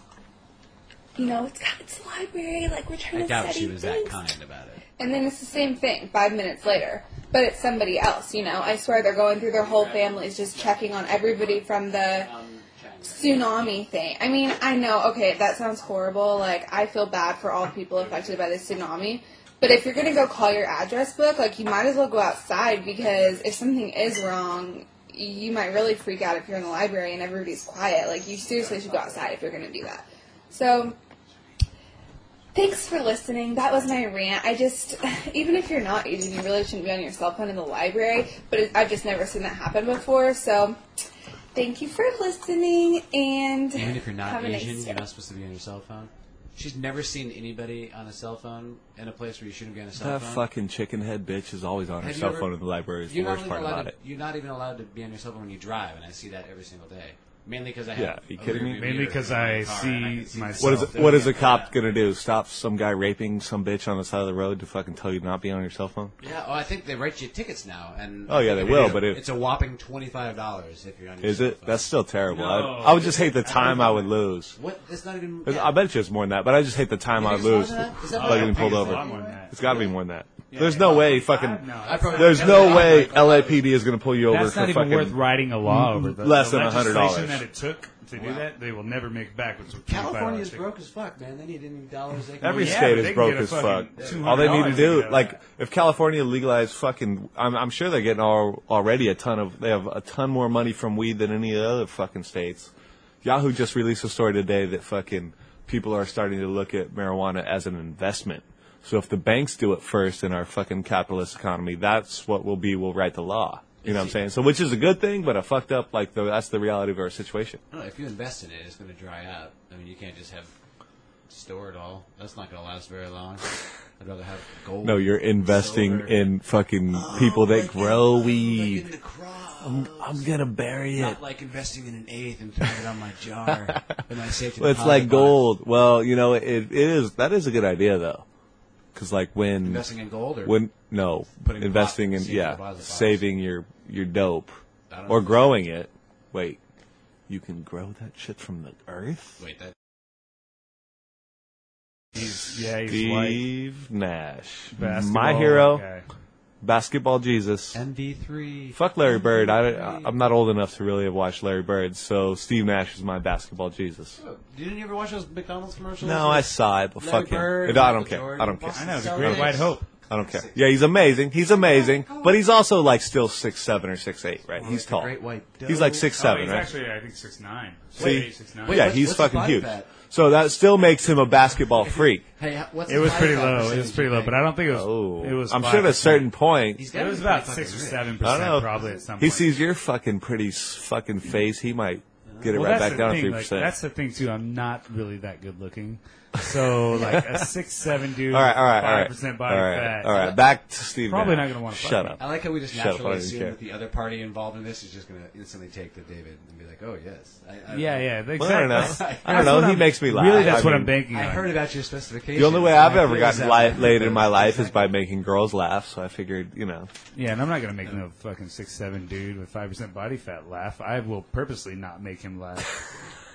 you know, it's got its library, like we're trying I to doubt study she was that things. kind about it. And then it's the same thing five minutes later. But it's somebody else, you know. I swear they're going through their whole families, just checking on everybody from the tsunami thing. I mean, I know, okay, that sounds horrible. Like, I feel bad for all the people affected by the tsunami. But if you're going to go call your address book, like, you might as well go outside, because if something is wrong, you might really freak out if you're in the library and everybody's quiet. Like, you seriously should go outside if you're going to do that. So, thanks for listening. That was my rant. I just, even if you're not Asian, you really shouldn't be on your cell phone in the library. But it, I've just never seen that happen before. So, thank you for listening. And Even if you're not have a nice Asian, day. you're not supposed to be on your cell phone. She's never seen anybody on a cell phone in a place where you shouldn't be on a cell That phone. fucking chicken head bitch is always on her Have you cell ever- phone in the library. Is the You're not worst even part allowed about to, it. You're not even allowed to be on your cell phone when you drive, and I see that every single day. Mainly because I have. Yeah, are you a kidding me? rearview Mainly mirror 'cause in my I car, see and I can see myself. What is myself what is a doing cop that. gonna do? Stop some guy raping some bitch on the side of the road to fucking tell you to not be on your cell phone? Yeah, well, I think they write you tickets now, and Oh, yeah, they will, but it- it's a whopping twenty-five dollars if you're on your Is cell it? phone. That's still terrible. No. I, I would just hate the time I would lose. What? It's not even. 'Cause yeah. I bet you it's more than that, but I just hate the time You I think would it's more lose. than that? Is that Like what- getting I pulled think it's a over. lot more than that. It's got to be more than that. Yeah, There's yeah. no way fucking. No, I probably There's would've no done way that. L A P D is going to pull you over That's for not even fucking worth writing a law over. The, less the than one hundred dollars. legislation that it took to do that, they will never make back. With California's broke as fuck, man. They need any dollars they can Every get. Yeah, state but is they can broke get a as fucking fuck. two hundred All they need to dollars do, to get like, out of if California legalized fucking, I'm, I'm sure they're getting all, already a ton of, they have a ton more money from weed than any of the other fucking states. Yahoo just released a story today that fucking people are starting to look at marijuana as an investment. So if the banks do it first in our fucking capitalist economy, that's what will be, will write the law. You know what I'm saying? So which is a good thing, but a fucked up, like, the, that's the reality of our situation. No, if you invest in it, it's going to dry out. I mean, you can't just have store it all. That's not going to last very long. I'd rather have gold. No, you're investing silver. in fucking people that Like grow in, uh, weed. Like in the crops. I'm, I'm gonna bury it. Not like investing in an eighth and throwing it on my jar in my safety Well, it's deposit like box. gold. Well, you know, it, it is. That is a good idea, though. Because, like, when Investing in gold or when no Putting investing in deposit- yeah deposit box. saving your your dope I don't or know. growing it. Wait, you can grow that shit from the earth? Wait, that He's, yeah, he's white. Steve Nash, Basketball my hero, guy. basketball Jesus. M V three. Fuck Larry Bird. I, I'm not old enough to really have watched Larry Bird, so Steve Nash is my basketball Jesus. Oh, didn't you ever watch those McDonald's commercials? No, I saw it, but Larry fuck him. Bird, I don't Michael care. Jordan, I don't care. Boston I know, the Celtics. Great White Hope. I don't care. Yeah, he's amazing. He's amazing, but he's also like still six seven or six eight, right? He's The tall. Great White He's like six Oh, seven, he's right? actually, I think, six nine. See? six nine. Wait, Yeah, what's- he's what's his fucking body huge. fat? So that still makes him a basketball freak. Hey, what's It his was body pretty fat low. It percentage, was pretty you low, think? but I don't think it was. Oh, It was. I'm five sure at a percent. certain point, He's It gotta was be about pretty six or fucking seven I don't know. percent, probably at some he point. sees your fucking pretty s- fucking face, he might get it well, right that's back the down to thing. three Like, percent. that's the thing too. I'm not really that good looking. So like a six seven dude, all right, all right, all five right. percent body all right, fat. all right. Back to Steve. Probably Nash. not gonna wanna fuck Shut me. up. I like how we just Shut up, I naturally don't assume care. that the other party involved in this is just going to instantly take the David and be like, "Oh yes." I, I, Yeah, yeah. Exactly. Well, I don't know. That's- I don't that's know. what He I'm- makes me laugh. Really, that's I what mean, I'm banking on. I heard about your specifications. The only way I've and I ever feel gotten that- li- laid in my life is by making girls laugh. So I figured, you know, Yeah, and I'm not gonna make no fucking six seven dude with five percent body fat laugh. I will purposely not make him laugh.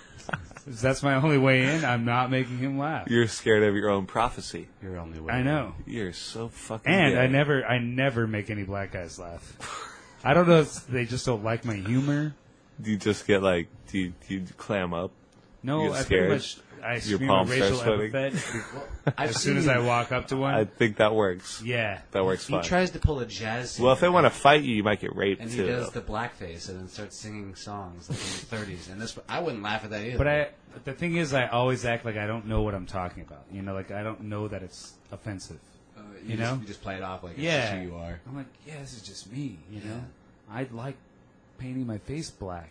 That's my only way in. I'm not making him laugh. you're scared of your own prophecy. Your only way. I know. You're so fucking. And gay. I never, I never make any black guys laugh. I don't know if they just don't like my humor. Do you just get like? Do you, do you clam up? No, You get I pretty scared? much I Your scream a palms racial start sweating? epithet I've as soon as I walk up to one. I think that works. yeah, That works He fine. tries to pull a jazz. Well, if they singer, want to fight you, you might get raped and he too. does though. the blackface and then starts singing songs like in the thirties, and this I wouldn't laugh at that either. but I. The thing is, I always act like I don't know what I'm talking about. You know, like I don't know that it's offensive. uh, you you, know? just, you just play it off like it's Yeah, just who you are. I'm like, yeah, this is just me. You know, I like painting my face black.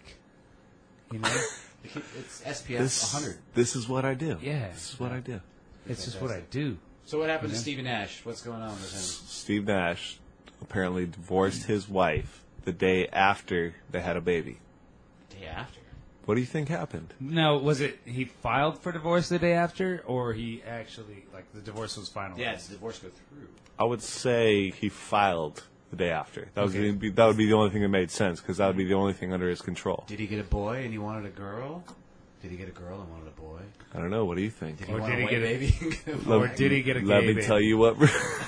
You know, It's S P F this, one hundred. this is what I do. Yeah. This is what I do. it's just what I do. So what happened to Yeah. Stevie Nash? What's going on with him? Steve Nash apparently divorced his wife the day after they had a baby. Day after. What do you think happened? Now, was it he filed for divorce the day after, or he actually like the divorce was final? Yeah, does the divorce go through? I would say he filed the day after. That was Okay. the, that would be the only thing that made sense because that would be the only thing under his control. Did he get a boy and he wanted a girl? Did he get a girl and wanted a boy? I don't know. What do you think? Did he Or want did a he white get a- baby? Or did he get a Let gay me baby? tell you what.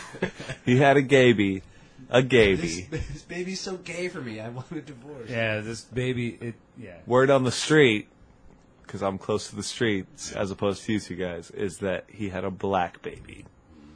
He had a gaby, a this, gaby. this baby's so gay for me. I want a divorce. Yeah, this baby. It yeah. Word on the street, because I'm close to the streets as opposed to you two guys, is that he had a black baby.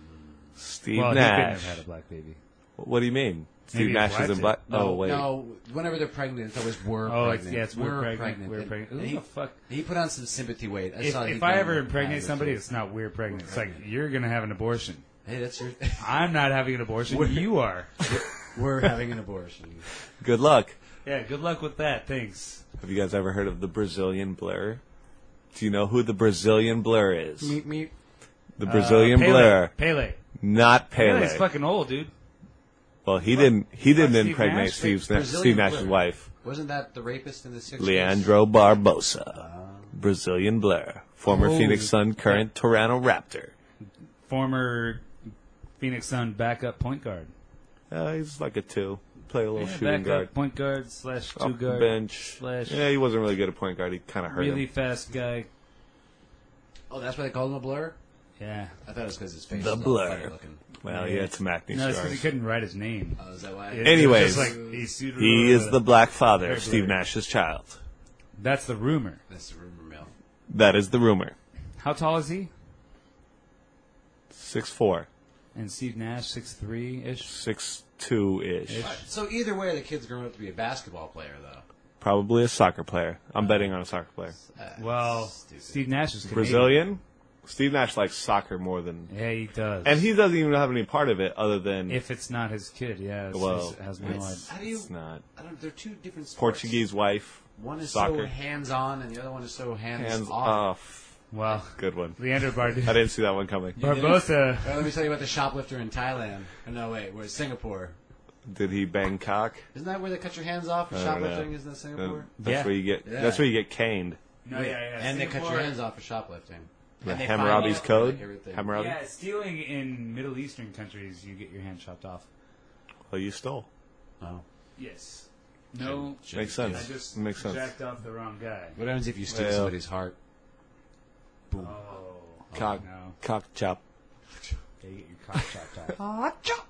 Steve Well, he couldn't Nash. have had a black baby. What do you mean? Steve Maybe Nash his wife isn't black. No, Oh wait. no. Whenever they're pregnant, it's always we're Oh, it's, pregnant. yeah, it's we're, pregnant. We're And- pregnant. and Who he, the fuck? he put on some sympathy weight. I If, saw he if I done ever a impregnate pound or somebody, two. it's not we're pregnant. It's like you're gonna have an abortion. Hey, that's your. I'm not having an abortion. We're- You are. we're having an abortion. Good luck. Yeah. Good luck with that. Thanks. Have you guys ever heard of the Brazilian Blur? Do you know who the Brazilian Blur is? Meet me. The Brazilian uh, Pele. Blur, Pele. not Pele. Pele's fucking old, dude. Well, he didn't. He didn't Steve impregnate Nash? Steve, Steve Brazilian Nash's Blur. wife, Wasn't that the rapist in the sixties? Leandro Barbosa. Brazilian Blur, former Oh. Phoenix Sun, current Toronto Raptor. Former Phoenix Sun backup point guard. Uh, he's like a two. Play a little Yeah, shooting backup guard. point guard slash two Off the guard bench. slash Yeah, he wasn't really good at point guard. He kind of hurt really him. fast guy. Oh, that's why they called him a blur. Yeah. I thought it was because his face The was all Blur. funny looking. Well, he had some acne No, it's because he scars. couldn't write his name. Oh, is that why? It's Anyways, just like he's suited- He is the black father Very of Steve blurry. Nash's child. That's the rumor. That's the rumor mill. That is the rumor. How tall is he? Six four, And Steve Nash, six three ish. six two ish. Ish. So either way, the kid's growing up to be a basketball player, though. Probably a soccer player. I'm betting on a soccer player. Uh, Well, stupid. Steve Nash is Canadian. Brazilian. Steve Nash likes soccer more than, Yeah, he does. and he doesn't even have any part of it other than if it's not his kid, yeah, it's, Well, he has no idea. How do you? it's not I don't. They're two different sports. Portuguese wife. One is soccer. so hands-on, and the other one is so hands, Hands off. off. Well, Good one. Leandro Bard- I didn't see that one coming. Barbosa. Well, let me tell you about the shoplifter in Thailand. Oh, no, wait, where's Singapore? Did he bang cock? Isn't that where they cut your hands off for I don't shoplifting? know. Isn't that Singapore? Uh, That's Yeah. where you get. Yeah. That's where you get caned. No, yeah, yeah. And they cut Singapore- your hands off for shoplifting. The And they fine Hammurabi's you for, Code. like, everything. Hammurabi. Yeah, stealing in Middle Eastern countries, you get your hand chopped off. Well, you stole. Oh. Yes. No. Should- Makes should- sense. I just Makes sense. jacked off the wrong guy. What happens if you steal Well. somebody's heart? Boom. Oh. Cock. No. Cock chop. Yeah, you get your cock chopped off.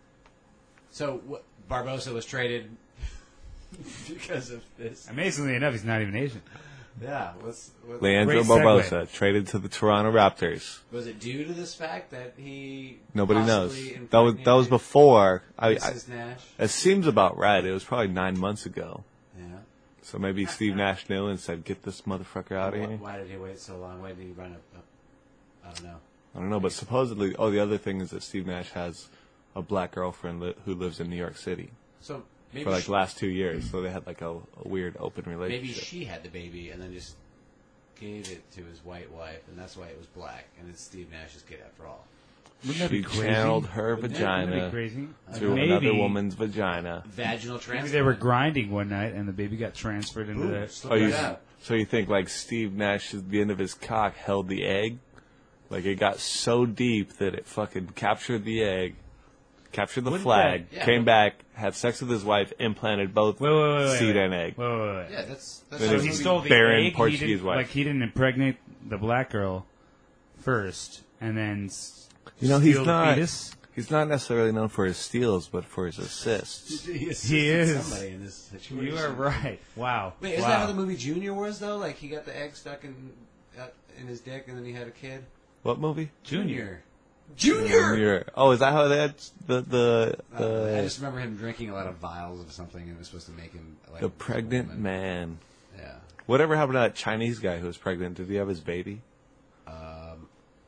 So what, Barbosa was traded because of this. Amazingly enough, he's not even Asian. Yeah. What's, what, Leandro Great Barbosa segue. traded to the Toronto Raptors. was it due to this fact that he Nobody knows. possibly That was that was impregnated before. I, I Missus Nash? it seems about right. It was probably nine months ago. Yeah. So maybe Steve Nash knew and said, "Get this motherfucker out of Why, here." why did he wait so long? Why did he run up? up I don't know. I don't know, but supposedly, oh, the other thing is that Steve Nash has a black girlfriend li- who lives in New York City So maybe for like she, last two years. So they had like a, a weird open relationship. maybe she had the baby and then just gave it to his white wife, and that's why it was black. And it's Steve Nash's kid after all. Wouldn't that She be crazy? channeled her Wouldn't that- Wouldn't that vagina be crazy? to Maybe, another woman's vagina. Vaginal maybe transplant. they were grinding one night and the baby got transferred into Ooh, the... slip Oh, you, right out. so you think like Steve Nash, at the end of his cock, held the egg? Like it got so deep that it fucking captured the egg, captured the Wouldn't flag, that- yeah. came back, had sex with his wife, implanted both Wait, wait, wait, wait, seed wait. and egg. Wait, wait, wait. Yeah, that's that's Then So his he what we- stole the barren egg. Portuguese he didn't, wife. Like he didn't impregnate the black girl first, and then s- You know, he's steal the not. fetus? He's not necessarily known for his steals, but for his assists. He assisted He is. somebody in this situation. You are right. Wow. Wait, isn't wow. that how the movie Junior was though? Like he got the egg stuck in uh, in his dick, and then he had a kid. What movie? Junior? Junior. Junior. Oh, is that how that the the I, don't know. I the, just remember him drinking a lot of vials of something, and it was supposed to make him like the a pregnant woman. man? Yeah. Whatever happened to that Chinese guy who was pregnant? Did he have his baby? Um,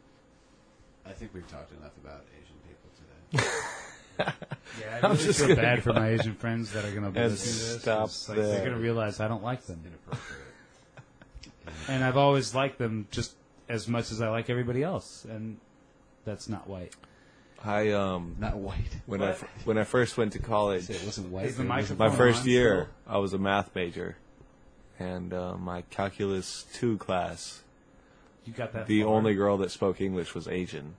I think we've talked enough about Asian people today. Yeah, I I'm really just feel gonna bad go- for my Asian friends that are going to be And listening to this. stop It's like, there. they're going to realize I don't like them, Inappropriate. and I've always liked them just as much as I like everybody else, and that's not white. I um Not white. when I f- when I first went to college, It wasn't white. Is the it was- microphone my first on year, still? I was a math major, and uh, my calculus two class, You got that. the far. only girl that spoke English was Asian,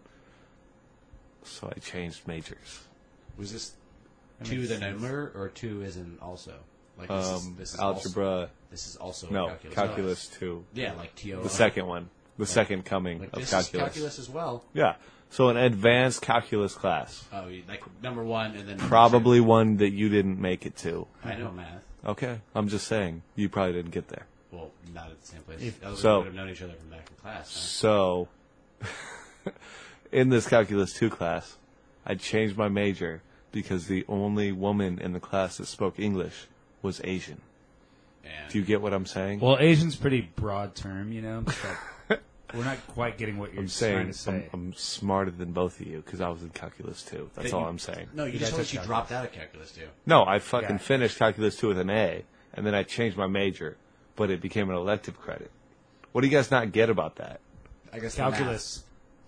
so I changed majors. Was this That two makes the sense. number or two as in also? Like this is Um, this is Also, algebra, this is also no, calculus. calculus two, Yeah, like T O O. the second one, the second coming Like of this calculus. is calculus as well. Yeah, so an advanced calculus class, Oh, you- like number one and then number probably one that you didn't make it to. two. I know math. Okay, I'm just saying you probably didn't get there. Well, not at the same place. If- Otherwise so- we would have known each other from back in class. So, in this calculus two class, I changed my major because the only woman in the class that spoke English was Asian. Huh? And Do you get what I'm saying? Well, Asian's a pretty broad term, you know. But we're not quite getting what you're I'm trying saying to say. I'm, I'm smarter than both of you because I was in calculus two. That's That all you- I'm saying. no, you You just guys told us took you dropped out of calculus too. No, I fucking Yeah. finished calculus two with an A, and then I changed my major, but it became an elective credit. What do you guys not get about that? I guess the Calculus.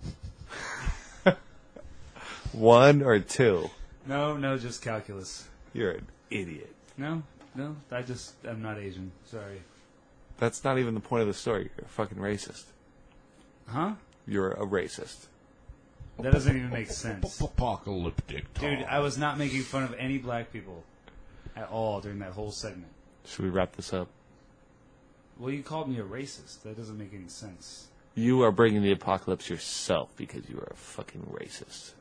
One or two? No, no, just calculus. You're an idiot. No, no, I just I'm not Asian. Sorry. That's not even the point of the story. You're a fucking racist. Huh? You're a racist. That doesn't even make sense. Apocalyptic. Dude, I was not making fun of any black people at all during that whole segment. Should we wrap this up? Well, you called me a racist. That doesn't make any sense. You are bringing the apocalypse yourself because you are a fucking racist.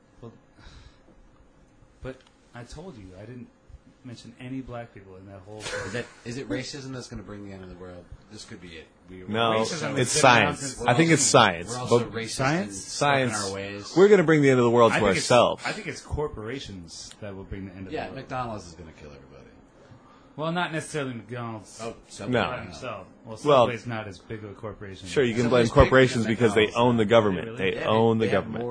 But I told you, I didn't mention any black people in that whole Is segment. that is it racism that's going to bring the end of the world? This could be it. We, No, Racism it's has been around science. since- I think it's science. We're also But racist Science? and stuck science. in our ways. We're going to bring the end of the world I to think it's- ourselves. I think it's corporations that will bring the end of yeah, the world. McDonald's is going to kill everybody. Well, not necessarily McDonald's Oh, Subway. No. by himself. Well, Well, Subway's not as big of a corporation. Sure, you can Some blame place bigger corporations than because they McDonald's. own the government. Really? They Yeah, own the they have government. more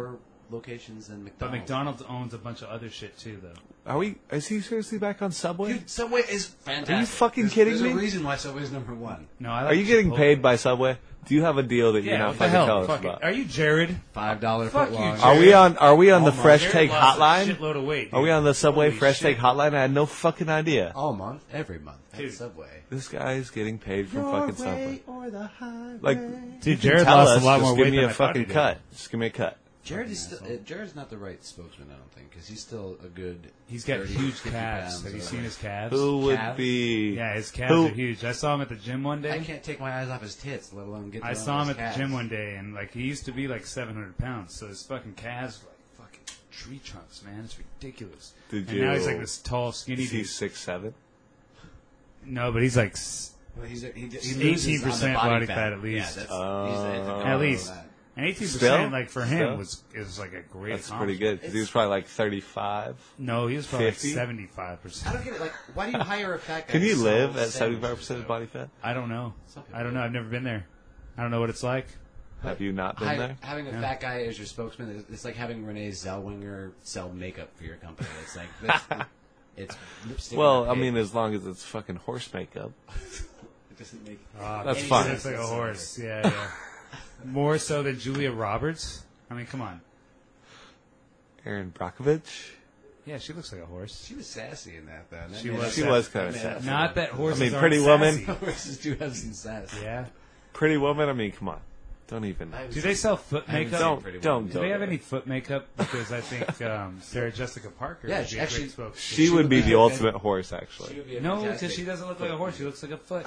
locations than But McDonald's. McDonald's owns a bunch of other shit too, though. Are we? Is he seriously back on Subway? Dude, Subway is fantastic. Are you fucking there's, kidding there's me? There's a reason why Subway's number one. No, I like Are you getting Chipotle. paid by Subway? Do you have a deal that Yeah, you're not what the fucking hell? telling us Fuck it. about? Are you Jared? Five dollar Fuck foot you, long. Jared. Are we on? Are we on the Almost. Fresh Jared Take lost a hotline? shitload of weight. Are we dude. on the Subway Holy Fresh shit. Take hotline? I had no fucking idea. All month, every month at Dude. Subway. This guy's getting paid from fucking Subway. or the highway. Like, Dude, Jared tell lost us, a lot just more give weight me than a I thought fucking he did. cut. Just give me a cut. Jared is still. Uh, Jared's not the right spokesman, I don't think, because he's still a good. He's got thirty, huge fifty calves. pounds Have you or seen his calves? Who would Calves? be? Yeah, his calves Who- are huge. I saw him at the gym one day. I can't take my eyes off his tits, let alone get. I to saw know him his at calves. the gym one day, and like he used to be like seven hundred pounds, so his fucking calves were like fucking tree trunks, man. It's ridiculous. Did and you? now he's like this tall, skinny Is he dude. six seven? No, but he's like s- Well, he's, he, he eighteen percent body fat at Yeah, least. that's, Uh, he's at, the at top least. of that. And eighteen Still? percent, like for him, Still? was is like a great. That's pretty accomplishment. good. 'cause he was probably like thirty-five. No, he was probably like fifty? seventy-five I percent. don't get it. Like, why do you hire a fat guy? Can you to live sell at seventy-five sandwiches, percent though? body fat? I don't know. Some people I don't know. do. I've never been there. I don't know what it's like. Have you not been Hi- there? Having a Yeah. fat guy as your spokesman, is- it's like having Renee Zellweger sell makeup for your company. It's like that's, it's lipstick. Well, on I a pig. mean, as long as it's fucking horse makeup. it doesn't make. Uh, That's he fine. looks like a horse. Yeah, yeah. More so than Julia Roberts. I mean, come on. Aaron Brockovich. Yeah, she looks like a horse. She was sassy in that, though. That She made was it- She sassy. was kind of Yeah. sassy. Not that horses I mean, aren't Pretty Woman. sassy. Horses do have some sass. Yeah. Pretty Woman. I mean, come on. Don't even. I was- Do they sell foot I haven't makeup? seen Don't- Pretty don't Woman Do go they have there. any foot makeup? Because I think um, Sarah Jessica Parker Yeah, would she be a actually- great spokesman. She She would would be be the a- ultimate horse, She actually. would be a No, fantastic because she doesn't look like a horse. She looks like a foot.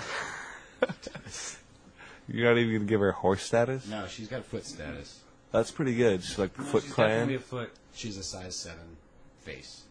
You're not even gonna give her horse status. No, she's got foot status. That's pretty good. She's like the No, Foot she's Clan. definitely a foot. She's a size seven face.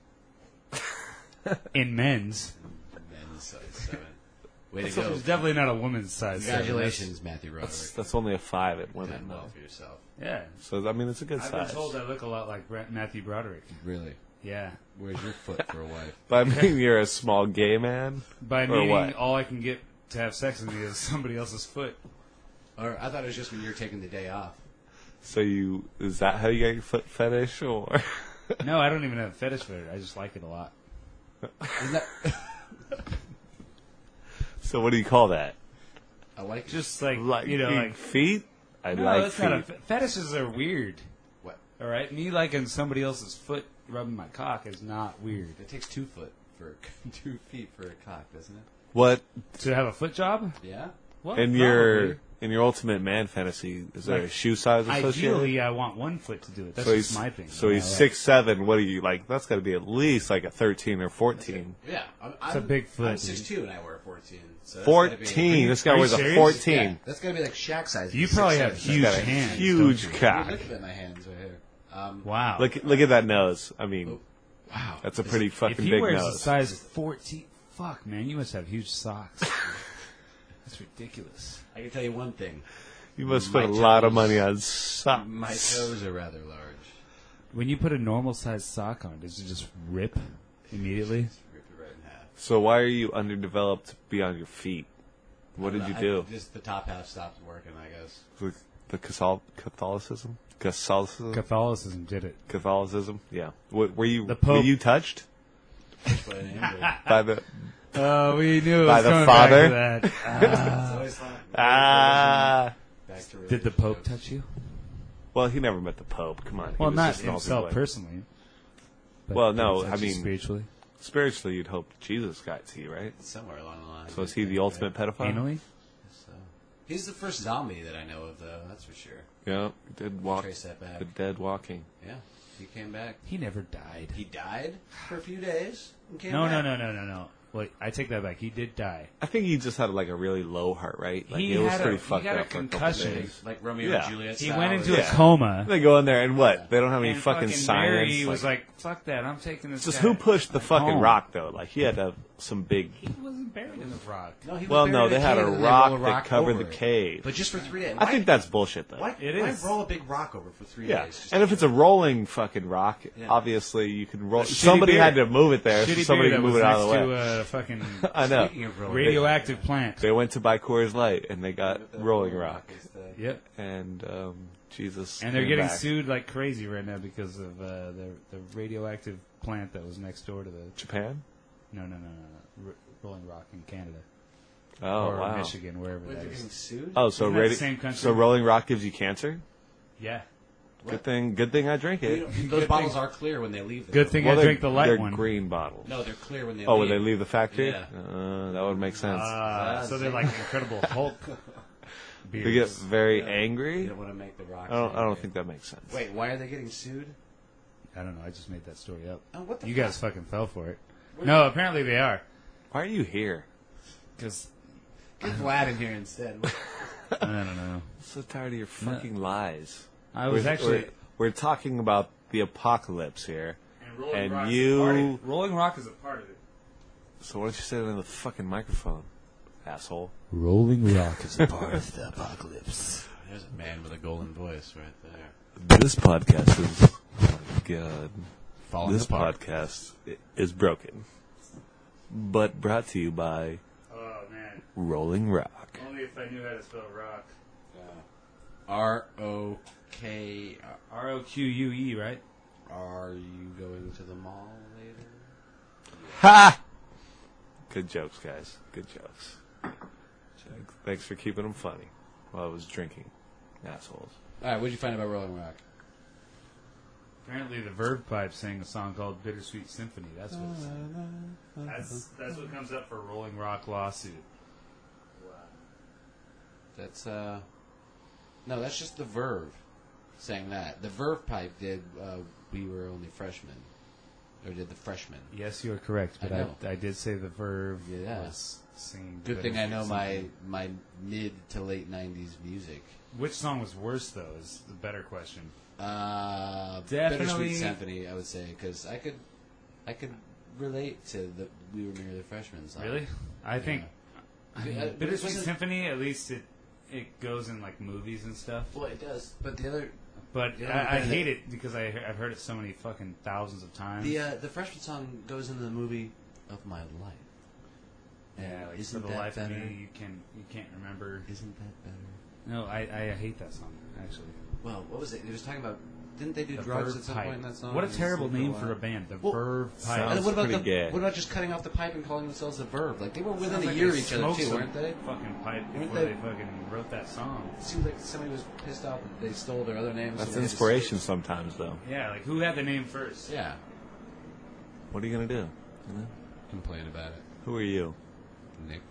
In men's. Men's size seven. Way to So go. she's definitely not a woman's size. seven. Congratulations, Matthew Roderick. That's, that's only a five at You've women. done well though. for yourself. Yeah. So I mean, it's a good I've size. been told I look a lot like Brett Matthew Broderick. Really? Yeah. Where's your foot for a wife? But I mean, you're a small gay man. By Or meaning what? all I can get to have sex with me is somebody else's foot. Or I thought it was just when you're taking the day off. So you is that how you get your foot fetish, or No, I don't even have a fetish for it. I just like it a lot. Isn't that, so what do you call that? I like it. Just like, Like you know, like feet? I no, like that's feet. not a, fetishes are weird. What? All right, me liking somebody else's foot rubbing my cock is not weird. It takes two foot for two feet for a cock, doesn't it? What To have a foot job? Yeah. Well, in your probably. in your ultimate man fantasy? Is there Like, a shoe size associated? Ideally, I want one foot to do it. That's so just he's my thing. so he's Yeah, six seven. What are you like? That's got to be at least like a thirteen or fourteen. Yeah. I'm, It's a I'm- big foot, I'm dude. six two and I wear fourteen. So that's gotta be- Fourteen. This guy Are you wears a serious? fourteen. Yeah, that's gotta be like Shaq size. You He's probably six have seven. huge Got a hands. huge don't you? cock. Look at my hands right here. Um, Wow. Look look at that nose. I mean, wow. that's a pretty if fucking he big wears a nose. size fourteen, fuck, man, you must have huge socks. That's ridiculous. I can tell you one thing. You must My spend a lot of toes- money on socks. My toes are rather large. When you put a normal size sock on, does it just rip immediately? Just rip it right in half. So why are you underdeveloped beyond your feet? What did I you don't do? know, I- Just the top half stopped working, I guess. The, the Cathol- Catholicism? Catholicism? Catholicism did it. Catholicism? Yeah. W- were you The Pope- were you touched That's what I named it. by the Oh, we knew it By was the coming father? back to that. It's always fun. ah? Back to Did the Pope touch you? Well, he never met the Pope. Come on. He Well, was not just an himself ultimate- personally. But Well, did no, he touch I you mean- spiritually, Spiritually, you'd hope Jesus got to you, right? Somewhere along the line. So is he the ultimate pedophile? anally. So. He's the first zombie that I know of, though. That's for sure. Yeah, he did walk. Trace that back. The dead walking. Yeah, he came back. He never died. He died for a few days and came No, back. no, no, no, no, no. Wait, I take that back. He did die. I think he just had like a really low heart rate. Like He it was had a- pretty he fucked got a up for a couple concussion. days. Like Romeo Yeah. and Juliet. He style, went or- into Yeah. a coma. They go in there and what? They don't have any And fucking fucking science. Mary was like, "Fuck that! I'm taking this." it's just guy who pushed the fucking home." rock though? Like he had to have some big. He wasn't buried in the rock. No, he was Well, buried no, in they had cave a and they rock roll a that rock covered over the it. cave. But just for three days. I Why- think that's bullshit though. Why, It why is. roll a big rock over for three Yeah, days? Just and if it's a rolling fucking rock, Yeah. obviously you can roll. shitty Somebody beer. had to move it there, so Shitty somebody beer can that move was it out next of the way. to a fucking I know. Speaking of rolling, radioactive plant. They went to buy Coors Light and they got The Rolling Rock. is the- Yep. And um, Jesus. And they're came getting back. sued like crazy right now because of uh, the the radioactive plant that was next door to the. Japan? No, no, no, no, no. R- Rolling Rock in Canada. Oh, or wow. Michigan, wherever Wait, that they're is. getting sued? Oh, so Isn't that the radi- same country? so Rolling Rock gives you cancer? Yeah. Good thing. Good thing I drink You it. know, Good those bottles thing- are clear when they leave. The Good thing Well, I they're- drink the light they're one. green bottles. No, they're clear when they Oh, leave. when they leave the factory? Yeah. Uh, that would make sense. Ah, Ah, so they're see. like Incredible Hulk beers. they get very Yeah. angry? You don't want to make the rock. I don't, I don't angry. think that makes sense. Wait, why are they getting sued? I don't know. I just made that story up. Oh, what the You fuck? guys fucking fell for it. Where- No, apparently they are. Why are you here? Because Get Vlad in here instead. I don't know. I'm so tired of your fucking lies. I was we're, actually. We're, we're talking about the apocalypse here. And Rolling and Rock you- is a part of it. Rolling Rock is a part of it. So why don't you say it in the fucking microphone, asshole? Rolling Rock is a part of the apocalypse. There's a man with a golden voice right there. This podcast is... Oh my God. Falling This apart. podcast i- is broken. But brought to you by Oh man! Rolling Rock. Only if I knew how to spell rock. R O K. R O Q U E, right? Are you going to the mall later? Ha! Good jokes, guys. Good jokes. Thanks for keeping them funny while I was drinking, assholes. All right, what did you find about Rolling Rock? Apparently, the Verve Pipe sang a song called "Bittersweet Symphony." That's what. That's that's what comes up for Rolling Rock lawsuit. That's uh, no, that's just the Verve saying that. The Verve Pipe did. Uh, we were only freshmen, or did the freshmen? Yes, you are correct, but I I, know. I, did say the Verve Yeah. was singing. Good thing I Bittersweet know my Symphony. my mid to late nineties music. Which song was worse, though? Is the better question. Uh, Definitely- Bittersweet Symphony, I would say, because I could, I could relate to the "We Were Merely Freshmen" song. Really? I think I mean, Uh, but Bittersweet wasn't- Symphony. At least it it goes in like movies and stuff. Well, it does, but the other, But Yeah, I, I but hate it- it because I I've heard it so many fucking thousands of times. the uh, the freshman song goes into the movie of my life. yeah, like Isn't for the that life better? of me, you can you can't remember. Isn't that better? No, I, I hate that song actually. Well, what was it? It was talking about. Didn't they do The drugs Verve at some Pipe. point in that song? What a And terrible sing name a for a lot? band. The Well, Verve sounds- Pipe. And then what about pretty the gay. what about just cutting off the pipe and calling themselves the Verve? Like they were within Sounds a like year they of each other smoked too, some weren't they? Fucking pipe Weren't before they- they fucking wrote that song. It seemed like somebody was pissed off that they stole their other names. That's so they had to inspiration switch. sometimes, though. Yeah, like who had the name first? Yeah, What are you going to do? You know? complain about it, Who are you? Nick.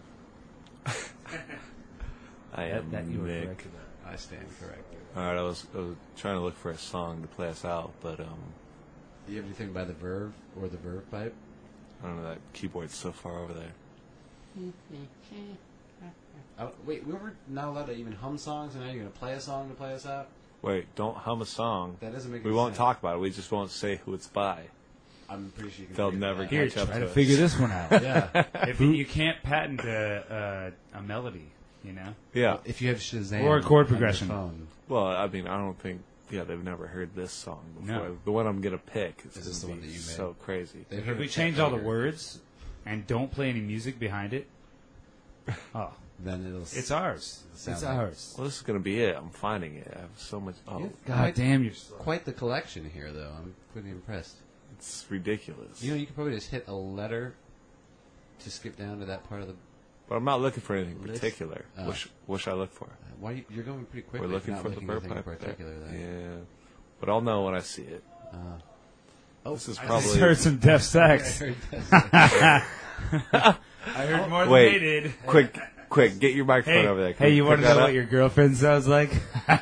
I am That, that you were Nick. correct about. I stand corrected. All right, I was, I was trying to look for a song to play us out, but um, Do you have anything by the Verve or the Verve Pipe? I don't know, that keyboard's so far over there. Oh, wait, we were not allowed to even hum songs, and now you're going to play a song to play us out? Wait, don't hum a song. That doesn't make We any won't sense. talk about it. We just won't say who it's by. I'm pretty sure you can. They'll figure never that Here, catch up try to to us. figure this one out. out. Yeah. if you, you can't patent a, a, a melody, you know. Yeah. If you have Shazam Or a chord on your progression. phone, Well, I mean, I don't think. Yeah, they've never heard this song before. No. The one I'm gonna pick is Is this gonna the one be that you made? so crazy. they've If heard we of change Chet all the Baker, words and don't play any music behind it, oh, then it'll. it's ours. Sound It's like- ours. Well, this is gonna be it. I'm finding it. I have so much. Oh, Yeah. God Quite- damn, you're slow. Quite the collection here, though. I'm pretty impressed. it's ridiculous. You know, you could probably just hit a letter to skip down to that part of the. But I'm not looking for anything List? particular. Oh. What, sh- what should I look for? Why you, you're going pretty quickly. We're if looking not for the looking verb at anything pipe. particular. Then. Yeah, but I'll know when I see it. Uh, oh, This is I probably. just heard some deaf sax. I heard I heard more than Wait. they did. quick, quick, get your microphone Hey, over there. Can hey, you want want to know what your girlfriend sounds like?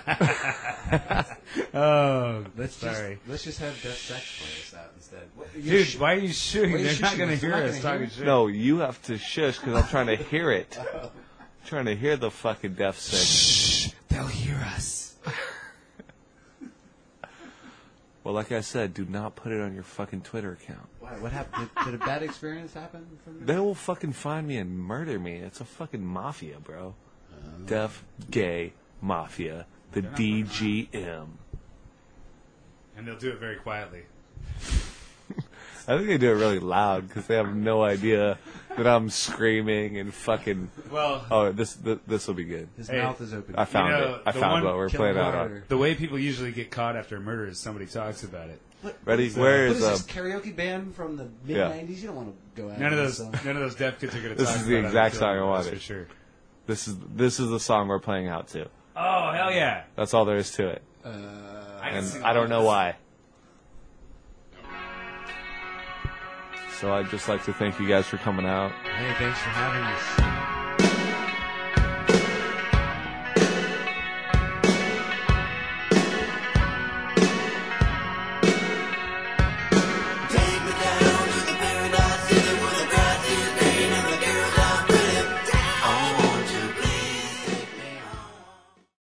oh, let's sorry. just let's just have Death Sex play us out instead. What, you're Dude, sh- why are you shooting? Why are you They're not shushing going to us? They're hear not us gonna talking hear shit. No, you have to shush because I'm trying to hear it. I'm trying to hear the fucking deaf sing. Shh, they'll hear us. Well, like I said, do not put it on your fucking Twitter account. Why, what happened? Did, did a bad experience happen from They will fucking find me and murder me. It's a fucking mafia, bro. Deaf, gay, mafia. The D G M. And they'll do it very quietly. I think they do it really loud because they have no idea that I'm screaming and fucking. Well, Oh, this this, this will be good. His Hey, mouth is open. I found know, it. I the found one what we're Kill playing him out on. harder. the way people usually get caught after a murder is somebody talks about it. Ready? So- Where What is is uh, this karaoke band from the mid nineties? You don't want to go out. None of with those, this song. none of those deaf kids are going to This talk is about the it exact until- song I that's wanted. for sure. this is this is the song we're playing out to. Oh hell yeah! That's all there is to it, Uh, I can and see I don't know this. why. So I'd just like to thank you guys for coming out. hey, thanks for having us.